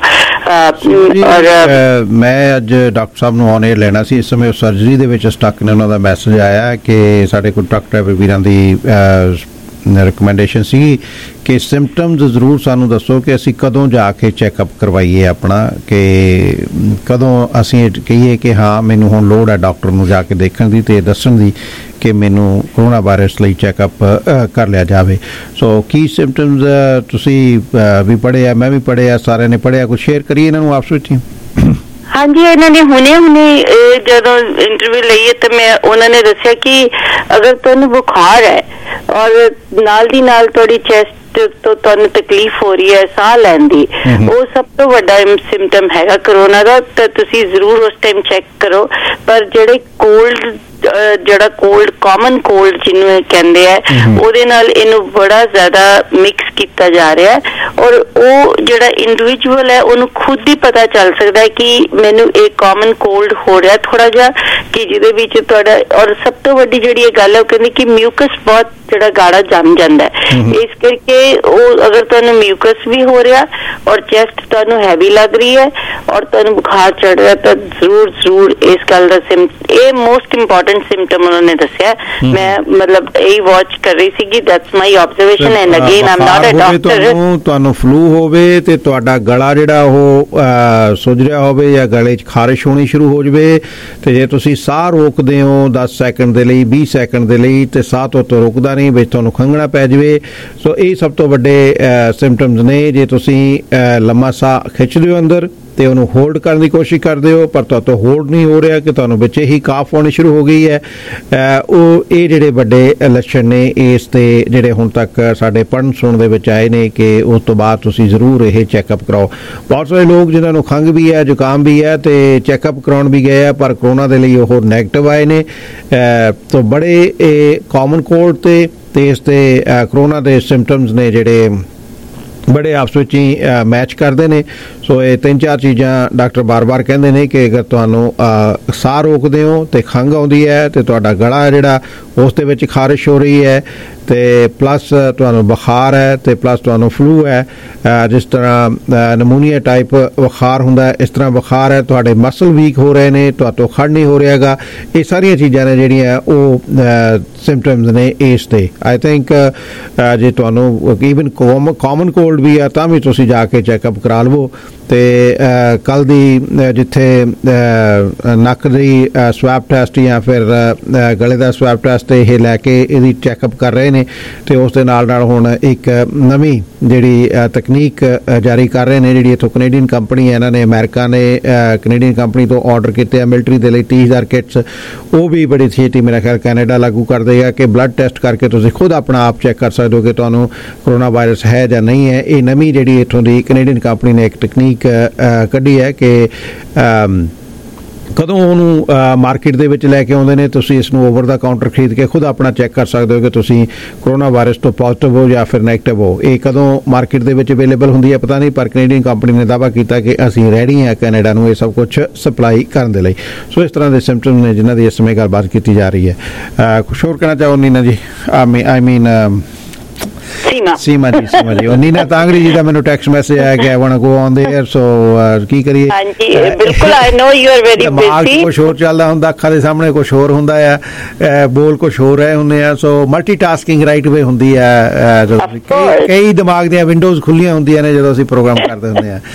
हो। और मैं अज डॉक्टर साहब ਨੂੰ ऑन एयर लेना सी, इस समय सर्जरी ਦੇ ਵਿੱਚ ਸਟਕ ਨੇ, ਉਹਨਾਂ ਦਾ ਮੈਸੇਜ ਆਇਆ ਕਿ ਸਾਡੇ ਕੋਲ ਟਰੱਕ ਡਰਾਈਵਰ ਵੀਰਾਂ ਦੀ ਰਿਕਮੈਂਡੇਸ਼ਨ ਸੀ ਕਿ ਸਿੰਪਟਮਸ ਜ਼ਰੂਰ ਸਾਨੂੰ ਦੱਸੋ ਕਿ ਅਸੀਂ ਕਦੋਂ ਜਾ ਕੇ ਚੈੱਕਅਪ ਕਰਵਾਈਏ ਆਪਣਾ, ਕਿ ਕਦੋਂ ਅਸੀਂ ਕਹੀਏ ਕਿ ਹਾਂ ਮੈਨੂੰ ਹੁਣ ਲੋੜ ਹੈ ਡਾਕਟਰ ਨੂੰ ਜਾ ਕੇ ਦੇਖਣ ਦੀ ਤੇ ਦੱਸਣ ਦੀ ਕਿ ਮੈਨੂੰ ਕੋਰੋਨਾ ਵਾਇਰਸ ਲਈ ਚੈੱਕਅਪ ਕਰ ਲਿਆ ਜਾਵੇ। ਸੋ ਕੀ ਸਿੰਪਟਮਸ ਤੁਸੀਂ ਵੀ ਪੜ੍ਹੇ ਆ, ਮੈਂ ਵੀ ਪੜ੍ਹੇ ਆ, ਸਾਰਿਆਂ ਨੇ ਪੜ੍ਹਿਆ, ਕੁਝ ਸ਼ੇਅਰ ਕਰੀਏ ਇਹਨਾਂ ਨੂੰ ਆਪਸ ਵਿੱਚ ਹੀ। हाँ जी, इन्होंने हुने हुने जो इंटरव्यू ਲਈ तो मैं उन्होंने दसिया कि अगर तुहानू बुखार है और नाल दी नाल थोड़ी चेस्ट तो तुहानू तकलीफ हो रही है साह लैन दी, वो सब तो वड्डा सिम्पटम हैगा कोरोना का, तो तुसी जरूर उस टाइम चेक करो। पर जेड़े कोल्ड जड़ा कोल्ड कॉमन कोल्ड जिन्हों कहते हैं ਉਹਦੇ ਨਾਲ ਇਹਨੂੰ बड़ा ज्यादा मिक्स किया जा रहा है, और वो जड़ा इंडिविजुअल है ਉਹਨੂੰ खुद ही पता चल सकता है कि मैनू एक कॉमन कोल्ड हो रहा थोड़ा जा कि ਜਿਹਦੇ ਵਿੱਚ ਤੁਹਾਡਾ। और सब तो वड्डी ਜਿਹੜੀ ਇਹ ਗੱਲ है वो कहते कि म्यूकस बहुत जड़ा गाढ़ा जम जाता है, इस करके वो अगर तुहानू म्यूकस भी हो रहा और चेस्ट तुहानू हैवी लग रही है और तुहानू बुखार चढ़ रहा तो जरूर जरूर इस गल दा ये मोस्ट इंपॉर्टेंट सिम्पटम उन्होंने दसिया। मैं मतलब यही वॉच कर रही सी कि that's my observation and again I am not a doctor. ਤੁਹਾਨੂੰ ਫਲੂ ਹੋਵੇ ਤੇ ਤੁਹਾਡਾ ਗਲਾ ਜਿਹੜਾ ਉਹ ਸੁੱਜ ਰਿਹਾ ਹੋਵੇ ਜਾਂ ਗਲੇ 'ਚ ਖਾਰਿਸ਼ ਹੋਣੀ ਸ਼ੁਰੂ ਹੋ ਜਾਵੇ ਤੇ ਜੇ ਤੁਸੀਂ ਸਾਹ ਰੋਕਦੇ ਹੋ ਦਸ ਸੈਕਿੰਡ ਦੇ ਲਈ ਵੀਹ ਸੈਕਿੰਡ ਦੇ ਲਈ ਤੇ ਸਾਹ ਤੋਂ ਰੁਕਦਾ ਨਹੀਂ ਵਿੱਚ ਤੁਹਾਨੂੰ ਖੰਘਣਾ ਪੈ ਜਾਵੇ, ਸੋ ਇਹ ਸਭ ਤੋਂ ਵੱਡੇ ਸਿੰਪਟਮਸ ਨੇ। ਜੇ ਤੁਸੀਂ ਲੰਮਾ ਸਾਹ ਖਿੱਚਦੇ ਹੋ ਅੰਦਰ ਤੇ ਉਹਨੂੰ ਹੋਲਡ ਕਰਨ ਦੀ ਕੋਸ਼ਿਸ਼ ਕਰਦੇ ਹੋ ਪਰ ਤੁਹਾਤੋਂ ਹੋਲਡ ਨਹੀਂ ਹੋ ਰਿਹਾ ਕਿ ਤੁਹਾਨੂੰ ਵਿੱਚ ਹੀ ਕਾਫ ਹੋਣੀ ਸ਼ੁਰੂ ਹੋ ਗਈ ਹੈ, ਉਹ ਇਹ ਜਿਹੜੇ ਵੱਡੇ ਲੱਛਣ ਨੇ ਇਸ ਤੇ ਜਿਹੜੇ ਹੁਣ ਤੱਕ ਸਾਡੇ ਪੜ੍ਹਨ ਸੁਣਨ ਦੇ ਵਿੱਚ ਆਏ ਨੇ ਕਿ ਉਸ ਤੋਂ ਬਾਅਦ ਤੁਸੀਂ ਜ਼ਰੂਰ ਇਹ ਚੈੱਕਅਪ ਕਰਾਓ। ਬਹੁਤ ਸਾਰੇ ਲੋਕ ਜਿਨ੍ਹਾਂ ਨੂੰ ਖੰਘ ਵੀ ਹੈ ਜ਼ੁਕਾਮ ਵੀ ਹੈ ਤੇ ਚੈੱਕਅਪ ਕਰਾਉਣ ਵੀ ਗਏ ਆ ਪਰ ਕਰੋਨਾ ਦੇ ਲਈ ਉਹ ਨੈਗੇਟਿਵ ਆਏ ਨੇ। ਤਾਂ ਬੜੇ ਇਹ ਕਾਮਨ ਕੋਲਡ ਤੇ ਤੇ ਇਸ ਤੇ ਕਰੋਨਾ ਦੇ ਸਿੰਪਟਮਸ ਨੇ ਜਿਹੜੇ बड़े आपस ਵਿੱਚ ਹੀ मैच करते हैं। सो ये तीन चार चीज़ां डॉक्टर बार बार कहते हैं कि अगर तुहानू साह रोकते हो तो खंघ आउंदी है तो तुहाडा गला जिहड़ा उस दे विच खारिश हो रही है तो प्लस तुहानू बुखार है तो प्लस तुहानू फ्लू है, जिस तरह नमूनीआ टाइप बुखार हुंदा है इस तरह बुखार है, तुहाडे मसल वीक हो रहे हैं, तुहातों खड़ नहीं हो रहा गा, ये सारिया चीज़ां ने जिहड़ियां वो सिम्पटम्स ने इस ते। आई थिंक जे तुहानू ईवन कॉमन कोल्ड भी है तां भी तुसीं जाके चैकअप करा लवो। तो कल दी जिथे नक दी स्वैब टैसट या फिर गले का स्वैब टैसट ये लैके इहदी चैकअप कर रहे हैं तो उस दे नाल नाल हुण एक नवीं जिहड़ी तकनीक जारी कर रहे हैं, जिहड़ी इत्थों कनेडियन कंपनी है, इन्होंने अमेरिका ने कनेडियन कंपनी तो ऑर्डर किए मिलटरी के लिए तीस हज़ार किट्स, वो भी बड़ी छेती मेरा ख्याल कैनेडा लागू कर देगा कि ब्लड टैसट करके तुसीं खुद अपना आप चैक कर सकते हो कि तुहानूं कोरोना वायरस है या नहीं है। ये नवीं जिहड़ी इत्थों दी कनेडियन कंपनी ने एक तकनीक कढ़ी है कि ਕਦੋਂ ਉਹਨੂੰ ਮਾਰਕੀਟ ਦੇ ਵਿੱਚ ਲੈ ਕੇ ਆਉਂਦੇ ਨੇ? ਤੁਸੀਂ ਇਸ ਨੂੰ ਓਵਰ ਦਾ ਕਾਊਂਟਰ ਖਰੀਦ ਕੇ ਖੁਦ ਆਪਣਾ ਚੈੱਕ ਕਰ ਸਕਦੇ ਹੋ ਕਿ ਤੁਸੀਂ ਕੋਰੋਨਾ ਵਾਇਰਸ ਤੋਂ ਪੋਜ਼ਿਟਿਵ ਹੋ ਜਾਂ ਫਿਰ ਨੈਗੇਟਿਵ ਹੋ। ਇਹ ਕਦੋਂ ਮਾਰਕੀਟ ਦੇ ਵਿੱਚ ਅਵੇਲੇਬਲ ਹੁੰਦੀ ਹੈ ਪਤਾ ਨਹੀਂ, ਪਰ ਕੈਨੇਡੀਅਨ ਕੰਪਨੀ ਨੇ ਦਾਅਵਾ ਕੀਤਾ ਕਿ ਅਸੀਂ ਰੈਡੀ ਹਾਂ ਕੈਨੇਡਾ ਨੂੰ ਇਹ ਸਭ ਕੁਝ ਸਪਲਾਈ ਕਰਨ ਦੇ ਲਈ। ਸੋ ਇਸ ਤਰ੍ਹਾਂ ਦੇ ਸਿੰਪਟਮ ਨੇ ਜਿਨ੍ਹਾਂ ਦੀ ਇਸ ਸਮੇਂ ਗੱਲਬਾਤ ਕੀਤੀ ਜਾ ਰਹੀ ਹੈ। ਕੁਛ ਹੋਰ ਕਹਿਣਾ ਚਾਹੋ ਨੀਨਾ ਜੀ? ਆਈ ਮੀਨ ਸੀਮਾ ਸੀਮਾ ਜੀ ਸੀਮਾ ਜੀ ਉਹ ਨੀਨਾ ਤਾਂਗੜੀ ਜੀ ਦਾ ਮੈਨੂੰ ਟੈਕਸਟ ਮੈਸੇਜ ਆਇਆ ਕਿ I want to go on the air. So ਕੀ ਕਰੀਏ? ਹਾਂਜੀ ਬਿਲਕੁਲ, I know you are very busy. ਕੁਛ ਹੋਰ ਚੱਲਦਾ ਹੁੰਦਾ, ਅੱਖਾਂ ਦੇ ਸਾਹਮਣੇ ਕੁਛ ਹੋਰ ਹੁੰਦਾ ਆ, ਬੋਲ ਕੁਛ ਹੋਰ ਰਹੇ ਹੁੰਦੇ ਆ। ਸੋ ਮਲਟੀਟਾਸਕਿੰਗ ਰਾਈਟ ਵੇ ਹੁੰਦੀ ਆ, ਕਈ ਦਿਮਾਗ ਦੀਆਂ ਵਿੰਡੋਜ਼ ਖੁੱਲੀਆਂ ਹੁੰਦੀਆਂ ਨੇ ਜਦੋਂ ਅਸੀਂ ਪ੍ਰੋਗਰਾਮ ਕਰਦੇ ਹੁੰਦੇ ਆ।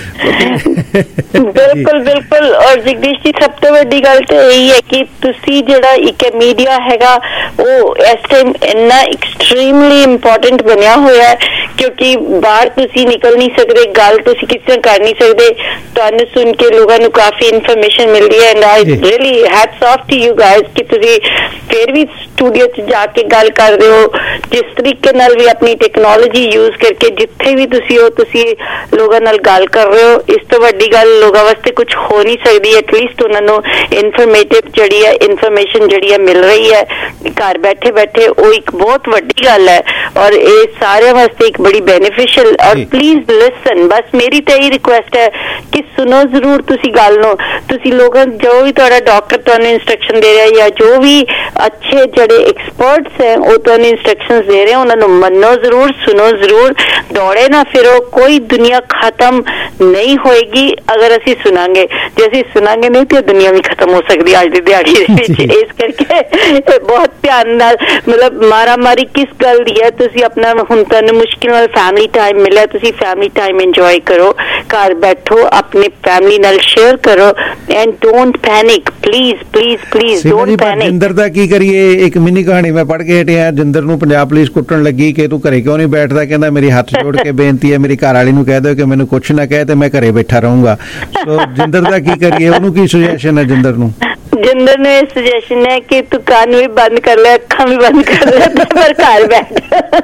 ਬਿਲਕੁਲ ਬਿਲਕੁਲ। ਔਰ ਜਗਦੀਸ਼ ਜੀ ਸਭ ਤੋਂ ਵੱਡੀ ਗੱਲ ਤਾਂ ਇਹੀ ਹੈ ਕਿ ਤੁਸੀਂ ਜਿਹੜਾ ਇੱਕ ਮੀਡੀਆ ਹੈਗਾ ਉਹ ਇਸ ਟਾਈਮ ਇੰਨਾ ਐਕਸਟ੍ਰੀਮਲੀ ਇੰਪੋਰਟੈਂਟ ਬਣਿਆ ਹੋਇਆ ਹੈ, ਕਿਉਂਕਿ ਬਾਹਰ ਤੁਸੀਂ ਨਿਕਲ ਨਹੀਂ ਸਕਦੇ, ਗੱਲ ਤੁਸੀਂ ਕਿਸੇ ਨਾਲ ਕਰ ਨਹੀਂ ਸਕਦੇ। ਤੁਹਾਨੂੰ ਸੁਣ ਕੇ ਲੋਕਾਂ ਨੂੰ ਕਾਫੀ ਇਨਫੋਰਮੇਸ਼ਨ ਮਿਲਦੀ ਹੈ and I really hats off to you guys ਕਿ ਤੁਸੀਂ ਫਿਰ ਵੀ ਸਟੂਡੀਓ 'ਚ ਜਾ ਕੇ ਗੱਲ ਕਰਦੇ ਹੋ, ਜਿਸ ਤਰੀਕੇ ਨਾਲ ਵੀ ਆਪਣੀ ਟੈਕਨੋਲੋਜੀ ਯੂਜ਼ ਕਰਕੇ ਜਿੱਥੇ ਵੀ ਤੁਸੀਂ ਹੋ ਤੁਸੀਂ ਲੋਕਾਂ ਨਾਲ ਗੱਲ ਕਰ ਰਹੇ ਹੋ। ਇਸ ਤੋਂ ਵੱਡੀ ਗੱਲ ਲੋਕਾਂ ਵਾਸਤੇ ਕੁਝ ਹੋ ਨਹੀਂ ਸਕਦੀ। ਐਟਲੀਸਟ ਉਹਨਾਂ ਨੂੰ ਇਨਫੋਰਮੇਟਿਵ ਜਿਹੜੀ ਹੈ ਇਨਫੋਰਮੇਸ਼ਨ ਜਿਹੜੀ ਹੈ ਮਿਲ ਰਹੀ ਹੈ ਘਰ ਬੈਠੇ ਬੈਠੇ, ਉਹ ਇੱਕ ਬਹੁਤ ਵੱਡੀ ਗੱਲ ਹੈ ਔਰ ਇਹ ਸਾਰਿਆਂ ਵਾਸਤੇ ਇੱਕ ਬੜੀ ਬੈਨੀਫੀਸ਼ੀਅਲ। ਔਰ ਪਲੀਜ਼ ਲਿਸਨ, ਬਸ ਮੇਰੀ ਤਾਂ ਇਹ ਰਿਕੁਐਸਟ ਹੈ ਕਿ ਸੁਣੋ ਜ਼ਰੂਰ ਤੁਸੀਂ ਗੱਲ ਨੂੰ। ਤੁਸੀਂ ਲੋਕਾਂ ਜੋ ਵੀ ਤੁਹਾਡਾ ਡਾਕਟਰ ਤੁਹਾਨੂੰ ਇੰਸਟਰਕਸ਼ਨ ਦੇ ਰਿਹਾ ਜਾਂ ਜੋ ਵੀ ਅੱਛੇ ਜਿਹੜੇ ਐਕਸਪਰਟਸ ਹੈ ਉਹ ਤੁਹਾਨੂੰ ਇੰਸਟਰਕਸ਼ਨਸ ਦੇ ਰਹੇ ਉਹਨਾਂ ਨੂੰ ਮੰਨੋ ਜ਼ਰੂਰ, ਸੁਣੋ ਜ਼ਰੂਰ, ਦੌੜੇ ਨਾ ਫਿਰੋ। ਕੋਈ ਦੁਨੀਆ ਖਤਮ ਨਹੀਂ ਹੋਏਗੀ ਅਗਰ ਅਸੀਂ ਸੁਣਾਂਗੇ। ਜੇ ਅਸੀਂ ਸੁਣਾਂਗੇ ਨਹੀਂ ਤੇ ਦੁਨੀਆ ਵੀ ਖਤਮ ਹੋ ਸਕਦੀ ਅੱਜ ਦੀ ਦਿਹਾੜੀ ਦੇ ਵਿੱਚ। ਇਸ ਕਰਕੇ ਬਹੁਤ ਧਿਆਨ ਨਾਲ, ਮਤਲਬ ਮਾਰਾ ਮਾਰੀ ਕਿਸ ਗੱਲ ਦੀ ਹੈ। ਤੁਸੀਂ ਆਪਣਾ ਹੁਣ ਤੁਹਾਨੂੰ ਮੁਸ਼ਕਿਲ ਨਾਲ ਫੈਮਿਲੀ ਟਾਈਮ ਮਿਲਿਆ, ਤੁਸੀਂ ਫੈਮਿਲੀ ਟਾਈਮ ਇੰਜੋਏ ਕਰੋ, ਘਰ ਬੈਠੋ, ਆਪਣੇ ਫੈਮਿਲੀ ਨਾਲ ਸ਼ੇਅਰ ਕਰੋ and don't panic, please please please don't panic. Jinder ਦਾ ਕੀ ਕਰੀਏ? ਇੱਕ ਮਿੰਨੀ ਕਹਾਣੀ ਮੈਂ ਪੜ੍ਹ ਕੇ ਹਟਿਆ। ਜਿੰਦਰ ਨੂੰ ਪੰਜਾਬ ਪੁਲਿਸ ਕੁੱਟਣ ਲੱਗੀ ਕਿ ਤੂੰ ਘਰੇ ਕਿਉਂ ਨਹੀਂ ਬੈਠਦਾ, ਕਹਿੰਦਾ ਮੇਰੀ ਹੱਥ ਜੋੜ ਕੇ ਬੇਨਤੀ ਹੈ ਮੇਰੀ ਘਰ ਵਾਲੀ ਨੂੰ ਕਹਿ ਦਿਓ ਕਿ ਮੈਨੂੰ ਕੁਛ ਨਾ ਕਹੇ ਤੇ ਮੈਂ ਘਰੇ ਬੈਠਾ ਰਹੂੰਗਾ। ਸੋ ਜਿੰਦਰ ਦਾ ਕੀ ਕਰੀਏ? ਉਹਨੂੰ ਕੀ ਸੁਜੈਸ਼ਨ ਹੈ ਜਿੰਦਰ ਨੂੰ? ਜਿੰਦਰ ਨੂੰ ਇਹ ਸੁਜੈਸ਼ਨ ਹੈ ਕਿ ਤੂੰ ਕੰਨ ਵੀ ਬੰਦ ਕਰ ਲੈ, ਅੱਖਾਂ ਵੀ ਬੰਦ ਕਰ ਲੈ, ਪਰ ਘਰ ਬੈਠ,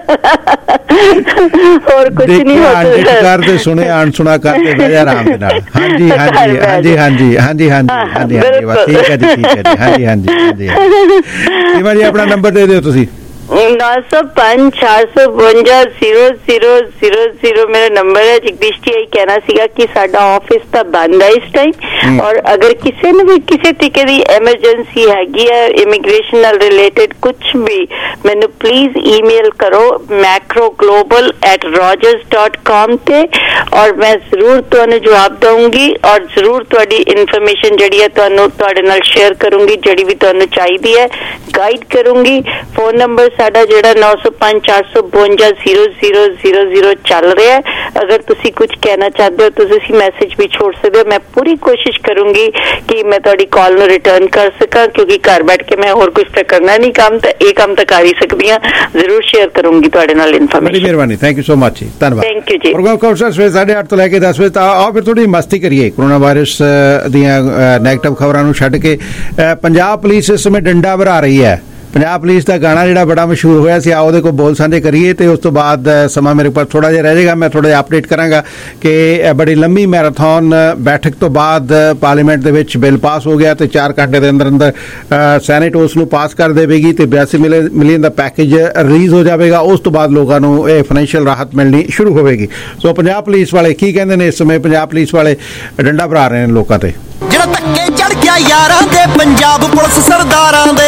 ਹੋਰ ਕੁਝ ਨਹੀਂ ਹੋ ਸਕਦਾ। ਕਰਦੇ ਸੁਣੇ ਅਣਸੁਣਾ ਕਰਦੇ ਬਹਿ ਜਾ ਆਰਾਮ ਦੇ ਨਾਲ। ਹਾਂਜੀ ਹਾਂਜੀ ਹਾਂਜੀ ਹਾਂਜੀ ਹਾਂਜੀ ਹਾਂਜੀ ਹਾਂਜੀ ਹਾਂਜੀ ਬਸ ਠੀਕ ਹੈ ਜੀ, ਠੀਕ ਹੈ ਜੀ, ਹਾਂਜੀ ਹਾਂਜੀ ਹਾਂਜੀ। ਸੀਮਾ ਜੀ ਆਪਣਾ ਨੰਬਰ ਦੇ ਦਿਓ ਤੁਸੀਂ। नौ सौ पांच चार सौ बवंजा जीरो जीरो जीरो जीरो मेरा नंबर है। जगदीश जी यही कहना सीगा कि साडा ऑफिस तो बंद है इस टाइम, और अगर किसी ने भी किसी तरीके की एमरजेंसी हैगी है इमिग्रेशन नाल रिलेटेड कुछ भी, मैनू प्लीज ईमेल करो macro global at Rogers dot com ते, और मैं जरूर तुहानू जवाब दूंगी और जरूर तुहाडी इन्फॉर्मेशन जिहड़ी है तुहानू तुहाडे नाल शेयर करूंगी, जिहड़ी भी तुहानू चाहिदी है गाइड करूंगी। फोन नंबर साडा जिहड़ा नौ सौ पांच चार सौ बवंजा जीरो जीरो जीरो जीरो चल रहा है। अगर तुसी कुछ कहना चाहते हो तो तुसी मैसेज भी छोड़ सकते हो। मैं पूरी कोशिश करूंगी कि मैं तुहाडी कॉल नू रिटर्न कर सका, क्योंकि घर बैठ के मैं होर कुछ तो करना नहीं काम, तो ये काम तो कर ही सकती हाँ। जरूर शेयर करूंगी तुहाडे नाल इन्फॉर्मेशन। बड़ी मेहरबानी, thank you so much ji, धन्यवाद। Thank you ji. Programme Kaushal सवेरे साढ़े आठ तो लैके दस बजे तक आओ फिर थोड़ी मस्ती करिए। कोरोना वायरस दियां नैगेटिव खबरां नू छड्ड के पंजाब पुलिस इस समय डंडा भरा रही है। पंजाब पुलिस का गाना जिहड़ा बड़ा मशहूर होया सी, आओ ਉਹਦੇ ਕੋਲ ਬੋਲ ਸਾਂਝੇ ਕਰੀਏ ਤੇ ਉਸ ਤੋਂ ਬਾਅਦ ਸਮਾਂ ਮੇਰੇ ਕੋਲ ਥੋੜਾ ਜਿਹਾ ਰਹਿ ਜਾਏਗਾ। ਮੈਂ ਥੋੜਾ ਜਿਹਾ ਅਪਡੇਟ ਕਰਾਂਗਾ ਕਿ ਬੜੀ ਲੰਮੀ ਮੈਰਾਥਨ ਬੈਠਕ ਤੋਂ ਬਾਅਦ ਪਾਰਲੀਮੈਂਟ ਦੇ ਵਿੱਚ ਬਿੱਲ ਪਾਸ ਹੋ ਗਿਆ ਤੇ ਚਾਰ ਘੰਟੇ ਦੇ ਅੰਦਰ ਅੰਦਰ ਸੈਨੇਟ ਉਸ ਨੂੰ ਪਾਸ ਕਰ ਦੇਵੇਗੀ ਤੇ ਬਿਆਸੀ ਮਿਲੀਅਨ ਦਾ ਪੈਕੇਜ ਰਿਲੀਜ਼ ਹੋ ਜਾਵੇਗਾ। ਉਸ ਤੋਂ ਬਾਅਦ ਲੋਕਾਂ ਨੂੰ ਇਹ ਫਾਈਨੈਂਸ਼ੀਅਲ ਰਾਹਤ ਮਿਲਣੀ ਸ਼ੁਰੂ ਹੋਵੇਗੀ। ਸੋ ਪੰਜਾਬ ਪੁਲਿਸ ਵਾਲੇ ਕੀ ਕਹਿੰਦੇ ਨੇ ਇਸ ਸਮੇਂ? ਪੰਜਾਬ ਪੁਲਿਸ ਵਾਲੇ ਡੰਡਾ ਭਰਾ ਰਹੇ ਨੇ ਲੋਕਾਂ ਤੇ। ਜਿਹੜਾ ਧੱਕੇ ਚੜ ਗਿਆ ਯਾਰਾਂ ਦੇ ਪੰਜਾਬ ਪੁਲਿਸ ਸਰਦਾਰਾਂ ਦੇ,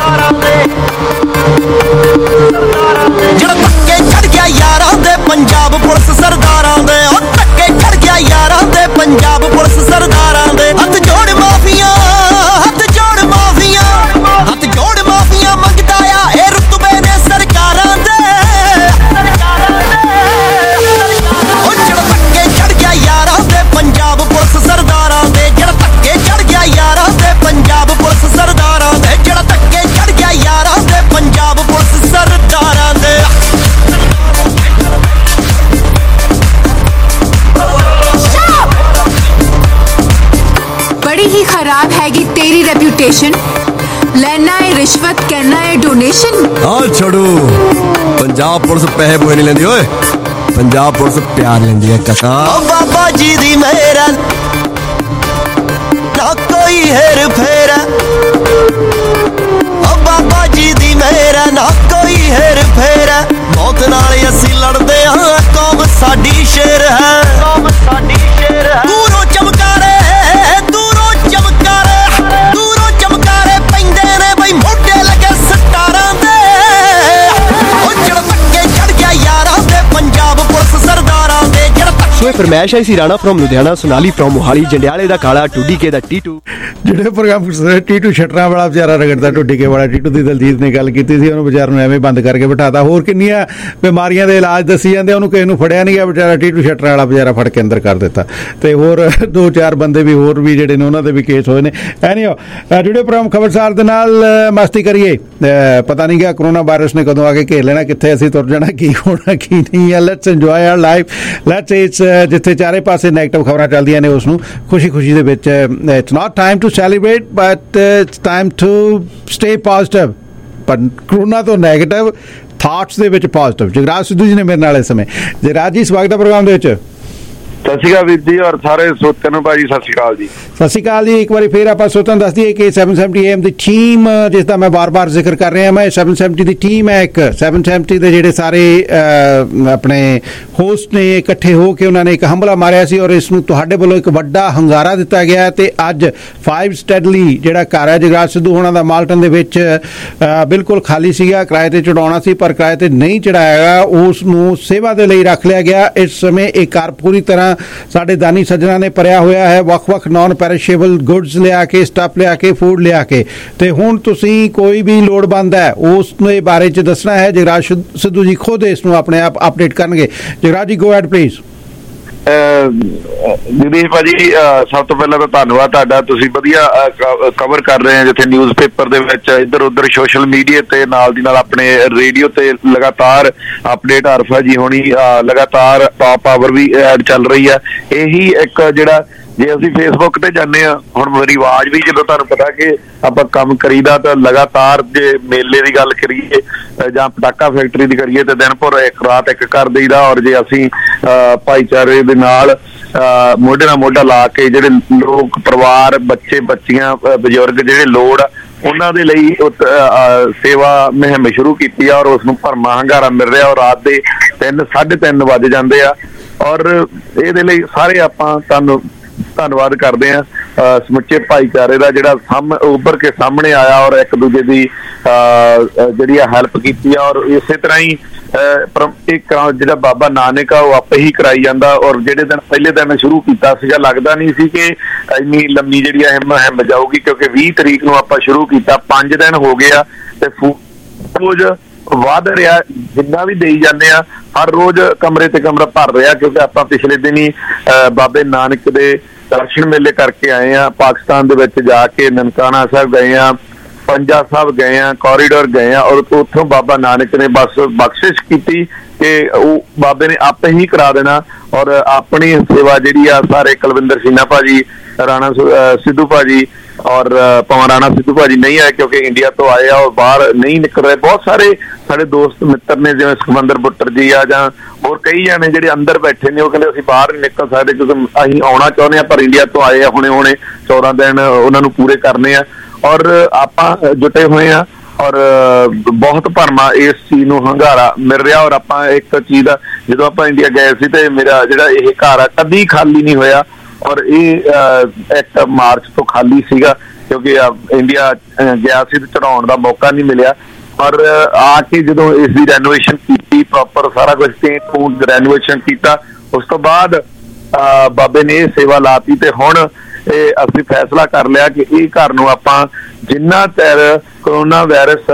ਜਿਹੜਾ ਧੱਕੇ ਚੜ ਗਿਆ ਯਾਰਾਂ ਦੇ ਪੰਜਾਬ ਪੁਲਿਸ ਸਰਦਾਰਾਂ ਦੇ, ਉਹ ਧੱਕੇ ਚੜ ਗਿਆ ਯਾਰਾਂ ਦੇ ਪੰਜਾਬ ਪੁਲਿਸ ਸਰਦਾਰਾਂ ਦੇ। ਹੱਥ ਜੋੜ ਮਾਫੀਆਂ, ਹੱਥ ਜੋੜ ਮਾਫੀਆਂ, ਹੱਥ ਜੋੜ ਮਾਫੀਆਂ ਮੰਗਦਾ ਆ ਇਹ ਰੁਤਬੇ ਨੇ ਸਰਕਾਰਾਂ ਦੇ। ਉਹ ਜਿਹੜਾ ਧੱਕੇ ਚੜ ਗਿਆ ਯਾਰਾਂ ਦੇ ਪੰਜਾਬ ਪੁਲਿਸ ਸਰਦਾਰਾਂ ਦੇ, ਜਿਹੜਾ ਧੱਕੇ ਚੜ ਗਿਆ ਯਾਰਾਂ ਦੇ ਪੰਜਾਬ ਪੁਲਿਸ ਸਰਦਾਰਾਂ ਦੇ, ਜਿਹੜਾ ਧੱਕੇ ਚੜ ਗਿਆ ਯਾਰਾਂ ਦੇ ਪੰਜਾਬ ਪੁਲਿਸ ਸਰਦਾਰਾਂ ਦੇ। बड़ी ही खराब हैगी तेरी रेप्यूटेशन, लेना है रिश्वत कहना है डोनेशन। हाँ छोड़ो, पंजाब पुलिस पैसे पूरे नहीं लेंदी ओए, पंजाब पुलिस प्यार लेंदी है काका। बाबा जी दी मेहर ना कोई हेर फेर ओ बाबा जी दी मेहर ना कोई हेर फेर मौत नाल असीं लड़दे हां कौम साडी शेर है कौम साडी शेर है दूरों चमकारे दूरों चमकारे दूरों चमकारे पैंदे ने बई मोढे लगे सटारां दे ओ जड़ पक्के चढ़ गया यारां दे पंजाब पुलिस सरदारां दे जड़ ਸੋ ਇਹ ਫਰਮੈਸ਼ ਆਈ ਸੀ ਰਾਣਾ ਫਰੋਮ ਲੁਧਿਆਣਾ, ਸੋਨਾਲੀ ਫਰੋਮ ਮੋਹਾਲੀ, ਜੰਡਿਆਲੇ ਦਾ ਕਾਲਾ, ਟੂਡੀ ਕੇ ਦਾ ਟੀਟੂ। ਜਿਹੜੇ ਪ੍ਰੋਗਰਾਮ ਟੀਟੂ ਸ਼ਟਰਾਂ ਵਾਲਾ ਵਿਚਾਰਾ ਰਗੜਦਾ, ਟੁੱਡੀ ਕੇ ਵਾਲਾ ਟੀਟੂ ਦੀ ਦਲਜੀਤ ਨੇ ਗੱਲ ਕੀਤੀ ਸੀ, ਉਹਨੂੰ ਵਿਚਾਰ ਨੂੰ ਐਵੇਂ ਬੰਦ ਕਰਕੇ ਬਿਠਾਤਾ। ਹੋਰ ਕਿੰਨੀਆਂ ਬਿਮਾਰੀਆਂ ਦੇ ਇਲਾਜ ਦੱਸੀ ਜਾਂਦੇ, ਉਹਨੂੰ ਕਿਸੇ ਨੂੰ ਫੜਿਆ ਨਹੀਂ ਗਿਆ ਵਿਚਾਰਾ, ਟੀਟੂ ਸ਼ਟਰਾਂ ਵਾਲਾ ਵਿਚਾਰਾ ਫੜ ਕੇ ਅੰਦਰ ਕਰ ਦਿੱਤਾ। ਤੇ ਹੋਰ ਦੋ ਚਾਰ ਬੰਦੇ ਵੀ ਹੋਰ ਵੀ ਜਿਹੜੇ ਨੇ ਉਹਨਾਂ ਦੇ ਵੀ ਕੇਸ ਹੋਏ ਨੇ। ਐਨੀਓ ਜੁੜੇ ਪ੍ਰੋਗਰਾਮ ਖਬਰਸਾਰ ਦੇ ਨਾਲ ਮਸਤੀ ਕਰੀਏ। ਪਤਾ ਨਹੀਂ ਗਿਆ ਕਰੋਨਾ ਵਾਇਰਸ ਨੇ ਕਦੋਂ ਆ ਕੇ ਘੇਰ ਲੈਣਾ, ਕਿੱਥੇ ਅਸੀਂ ਤੁਰ ਜਾਣਾ, ਕੀ ਹੋਣਾ ਕੀ ਨਹੀਂ ਹੈ। Let's enjoy our life, let's it's ਜਿੱਥੇ ਚਾਰੇ ਪਾਸੇ ਨੈਗੇਟਿਵ ਖਬਰਾਂ ਚੱਲਦੀਆਂ ਨੇ ਉਸ ਨੂੰ ਖੁਸ਼ੀ ਖੁਸ਼ੀ ਦੇ ਵਿੱਚ it's not time to celebrate but it's time to stay positive. ਪਰ ਕਰੋਨਾ ਤੋਂ ਨੈਗੇਟਿਵ ਥਾਟਸ ਦੇ ਵਿੱਚ ਪੋਜ਼ਿਟਿਵ। ਜਗਰਾਜ ਸਿੱਧੂ ਜੀ ਨੇ ਮੇਰੇ ਨਾਲ ਇਸ ਸਮੇਂ। ਜਗਰਾਜ ਜੀ ਸਵਾਗਤ ਹੈ ਪ੍ਰੋਗਰਾਮ ਦੇ ਵਿੱਚ। ਸਤਿ ਸ਼੍ਰੀ ਅਕਾਲ ਵੀਰ ਜੀ ਔਰ ਸਾਰੇ ਸਰੋਤਿਆਂ ਨੂੰ ਭਾਜੀ ਸਤਿ ਸ਼੍ਰੀ ਅਕਾਲ ਜੀ। ਸਤਿ ਸ਼੍ਰੀ ਅਕਾਲ ਜੀ। ਇੱਕ ਵਾਰੀ ਫਿਰ ਆਪਾਂ ਸਰੋਤਿਆਂ ਨੂੰ ਦੱਸ ਦਈਏ ਕਿ ਸੈਵਨ ਸੈਵਨਟੀ ਏ ਐਮ ਦੀ ਟੀਮ, ਜਿਸ ਦਾ ਮੈਂ ਬਾਰ-ਬਾਰ ਜ਼ਿਕਰ ਕਰ ਰਿਹਾ, ਮੈਂ ਸੈਵਨ ਸੈਵਨਟੀ ਦੀ ਟੀਮ ਹੈ ਇੱਕ। ਸੈਵਨ ਸੈਵਨਟੀ ਦੇ ਜਿਹੜੇ ਸਾਰੇ ਆਪਣੇ ਹੋਸਟ ਨੇ ਇਕੱਠੇ ਹੋ ਕੇ ਉਹਨਾਂ ਨੇ ਇੱਕ ਹੰਭਲਾ ਮਾਰਿਆ ਸੀ ਔਰ ਇਸ ਨੂੰ ਤੁਹਾਡੇ ਵੱਲੋਂ ਇੱਕ ਵੱਡਾ ਹੁੰਗਾਰਾ ਦਿੱਤਾ ਗਿਆ। ਤੇ ਅੱਜ ਫਾਈਵ ਸਟੈਡਲੀ ਜਿਹੜਾ ਘਰ ਹੈ ਜਗਰਾਜ ਸਿੱਧੂ ਹੋਣਾ ਦਾ ਮਾਲਟਨ ਦੇ ਵਿੱਚ ਬਿਲਕੁਲ ਖਾਲੀ ਸੀਗਾ, ਕਿਰਾਏ ਤੇ ਚੜਾਉਣਾ ਸੀ ਪਰ ਕਿਰਾਏ ਤੇ ਨਹੀਂ ਚੜਾਇਆ, ਉਸ ਨੂੰ ਸੇਵਾ ਦੇ ਲਈ ਰੱਖ ਲਿਆ ਗਿਆ। ਇਸ ਸਮੇਂ ਇਹ ਘਰ ਪੂਰੀ ਤਰ੍ਹਾਂ ਸਾਡੇ ਦਾਨੀ ਸੱਜਣਾ ਨੇ ਭਰਿਆ ਹੋਇਆ ਹੈ, ਵੱਖ ਵੱਖ ਨਾਨ ਪੈਰਿਸ਼ੇਬਲ ਗੁੱਡਸ ਲਿਆ ਕੇ, ਸਟੱਫ ਲਿਆ ਕੇ, ਫੂਡ ਲਿਆ ਕੇ। ਤੇ ਹੁਣ ਤੁਸੀਂ ਕੋਈ ਵੀ ਲੋੜਵੰਦ ਹੈ ਉਸ ਦੇ ਬਾਰੇ ਚ ਦੱਸਣਾ ਹੈ। ਜਗਰਾਜ ਸਿੱਧੂ ਜੀ ਖੁਦ ਇਸ ਨੂੰ ਆਪਣੇ ਆਪ ਅਪਡੇਟ ਕਰਨਗੇ। ਜਗਰਾਜ ਜੀ ਗੋ ਹੈਡ ਪਲੀਜ਼। ਜਗਦੀਸ਼ ਭਾਜੀ ਸਭ ਤੋਂ ਪਹਿਲਾਂ ਤਾਂ ਧੰਨਵਾਦ ਤੁਹਾਡਾ, ਤੁਸੀਂ ਵਧੀਆ ਕਵਰ ਕਰ ਰਹੇ ਹੋ ਜਿੱਥੇ ਨਿਊਜ਼ ਪੇਪਰ ਦੇ ਵਿੱਚ, ਇੱਧਰ ਉੱਧਰ ਸੋਸ਼ਲ ਮੀਡੀਆ ਤੇ ਨਾਲ ਦੀ ਨਾਲ ਆਪਣੇ ਰੇਡੀਓ ਤੇ ਲਗਾਤਾਰ ਅਪਡੇਟ ਆਰਫਾ ਜੀ ਹੋਣੀ ਲਗਾਤਾਰ ਟਾਪ ਪਾਵਰ ਵੀ ਐਡ ਚੱਲ ਰਹੀ ਹੈ। ਇਹੀ ਇੱਕ ਜਿਹੜਾ ਜੇ ਅਸੀਂ ਫੇਸਬੁੱਕ ਤੇ ਜਾਂਦੇ ਹਾਂ, ਹੁਣ ਮੇਰੀ ਆਵਾਜ਼ ਵੀ ਜਦੋਂ ਤੁਹਾਨੂੰ ਪਤਾ ਕਿ ਆਪਾਂ ਕੰਮ ਕਰੀਦਾ ਤਾਂ ਲਗਾਤਾਰ ਜੇ ਮੇਲੇ ਦੀ ਗੱਲ ਕਰੀਏ ਜਾਂ ਪਟਾਕਾ ਫੈਕਟਰੀ ਦੀ ਕਰੀਏ ਤੇ ਦਿਨ ਭਰ ਇੱਕ ਰਾਤ ਇੱਕ ਕਰ ਦਈਦਾ। ਔਰ ਜੇ ਅਸੀਂ ਭਾਈਚਾਰੇ ਦੇ ਨਾਲ ਮੋਢੇ ਨਾਲ ਮੋਢਾ ਲਾ ਕੇ ਜਿਹੜੇ ਲੋਕ ਪਰਿਵਾਰ ਬੱਚੇ ਬੱਚੀਆਂ ਬਜ਼ੁਰਗ ਜਿਹੜੇ ਲੋੜ ਆ ਉਹਨਾਂ ਦੇ ਲਈ ਸੇਵਾ ਮੁਹਿੰਮ ਸ਼ੁਰੂ ਕੀਤੀ ਆ ਔਰ ਉਸ ਨੂੰ ਭਰਮਾ ਹੰਗਾਰਾ ਮਿਲ ਰਿਹਾ। ਔਰ ਰਾਤ ਦੇ ਤਿੰਨ ਸਾਢੇ ਤਿੰਨ ਵੱਜ ਜਾਂਦੇ ਆ ਔਰ ਇਹਦੇ ਲਈ ਸਾਰੇ ਆਪਾਂ ਤੁਹਾਨੂੰ ਧੰਨਵਾਦ ਕਰਦੇ ਹਾਂ ਸਮੁੱਚੇ ਭਾਈਚਾਰੇ ਦਾ ਜਿਹੜਾ ਸਾਹਮ ਉੱਭਰ ਕੇ ਸਾਹਮਣੇ ਆਇਆ ਔਰ ਇੱਕ ਦੂਜੇ ਦੀ ਜਿਹੜੀ ਆ ਹੈਲਪ ਕੀਤੀ ਆ। ਔਰ ਇਸੇ ਤਰ੍ਹਾਂ ਹੀ ਇੱਕ ਜਿਹੜਾ ਬਾਬਾ ਨਾਨਕ ਆ ਉਹ ਆਪੇ ਹੀ ਕਰਾਈ ਜਾਂਦਾ। ਔਰ ਜਿਹੜੇ ਦਿਨ ਪਹਿਲੇ ਦਿਨ ਸ਼ੁਰੂ ਕੀਤਾ ਸੀਗਾ ਲੱਗਦਾ ਨਹੀਂ ਸੀ ਕਿ ਇੰਨੀ ਲੰਮੀ ਜਿਹੜੀ ਆ ਮੁਹਿੰਮ ਜਾਊਗੀ, ਕਿਉਂਕਿ ਵੀਹ ਤਰੀਕ ਨੂੰ ਆਪਾਂ ਸ਼ੁਰੂ ਕੀਤਾ, ਪੰਜ ਦਿਨ ਹੋ ਗਏ ਆ ਤੇ ਰੋਜ਼ ਵੱਧ ਰਿਹਾ, ਜਿੰਨਾ ਵੀ ਦੇਈ ਜਾਂਦੇ ਆ ਹਰ ਰੋਜ਼ ਕਮਰੇ ਤੇ ਕਮਰਾ ਭਰ ਰਿਹਾ। ਕਿਉਂਕਿ ਆਪਾਂ ਪਿਛਲੇ ਦਿਨ ਹੀ ਬਾਬੇ ਨਾਨਕ ਦੇ ਦਰਸ਼ਨ ਮੇਲੇ ਕਰਕੇ ਆਏ ਆ, ਪਾਕਿਸਤਾਨ ਦੇ ਵਿੱਚ ਜਾ ਕੇ ਨਨਕਾਣਾ ਸਾਹਿਬ ਗਏ ਆ, ਪੰਜਾ ਸਾਹਿਬ ਗਏ ਆ, ਕੋਰੀਡੋਰ ਗਏ ਆ ਔਰ ਉੱਥੋਂ ਬਾਬਾ ਨਾਨਕ ਨੇ ਬਸ ਬਖਸ਼ਿਸ਼ ਕੀਤੀ ਕਿ ਉਹ ਬਾਬੇ ਨੇ ਆਪੇ ਹੀ ਕਰਾ ਦੇਣਾ। ਔਰ ਆਪਣੀ ਸੇਵਾ ਜਿਹੜੀ ਆ ਸਾਰੇ ਕੁਲਵਿੰਦਰ ਸਿੰਘਾ ਭਾਜੀ, ਰਾਣਾ ਸਿੱਧੂ ਭਾਜੀ ਔਰ ਭਾਵੇਂ ਰਾਣਾ ਸਿੱਧੂ ਭਾਜੀ ਨਹੀਂ ਆਏ ਕਿਉਂਕਿ ਇੰਡੀਆ ਤੋਂ ਆਏ ਆ ਔਰ ਬਾਹਰ ਨਹੀਂ ਨਿਕਲ ਰਹੇ, ਬਹੁਤ ਸਾਰੇ ਸਾਡੇ ਦੋਸਤ ਮਿੱਤਰ ਨੇ ਜਿਵੇਂ ਸੁਖਮੰਦਰ ਬੁੱਟਰ ਜੀ ਆ ਜਾਂ ਹੋਰ ਕਈ ਜਾਣੇ ਜਿਹੜੇ ਅੰਦਰ ਬੈਠੇ ਨੇ, ਉਹ ਕਹਿੰਦੇ ਅਸੀਂ ਬਾਹਰ ਨਹੀਂ ਨਿਕਲ ਸਕਦੇ ਕਿਉਂਕਿ ਅਸੀਂ ਆਉਣਾ ਚਾਹੁੰਦੇ ਹਾਂ ਪਰ ਇੰਡੀਆ ਤੋਂ ਆਏ ਆ ਹੁਣੇ ਹੁਣੇ ਚੌਦਾਂ ਦਿਨ ਉਹਨਾਂ ਨੂੰ ਪੂਰੇ ਕਰਨੇ ਆ। ਔਰ ਆਪਾਂ ਜੁਟੇ ਹੋਏ ਆ ਔਰ ਬਹੁਤ ਭਰਮਾ ਇਸ ਚੀਜ਼ ਨੂੰ ਹੰਗਾਰਾ ਮਿਲ ਰਿਹਾ। ਔਰ ਆਪਾਂ ਇੱਕ ਚੀਜ਼ ਦਾ ਜਦੋਂ ਆਪਾਂ ਇੰਡੀਆ ਗਏ ਸੀ ਤੇ ਮੇਰਾ ਜਿਹੜਾ ਇਹ ਘਰ ਆ ਕਦੀ ਖਾਲੀ ਨਹੀਂ ਹੋਇਆ ਔਰ ਇਹ ਇੱਕ ਮਾਰਚ ਤੋਂ ਖਾਲੀ ਸੀਗਾ ਕਿਉਂਕਿ ਇੰਡੀਆ ਗਿਆ ਸੀ ਤੇ ਚੜਾਉਣ ਦਾ ਮੌਕਾ ਨਹੀਂ ਮਿਲਿਆ। ਔਰ ਆ ਕੇ ਜਦੋਂ ਇਸ ਦੀ ਰੈਨੋਵੇਸ਼ਨ ਕੀਤੀ, ਪ੍ਰੋਪਰ ਸਾਰਾ ਕੁਝ ਪੇਂਟ ਪੂੰਟ ਰੈਨੋਵੇਸ਼ਨ ਕੀਤਾ, ਉਸ ਤੋਂ ਬਾਅਦ ਬਾਬੇ ਨੇ ਇਹ ਸੇਵਾ ਲਾਤੀ ਤੇ ਹੁਣ ਇਹ ਅਸੀਂ ਫੈਸਲਾ ਕਰ ਲਿਆ ਕਿ ਇਹ ਘਰ ਨੂੰ ਆਪਾਂ ਜਿੰਨਾ ਚਿਰ ਕਰੋਨਾ ਵਾਇਰਸ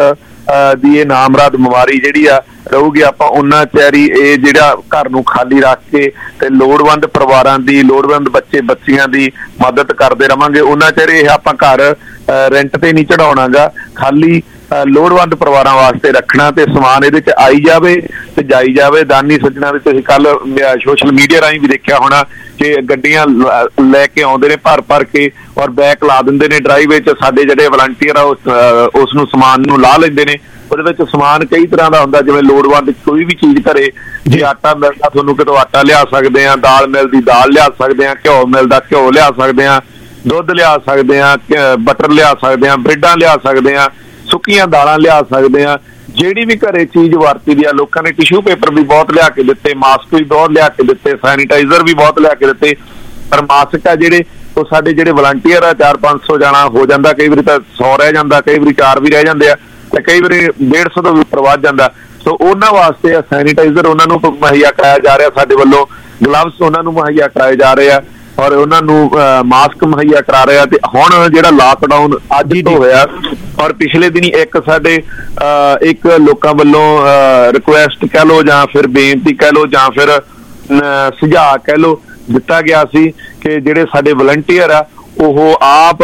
ਦੀ ਇਹ ਨਾਮਰਾਦ ਬਿਮਾਰੀ ਜਿਹੜੀ ਆ ਰਹੂਗੀ ਆਪਾਂ ਉਹਨਾਂ ਚਿਰ ਹੀ ਇਹ ਜਿਹੜਾ ਘਰ ਨੂੰ ਖਾਲੀ ਰੱਖ ਕੇ ਤੇ ਲੋੜਵੰਦ ਪਰਿਵਾਰਾਂ ਦੀ, ਲੋੜਵੰਦ ਬੱਚੇ ਬੱਚੀਆਂ ਦੀ ਮਦਦ ਕਰਦੇ ਰਵਾਂਗੇ। ਉਹਨਾਂ ਚਿਰ ਇਹ ਆਪਾਂ ਘਰ ਰੈਂਟ ਤੇ ਨਹੀਂ ਚੜਾਉਣਾਗਾ, ਖਾਲੀ ਲੋੜਵੰਦ ਪਰਿਵਾਰਾਂ ਵਾਸਤੇ ਰੱਖਣਾ ਤੇ ਸਮਾਨ ਇਹਦੇ ਚ ਆਈ ਜਾਵੇ ਤੇ ਜਾਈ ਜਾਵੇ। ਦਾਨੀ ਸੱਜਣਾ ਦੇ ਤੁਸੀਂ ਕੱਲ ਸੋਸ਼ਲ ਮੀਡੀਆ ਰਾਹੀਂ ਵੀ ਦੇਖਿਆ ਹੋਣਾ ਕਿ ਗੱਡੀਆਂ ਲੈ ਕੇ ਆਉਂਦੇ ਨੇ ਭਰ ਭਰ ਕੇ ਔਰ ਬੈਕ ਲਾ ਦਿੰਦੇ ਨੇ ਡਰਾਈਵ ਵਿੱਚ। ਸਾਡੇ ਜਿਹੜੇ ਵਲੰਟੀਅਰ ਆ ਉਸ ਨੂੰ ਸਮਾਨ ਨੂੰ ਲਾ ਲੈਂਦੇ ਨੇ। ਉਹਦੇ ਵਿੱਚ ਸਮਾਨ ਕਈ ਤਰ੍ਹਾਂ ਦਾ ਹੁੰਦਾ, ਜਿਵੇਂ ਲੋੜਵੰਦ ਕੋਈ ਵੀ ਚੀਜ਼ ਘਰੇ ਜੇ ਆਟਾ ਮਿਲਦਾ ਤੁਹਾਨੂੰ ਕਿਤੋਂ ਆਟਾ ਲਿਆ ਸਕਦੇ ਆ, ਦਾਲ ਮਿਲਦੀ ਦਾਲ ਲਿਆ ਸਕਦੇ ਆ, ਘਿਓ ਮਿਲਦਾ ਘਿਓ ਲਿਆ ਸਕਦੇ ਆ, ਦੁੱਧ ਲਿਆ ਸਕਦੇ ਹਾਂ, ਬਟਰ ਲਿਆ ਸਕਦੇ ਹਾਂ, ਬ੍ਰੈਡਾਂ ਲਿਆ ਸਕਦੇ ਹਾਂ, ਸੁੱਕੀਆਂ ਦਾਲਾਂ ਲਿਆ ਸਕਦੇ ਹਾਂ। ਜਿਹੜੀ ਵੀ ਘਰੇ ਚੀਜ਼ ਵਰਤੀ ਦੀ ਆ, ਲੋਕਾਂ ਨੇ ਟਿਸ਼ੂ ਪੇਪਰ ਵੀ ਬਹੁਤ ਲਿਆ ਕੇ ਦਿੱਤੇ, ਮਾਸਕ ਵੀ ਬਹੁਤ ਲਿਆ ਕੇ ਦਿੱਤੇ, ਸੈਨੀਟਾਈਜ਼ਰ ਵੀ ਬਹੁਤ ਲਿਆ ਕੇ ਦਿੱਤੇ। ਪਰ ਮਾਸਕ ਆ ਜਿਹੜੇ ਉਹ ਸਾਡੇ ਜਿਹੜੇ ਵਲੰਟੀਅਰ ਆ ਚਾਰ ਪੰਜ ਸੌ ਜਾਣਾ ਹੋ ਜਾਂਦਾ, ਕਈ ਵਾਰੀ ਤਾਂ ਸੌ ਰਹਿ ਜਾਂਦਾ, ਕਈ ਵਾਰੀ ਚਾਰ ਵੀ ਰਹਿ ਜਾਂਦੇ ਆ, ਤੇ ਕਈ ਵਾਰੀ ਡੇਢ ਸੌ ਤੋਂ ਵੀ ਉੱਪਰ ਵੱਧ ਜਾਂਦਾ। ਸੋ ਉਹਨਾਂ ਵਾਸਤੇ ਸੈਨੀਟਾਈਜ਼ਰ ਉਹਨਾਂ ਨੂੰ ਮੁਹੱਈਆ ਕਰਾਇਆ ਜਾ ਰਿਹਾ ਸਾਡੇ ਵੱਲੋਂ, ਗਲਵਸ ਉਹਨਾਂ ਨੂੰ ਮੁਹੱਈਆ ਕਰਾਏ ਜਾ ਰਹੇ ਆ, ਔਰ ਉਹਨਾਂ ਨੂੰ ਮਾਸਕ ਮੁਹੱਈਆ ਕਰਾ ਰਹੇ ਆ। ਤੇ ਹੁਣ ਜਿਹੜਾ ਲਾਕਡਾਊਨ ਅੱਜ ਤੋਂ ਹੋਇਆ, ਔਰ ਪਿਛਲੇ ਦਿਨੀ ਇੱਕ ਸਾਡੇ ਇੱਕ ਲੋਕਾਂ ਵੱਲੋਂ ਰਿਕੁਐਸਟ ਕਹਿ ਲਓ ਜਾਂ ਫਿਰ ਬੇਨਤੀ ਕਹਿ ਲਓ ਜਾਂ ਫਿਰ ਸੁਝਾਅ ਕਹਿ ਲਓ ਦਿੱਤਾ ਗਿਆ ਸੀ ਕਿ ਜਿਹੜੇ ਸਾਡੇ ਵਲੰਟੀਅਰ ਆ ਉਹ ਆਪ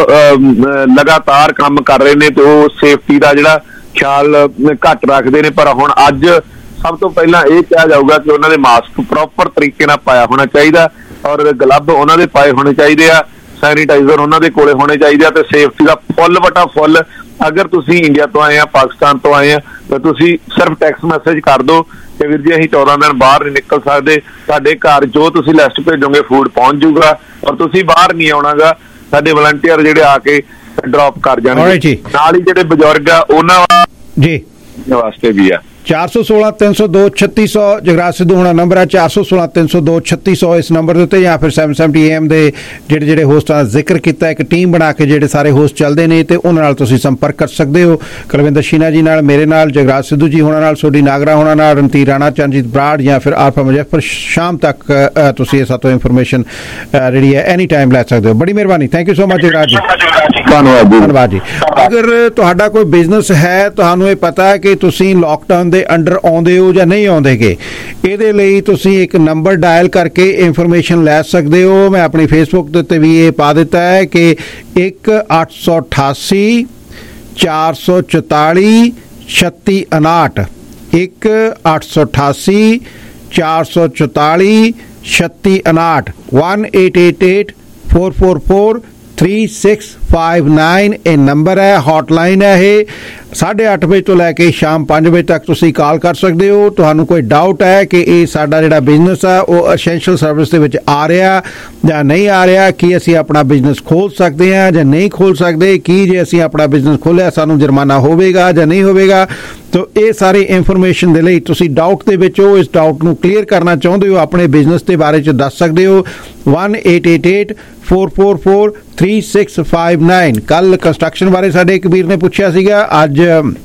ਲਗਾਤਾਰ ਕੰਮ ਕਰ ਰਹੇ ਨੇ ਤੇ ਉਹ ਸੇਫਟੀ ਦਾ ਜਿਹੜਾ ਖਿਆਲ ਘੱਟ ਰੱਖਦੇ ਨੇ। ਪਰ ਹੁਣ ਅੱਜ ਸਭ ਤੋਂ ਪਹਿਲਾਂ ਇਹ ਕਿਹਾ ਜਾਊਗਾ ਕਿ ਉਹਨਾਂ ਦੇ ਮਾਸਕ ਪ੍ਰੋਪਰ ਤਰੀਕੇ ਨਾਲ ਪਾਇਆ ਹੋਣਾ ਚਾਹੀਦਾ, ਔਰ ਗਲਵ ਉਹਨਾਂ ਦੇ ਪਾਏ ਹੋਣੇ ਚਾਹੀਦੇ ਆ, ਸੈਨੀਟਾਈਜ਼ਰ ਉਹਨਾਂ ਦੇ ਕੋਲੇ ਹੋਣੇ ਚਾਹੀਦੇ ਆ, ਤੇ ਸੇਫਟੀ ਦਾ ਫੁੱਲ ਵਟਾ ਫੁੱਲ। ਅਗਰ ਤੁਸੀਂ ਇੰਡੀਆ ਤੋਂ ਆਏ ਆ, ਪਾਕਿਸਤਾਨ ਤੋਂ ਆਏ ਆ, ਤਾਂ ਤੁਸੀਂ ਸਿਰਫ ਟੈਕਸਟ ਮੈਸੇਜ ਕਰ ਦਿਓ ਕਿ ਵੀਰ ਜੀ ਅਸੀਂ ਚੌਦਾਂ ਦਿਨ ਬਾਹਰ ਨਹੀਂ ਨਿਕਲ ਸਕਦੇ, ਸਾਡੇ ਘਰ ਜੋ ਤੁਸੀਂ ਲਿਸਟ ਭੇਜੋਗੇ ਫੂਡ ਪਹੁੰਚ ਜਾਊਗਾ, ਔਰ ਤੁਸੀਂ ਬਾਹਰ ਨਹੀਂ ਆਉਣਾਗਾ। ਸਾਡੇ ਵਲੰਟੀਅਰ ਜਿਹੜੇ ਆ ਕੇ ਡ੍ਰੌਪ ਕਰ ਜਾਣਗੇ। ਨਾਲ ਹੀ ਜਿਹੜੇ ਬਜ਼ੁਰਗ ਆ ਉਹਨਾਂ ਜੀ ਵਾਸਤੇ ਵੀ ਆ ਚਾਰ ਸੌ ਸੋਲਾਂ ਤਿੰਨ ਸੌ ਦੋ ਛੱਤੀ ਸੌ ਜਗਰਾਜ ਸਿੱਧੂ ਹੋਣਾ ਨੰਬਰ ਹੈ, ਚਾਰ ਸੌ ਸੋਲਾਂ ਤਿੰਨ ਸੌ ਦੋ ਛੱਤੀ ਸੌ ਇਸ ਨੰਬਰ ਦੇ ਉੱਤੇ, ਜਾਂ ਫਿਰ ਸੈਵਨ ਸੈਵਨਟੀ ਏ ਐਮ ਦੇ ਜਿਹੜੇ ਜਿਹੜੇ ਹੋਸਟਾਂ ਦਾ ਜ਼ਿਕਰ ਕੀਤਾ, ਇੱਕ ਟੀਮ ਬਣਾ ਕੇ ਜਿਹੜੇ ਸਾਰੇ ਹੋਸਟ ਚੱਲਦੇ ਨੇ ਤੇ ਉਹਨਾਂ ਨਾਲ ਤੁਸੀਂ ਸੰਪਰਕ ਕਰ ਸਕਦੇ ਹੋ। ਕੁਲਵਿੰਦਰ ਸ਼ੀਨਾ ਜੀ ਨਾਲ, ਮੇਰੇ ਨਾਲ, ਜਗਰਾਜ ਸਿੱਧੂ ਜੀ ਹੋਣਾ ਨਾਲ, ਸੋਢੀ ਨਾਗਰਾ ਹੋਣਾ ਨਾਲ, ਰਣਧੀਰ ਰਾਣਾ, ਚਰਨਜੀਤ ਬਰਾੜ ਜਾਂ ਫਿਰ ਆਰਫਾ ਮੁਜ਼ੱਫਰ। ਸ਼ਾਮ ਤੱਕ ਤੁਸੀਂ ਇਹ ਸਾਤੋਂ ਇਨਫੋਰਮੇਸ਼ਨ ਜਿਹੜੀ ਹੈ ਐਨੀ ਟਾਈਮ ਲੈ ਸਕਦੇ ਹੋ। ਬੜੀ ਮਿਹਰਬਾਨੀ, thank you so much Jagraj ji. ਧੰਨਵਾਦ ਜੀ। ਧੰਨਵਾਦ ਜੀ। ਅਗਰ ਤੁਹਾਡਾ ਕੋਈ ਬਿਜ਼ਨਸ ਹੈ, ਤੁਹਾਨੂੰ ਇਹ ਪਤਾ ਹੈ ਕਿ ਤੁਸੀਂ ਲਾਕਡਾਊਨ ਦੇ ਅੰਡਰ ਆਉਂਦੇ ਹੋ ਜਾਂ ਨਹੀਂ ਆਉਂਦੇਗੇ, ਇਹਦੇ ਲਈ ਤੁਸੀਂ ਇੱਕ ਨੰਬਰ ਡਾਇਲ ਕਰਕੇ ਇਨਫੋਰਮੇਸ਼ਨ ਲੈ ਸਕਦੇ ਹੋ। ਮੈਂ ਆਪਣੀ ਫੇਸਬੁੱਕ ਦੇ ਉੱਤੇ ਵੀ ਇਹ ਪਾ ਦਿੱਤਾ ਹੈ ਕਿ ਇੱਕ ਅੱਠ ਸੌ ਅਠਾਸੀ ਚਾਰ ਸੌ ਚੁਤਾਲੀ ਛੱਤੀ ਉਨਾਹਠ, ਇੱਕ ਅੱਠ ਸੌ ਅਠਾਸੀ ਚਾਰ ਸੌ ਚੁਤਾਲੀ ਛੱਤੀ ਉਨਾਹਠ, one eight eight eight four four four three six five nine ਇਹ ਨੰਬਰ ਹੈ, ਹੌਟਲਾਈਨ ਹੈ। ਇਹ ਸਾਢੇ ਅੱਠ ਵਜੇ ਤੋਂ ਲੈ ਕੇ ਸ਼ਾਮ ਪੰਜ ਵਜੇ ਤੱਕ ਤੁਸੀਂ ਕਾਲ ਕਰ ਸਕਦੇ ਹੋ। ਤੁਹਾਨੂੰ ਕੋਈ ਡਾਊਟ ਹੈ ਕਿ ਇਹ ਸਾਡਾ ਜਿਹੜਾ ਬਿਜ਼ਨਸ ਆ ਉਹ ਅਸੈਂਸ਼ੀਅਲ ਸਰਵਿਸ ਦੇ ਵਿੱਚ ਆ ਰਿਹਾ ਜਾਂ ਨਹੀਂ ਆ ਰਿਹਾ, ਕੀ ਅਸੀਂ ਆਪਣਾ ਬਿਜ਼ਨਸ ਖੋਲ੍ਹ ਸਕਦੇ ਹਾਂ ਜਾਂ ਨਹੀਂ ਖੋਲ੍ਹ ਸਕਦੇ, ਕੀ ਜੇ ਅਸੀਂ ਆਪਣਾ ਬਿਜ਼ਨਸ ਖੋਲ੍ਹਿਆ ਸਾਨੂੰ ਜੁਰਮਾਨਾ ਹੋਵੇਗਾ ਜਾਂ ਨਹੀਂ ਹੋਵੇਗਾ। ਤੋ ਇਹ ਸਾਰੀ ਇਨਫੋਰਮੇਸ਼ਨ ਦੇ ਲਈ ਤੁਸੀਂ ਡਾਊਟ ਦੇ ਵਿੱਚ ਹੋ, ਇਸ ਡਾਊਟ ਨੂੰ ਕਲੀਅਰ ਕਰਨਾ ਚਾਹੁੰਦੇ ਹੋ, ਆਪਣੇ ਬਿਜ਼ਨਸ ਦੇ ਬਾਰੇ 'ਚ ਦੱਸ ਸਕਦੇ ਹੋ। one eight eight eight four four four three six five nine। ਕੱਲ ਕੰਸਟਰਕਸ਼ਨ ਬਾਰੇ ਸਾਡੇ ਇੱਕ ਵੀਰ ਨੇ ਪੁੱਛਿਆ ਸੀਗਾ, ਅੱਜ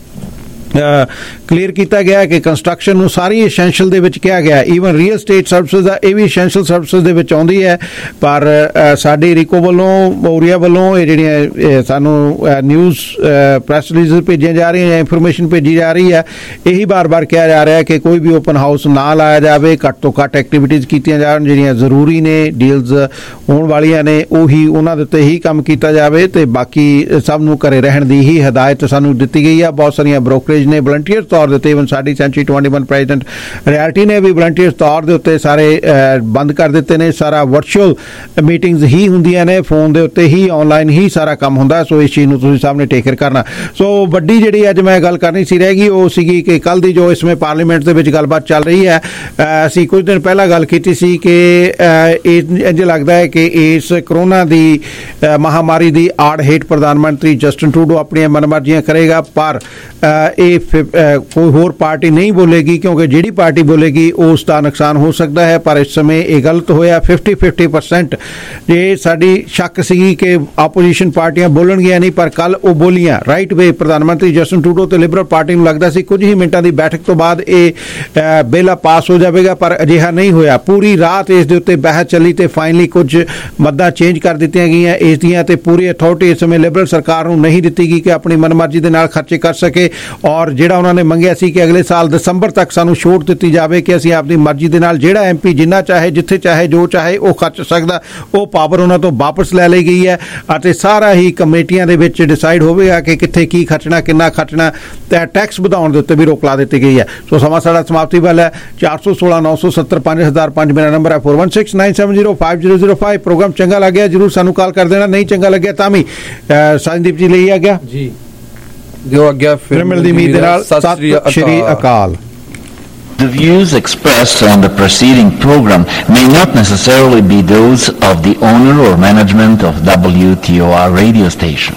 ਕਲੀਅਰ ਕੀਤਾ ਗਿਆ ਕਿ ਕੰਸਟਰਕਸ਼ਨ ਨੂੰ ਸਾਰੀ ਐਸੈਂਸ਼ੀਅਲ ਦੇ ਵਿੱਚ ਕਿਹਾ ਗਿਆ। ਈਵਨ ਰੀਅਲ ਸਟੇਟ ਸਰਵਿਸਿਜ਼ ਦਾ ਇਹ ਵੀ ਐਸੈਂਸ਼ੀਅਲ ਸਰਵਿਸਿਜ਼ ਦੇ ਵਿੱਚ ਆਉਂਦੀ ਹੈ। ਪਰ ਸਾਡੀ ਰੀਕੋ ਵੱਲੋਂ, ਮੌਰੀਆ ਵੱਲੋਂ ਇਹ ਜਿਹੜੀਆਂ ਸਾਨੂੰ ਨਿਊਜ਼ ਪ੍ਰੈਸ ਰਿਲੀਜ਼ ਭੇਜੀਆਂ ਜਾ ਰਹੀਆਂ ਜਾਂ ਇਨਫੋਰਮੇਸ਼ਨ ਭੇਜੀ ਜਾ ਰਹੀ ਹੈ, ਇਹੀ ਬਾਰ-ਬਾਰ ਕਿਹਾ ਜਾ ਰਿਹਾ ਕਿ ਕੋਈ ਵੀ ਓਪਨ ਹਾਊਸ ਨਾ ਲਾਇਆ ਜਾਵੇ, ਘੱਟ ਤੋਂ ਘੱਟ ਐਕਟੀਵਿਟੀਜ਼ ਕੀਤੀਆਂ ਜਾਣ ਜਿਹੜੀਆਂ ਜ਼ਰੂਰੀ ਨੇ, ਡੀਲਸ ਹੋਣ ਵਾਲੀਆਂ ਨੇ, ਉਹੀ ਉਹਨਾਂ ਦੇ ਉੱਤੇ ਹੀ ਕੰਮ ਕੀਤਾ ਜਾਵੇ ਤੇ ਬਾਕੀ ਸਭ ਨੂੰ ਘਰੇ ਰਹਿਣ ਦੀ ਹੀ ਹਦਾਇਤ ਸਾਨੂੰ ਦਿੱਤੀ ਗਈ ਹੈ। ਬਹੁਤ ਸਾਰੀਆਂ ਬ੍ਰੋਕਰੇਜ ਨੇ ਵਲੰਟੀਅਰ ਤੌਰ ਦੇ ਉੱਤੇ, ਇਵਨ ਸਾਡੀ ਸੈਂਚਰੀ ਇਕੱਤੀ ਪ੍ਰੈਜ਼ੀਡੈਂਟ ਰਿਐਲਿਟੀ ਨੇ ਵੀ ਵਲੰਟੀਅਰ ਤੌਰ ਦੇ ਉੱਤੇ ਸਾਰੇ ਬੰਦ ਕਰ ਦਿੱਤੇ ਨੇ। ਸਾਰਾ ਵਰਚੁਅਲ ਮੀਟਿੰਗਸ ਹੀ ਹੁੰਦੀਆਂ ਨੇ, ਫੋਨ ਦੇ ਉੱਤੇ ਹੀ, ਆਨਲਾਈਨ ਹੀ ਸਾਰਾ ਕੰਮ ਹੁੰਦਾ। ਸੋ ਇਸ ਚੀਜ਼ ਨੂੰ ਤੁਸੀਂ ਸਾਹਮਣੇ ਟੇਕ ਕੇਅਰ ਕਰਨਾ। ਸੋ ਵੱਡੀ ਜਿਹੜੀ ਅੱਜ ਮੈਂ ਗੱਲ ਕਰਨੀ ਸੀ ਰਹਿ ਗਈ ਉਹ ਸੀਗੀ ਕਿ ਕੱਲ ਦੀ ਜੋ ਇਸ ਸਮੇਂ ਪਾਰਲੀਮੈਂਟ ਦੇ ਵਿੱਚ ਗੱਲਬਾਤ ਚੱਲ ਰਹੀ ਹੈ, ਅਸੀਂ ਕੁਝ ਦਿਨ ਪਹਿਲਾਂ ਗੱਲ ਕੀਤੀ ਸੀ ਕਿ ਇੰਝ ਲੱਗਦਾ ਹੈ ਕਿ ਇਸ ਕਰੋਨਾ ਦੀ ਮਹਾਮਾਰੀ ਦੀ ਆੜ ਹੇਠ ਪ੍ਰਧਾਨ ਮੰਤਰੀ ਜਸਟਿਨ ਟਰੂਡੋ ਆਪਣੀਆਂ ਮਨਮਰਜ਼ੀਆਂ ਕਰੇਗਾ, ਪਰ ਇਹ ਕੋਈ ਹੋਰ ਪਾਰਟੀ ਨਹੀਂ ਬੋਲੇਗੀ, ਕਿਉਂਕਿ ਜਿਹੜੀ ਪਾਰਟੀ ਬੋਲੇਗੀ ਉਸ ਦਾ ਨੁਕਸਾਨ ਹੋ ਸਕਦਾ ਹੈ। ਪਰ ਇਸ ਸਮੇਂ ਇਹ ਗਲਤ ਹੋਇਆ। ਫਿਫਟੀ ਫਿਫਟੀ ਪਰਸੈਂਟ ਇਹ ਸਾਡੀ ਸ਼ੱਕ ਸੀਗੀ ਕਿ ਆਪੋਜੀਸ਼ਨ ਪਾਰਟੀਆਂ ਬੋਲਣਗੀਆਂ ਨਹੀਂ, ਪਰ ਕੱਲ ਉਹ ਬੋਲੀਆਂ ਰਾਈਟ ਵੇ। ਪ੍ਰਧਾਨ ਮੰਤਰੀ ਜਸਟਿਨ ਟਰੂਡੋ ਤੇ ਲਿਬਰਲ ਪਾਰਟੀ ਨੂੰ ਲੱਗਦਾ ਸੀ ਕੁਝ ਹੀ ਮਿੰਟਾਂ ਦੀ ਬੈਠਕ ਤੋਂ ਬਾਅਦ ਇਹ ਬਿੱਲ ਪਾਸ ਹੋ ਜਾਵੇਗਾ, ਪਰ ਅਜਿਹਾ ਨਹੀਂ ਹੋਇਆ। ਪੂਰੀ ਰਾਤ ਇਸ ਦੇ ਉੱਤੇ ਬਹਿਸ ਚੱਲੀ ਤੇ ਫਾਈਨਲੀ ਕੁਝ ਮੱਦਾਂ ਚੇਂਜ ਕਰ ਦਿੱਤੀਆਂ ਗਈਆਂ ਇਸ ਦੀਆਂ, ਤੇ ਪੂਰੀ ਅਥਾਰਟੀ ਇਸ ਸਮੇਂ ਲਿਬਰਲ ਸਰਕਾਰ ਨੂੰ ਨਹੀਂ ਦਿੱਤੀ ਗਈ ਕਿ ਆਪਣੀ ਮਨਮਰਜ਼ੀ ਦੇ ਨਾਲ ਖਰਚੇ ਕਰ ਸਕੇ। ਔਰ ਜਿਹੜਾ ਉਹਨਾਂ ਨੇ ਮੰਗਿਆ ਸੀ ਕਿ ਅਗਲੇ ਸਾਲ ਦਸੰਬਰ ਤੱਕ ਸਾਨੂੰ ਛੋਟ ਦਿੱਤੀ ਜਾਵੇ ਕਿ ਅਸੀਂ ਆਪਣੀ ਮਰਜ਼ੀ ਦੇ ਨਾਲ ਜਿਹੜਾ ਐਮਪੀ ਜਿੰਨਾ ਚਾਹੇ, ਜਿੱਥੇ ਚਾਹੇ, ਜੋ ਚਾਹੇ ਉਹ ਖਰਚ ਸਕਦਾ, ਉਹ ਪਾਵਰ ਉਹਨਾਂ ਤੋਂ ਵਾਪਸ ਲੈ ਲਈ ਗਈ ਹੈ ਅਤੇ ਸਾਰਾ ਹੀ ਕਮੇਟੀਆਂ ਦੇ ਵਿੱਚ ਡਿਸਾਈਡ ਹੋਵੇਗਾ ਕਿ ਕਿੱਥੇ ਕੀ ਖਰਚਣਾ, ਕਿੰਨਾ ਖਰਚਣਾ, ਤੇ ਟੈਕਸ ਵਧਾਉਣ ਦੇ ਉੱਤੇ ਵੀ ਰੋਕ ਲਾ ਦਿੱਤੀ ਗਈ ਹੈ। ਸੋ ਸਮਾਂ ਸਾਡਾ ਸਮਾਪਤੀ ਵੱਲ ਹੈ। ਚਾਰ ਸੌ ਸੋਲਾਂ ਨੌ ਸੌ ਸੱਤਰ ਪੰਜ ਹਜ਼ਾਰ ਪੰਜ ਮੇਰਾ ਨੰਬਰ ਹੈ। Four one six nine seven zero five zero zero five. Programme ਚੰਗਾ ਲੱਗਿਆ ਜ਼ਰੂਰ ਸਾਨੂੰ ਕਾਲ ਕਰ ਦੇਣਾ, ਨਹੀਂ ਚੰਗਾ ਲੱਗਿਆ ਤਾਂ ਵੀ ਸਾਜਨਦੀਪ ਜੀ ਲਈ ਆ ਗਿਆ ਜੀ, ਦਿਓ ਅੱਗੇ ਫਿਰ ਮਿਲਦੀ ਉਮੀਦ ਦੇ ਨਾਲ। Sat Shri Akal. The views expressed on the preceding program may not necessarily be those of the owner or management of W T O R radio station.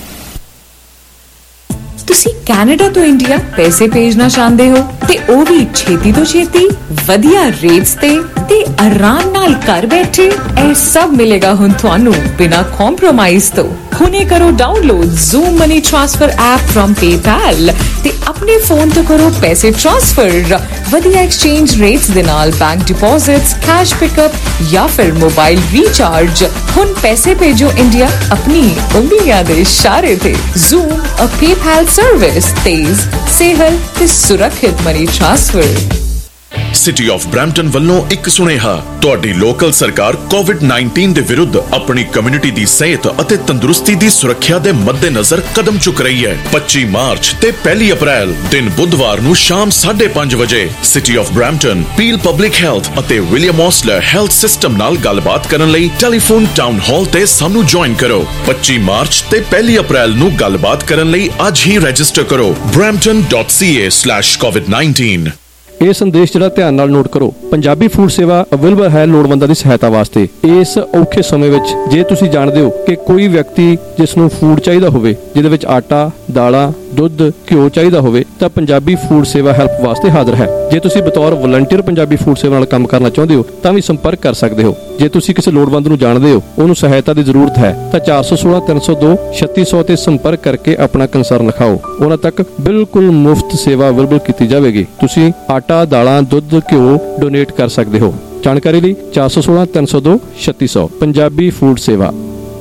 ਤੁਸੀਂ ਕੈਨੇਡਾ ਤੋਂ ਇੰਡੀਆ ਪੈਸੇ ਭੇਜਣਾ ਚਾਹੁੰਦੇ ਹੋ ਤੇ ਉਹ ਵੀ ਛੇਤੀ ਤੋਂ ਛੇਤੀ ਵਧੀਆ ਰੇਟਸ ਤੇ ਤੇ ਆਰਾਮ ਨਾਲ ਘਰ ਬੈਠੇ ਇਹ ਸਭ ਮਿਲੇਗਾ ਹੁਣ ਤੁਹਾਨੂੰ ਬਿਨਾਂ ਕੰਪਰੋਮਾਈਜ਼ ਤੋਂ। ਹੁਣੇ ਕਰੋ download Zoom money transfer app from PayPal ਤੇ ਆਪਣੇ ਫੋਨ ਤੋਂ ਕਰੋ ਪੈਸੇ ਟ੍ਰਾਂਸਫਰ ਵਧੀਆ ਐਕਸਚੇਂਜ ਰੇਟਸ ਦੇ ਨਾਲ ਬੈਂਕ ਡਿਪੋਜ਼ਿਟਸ ਕੈਸ਼ ਪਿਕਅਪ ਜਾਂ ਫਿਰ ਮੋਬਾਈਲ ਰੀਚਾਰਜ। ਹੁਣ ਪੈਸੇ ਭੇਜੋ ਇੰਡੀਆ ਆਪਣੀ ਉਂਗਲੀਆਂ ਦੇ ਇਸ਼ਾਰੇ ਤੇ। ਜ਼ੂਮ ਅ ਪੇਪੈਲ ਸਰਵਿਸ ਤੇਜ਼ ਸੇਹਲ ਤੇ ਸੁਰੱਖਿਅਤ money transfer. City of Brampton ਵੱਲੋਂ ਇੱਕ ਸੁਨੇਹਾ, ਤੁਹਾਡੀ ਲੋਕਲ ਸਰਕਾਰ ਕੋਵਿਡ ਨਾਈਨਟੀਨ ਦੇ ਵਿਰੁੱਧ ਆਪਣੀ ਕਮਿਊਨਿਟੀ ਦੀ ਸਿਹਤ ਅਤੇ ਤੰਦਰੁਸਤੀ ਦੀ ਸੁਰੱਖਿਆ ਦੇ ਮੱਦੇਨਜ਼ਰ ਕਦਮ ਚੁੱਕ ਰਹੀ ਹੈ। ਪੱਚੀ ਮਾਰਚ ਤੇ ਪਹਿਲੀ ਅਪ੍ਰੈਲ ਦਿਨ ਬੁੱਧਵਾਰ ਨੂੰ ਸ਼ਾਮ ਸਾਢੇ ਪੰਜ ਵਜੇ city of Brampton, Peel public health ਅਤੇ ਵਿਲੀਅਮ ਔਸਲਰ ਹੈਲਥ ਸਿਸਟਮ ਨਾਲ ਗੱਲਬਾਤ ਕਰਨ ਲਈ ਟੈਲੀਫੋਨ ਟਾਊਨ ਹਾਲ ਤੇ ਸਾਨੂੰ ਜੁਆਇਨ ਕਰੋ। ਪੱਚੀ ਮਾਰਚ ਤੇ ਪਹਿਲੀ ਅਪ੍ਰੈਲ ਨੂੰ ਗੱਲਬਾਤ ਕਰਨ ਲਈ ਅੱਜ ਹੀ ਰਜਿਸਟਰ ਕਰੋ brampton dot c a slash covid nineteen। ਇਹ ਸੰਦੇਸ਼ ਜਿਹੜਾ ਧਿਆਨ ਨਾਲ ਨੋਟ ਕਰੋ, ਪੰਜਾਬੀ ਫੂਡ ਸੇਵਾ ਅਵੇਲੇਬਲ ਹੈ ਲੋੜਵੰਦਾਂ ਦੀ ਸਹਾਇਤਾ ਵਾਸਤੇ। ਇਸ ਔਖੇ ਸਮੇਂ ਵਿੱਚ ਜੇ ਤੁਸੀਂ ਜਾਣਦੇ ਹੋ ਕਿ ਕੋਈ ਵਿਅਕਤੀ ਜਿਸ ਨੂੰ ਫੂਡ ਚਾਹੀਦਾ ਹੋਵੇ, ਜਿਹਦੇ ਵਿੱਚ ਆਟਾ, ਦਾਲਾਂ, ਦੁੱਧ, ਘਿਓ ਚਾਹੀਦਾ ਹੋਵੇ, ਤਾਂ ਪੰਜਾਬੀ ਫੂਡ ਸੇਵਾ ਹੈਲਪ ਵਾਸਤੇ ਹਾਜ਼ਰ ਹੈ। ਜੇ ਤੁਸੀਂ ਬਤੌਰ ਵਲੰਟੀਅਰ ਪੰਜਾਬੀ ਫੂਡ ਸੇਵਾ ਨਾਲ ਕੰਮ ਕਰਨਾ ਚਾਹੁੰਦੇ ਹੋ ਤਾਂ ਵੀ ਸੰਪਰਕ ਕਰ ਸਕਦੇ ਹੋ। ਜੇ ਤੁਸੀਂ ਕਿਸੇ ਲੋੜਵੰਦ ਨੂੰ ਜਾਣਦੇ ਹੋ, ਉਹਨੂੰ ਸਹਾਇਤਾ ਦੀ ਜ਼ਰੂਰਤ ਹੈ, ਤਾਂ ਚਾਰ ਸੌ ਸੋਲਾਂ ਤਿੰਨ ਸੌ ਦੋ ਛੱਤੀ ਸੌ ਤੇ ਸੰਪਰਕ ਕਰਕੇ ਆਪਣਾ ਕੰਸਰਨ ਲਿਖਾਓ। ਉਹਨਾਂ ਤੱਕ ਬਿਲਕੁਲ ਮੁਫਤ ਸੇਵਾ ਅਵੇਲੇਬਲ ਕੀਤੀ ਜਾਵੇਗੀ। ਤੁਸੀਂ ਆਟਾ, ਦਾਲਾਂ, ਦੁੱਧ, ਘਿਓ ਡੋਨੇਟ ਕਰ ਸਕਦੇ ਹੋ। ਜਾਣਕਾਰੀ ਲਈ ਚਾਰ ਸੌ ਸੋਲਾਂ ਤਿੰਨ ਸੌ ਦੋ ਛੱਤੀ ਸੌ। ਪੰਜਾਬੀ ਫੂਡ ਸੇਵਾ।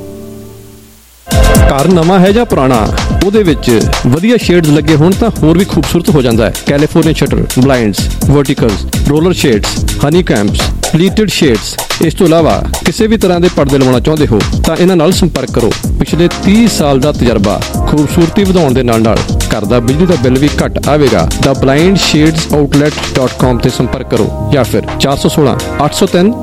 ਘਰ ਨਵਾਂ ਹੈ ਜਾਂ ਪੁਰਾਣਾ, ਉਹਦੇ ਵਿੱਚ ਵਧੀਆ ਸ਼ੇਡਸ ਲੱਗੇ ਹੋਣ ਤਾਂ ਹੋਰ ਵੀ ਖੂਬਸੂਰਤ ਹੋ ਜਾਂਦਾ ਹੈ। California shutter, blinds, verticals, roller shades, honey combs, pleated shades, ਇਸ ਤੋਂ ਇਲਾਵਾ ਕਿਸੇ ਵੀ ਤਰ੍ਹਾਂ ਦੇ ਪਰਦੇ ਲਵਾਉਣਾ ਚਾਹੁੰਦੇ ਹੋ ਤਾਂ ਇਹਨਾਂ ਨਾਲ ਸੰਪਰਕ ਕਰੋ। ਪਿਛਲੇ ਤੀਹ ਸਾਲ ਦਾ ਤਜਰਬਾ, ਖੂਬਸੂਰਤੀ ਵਧਾਉਣ ਦੇ ਨਾਲ ਨਾਲ ਘਰ ਦਾ ਬਿਜਲੀ ਦਾ ਬਿੱਲ ਵੀ ਘੱਟ ਆਵੇਗਾ। The blind shades outlet dot com ਤੇ ਸੰਪਰਕ ਕਰੋ ਜਾਂ ਫਿਰ ਚਾਰ ਸੌ ਸੋਲਾਂ ਅੱਠ ਸੌ ਤਿੰਨ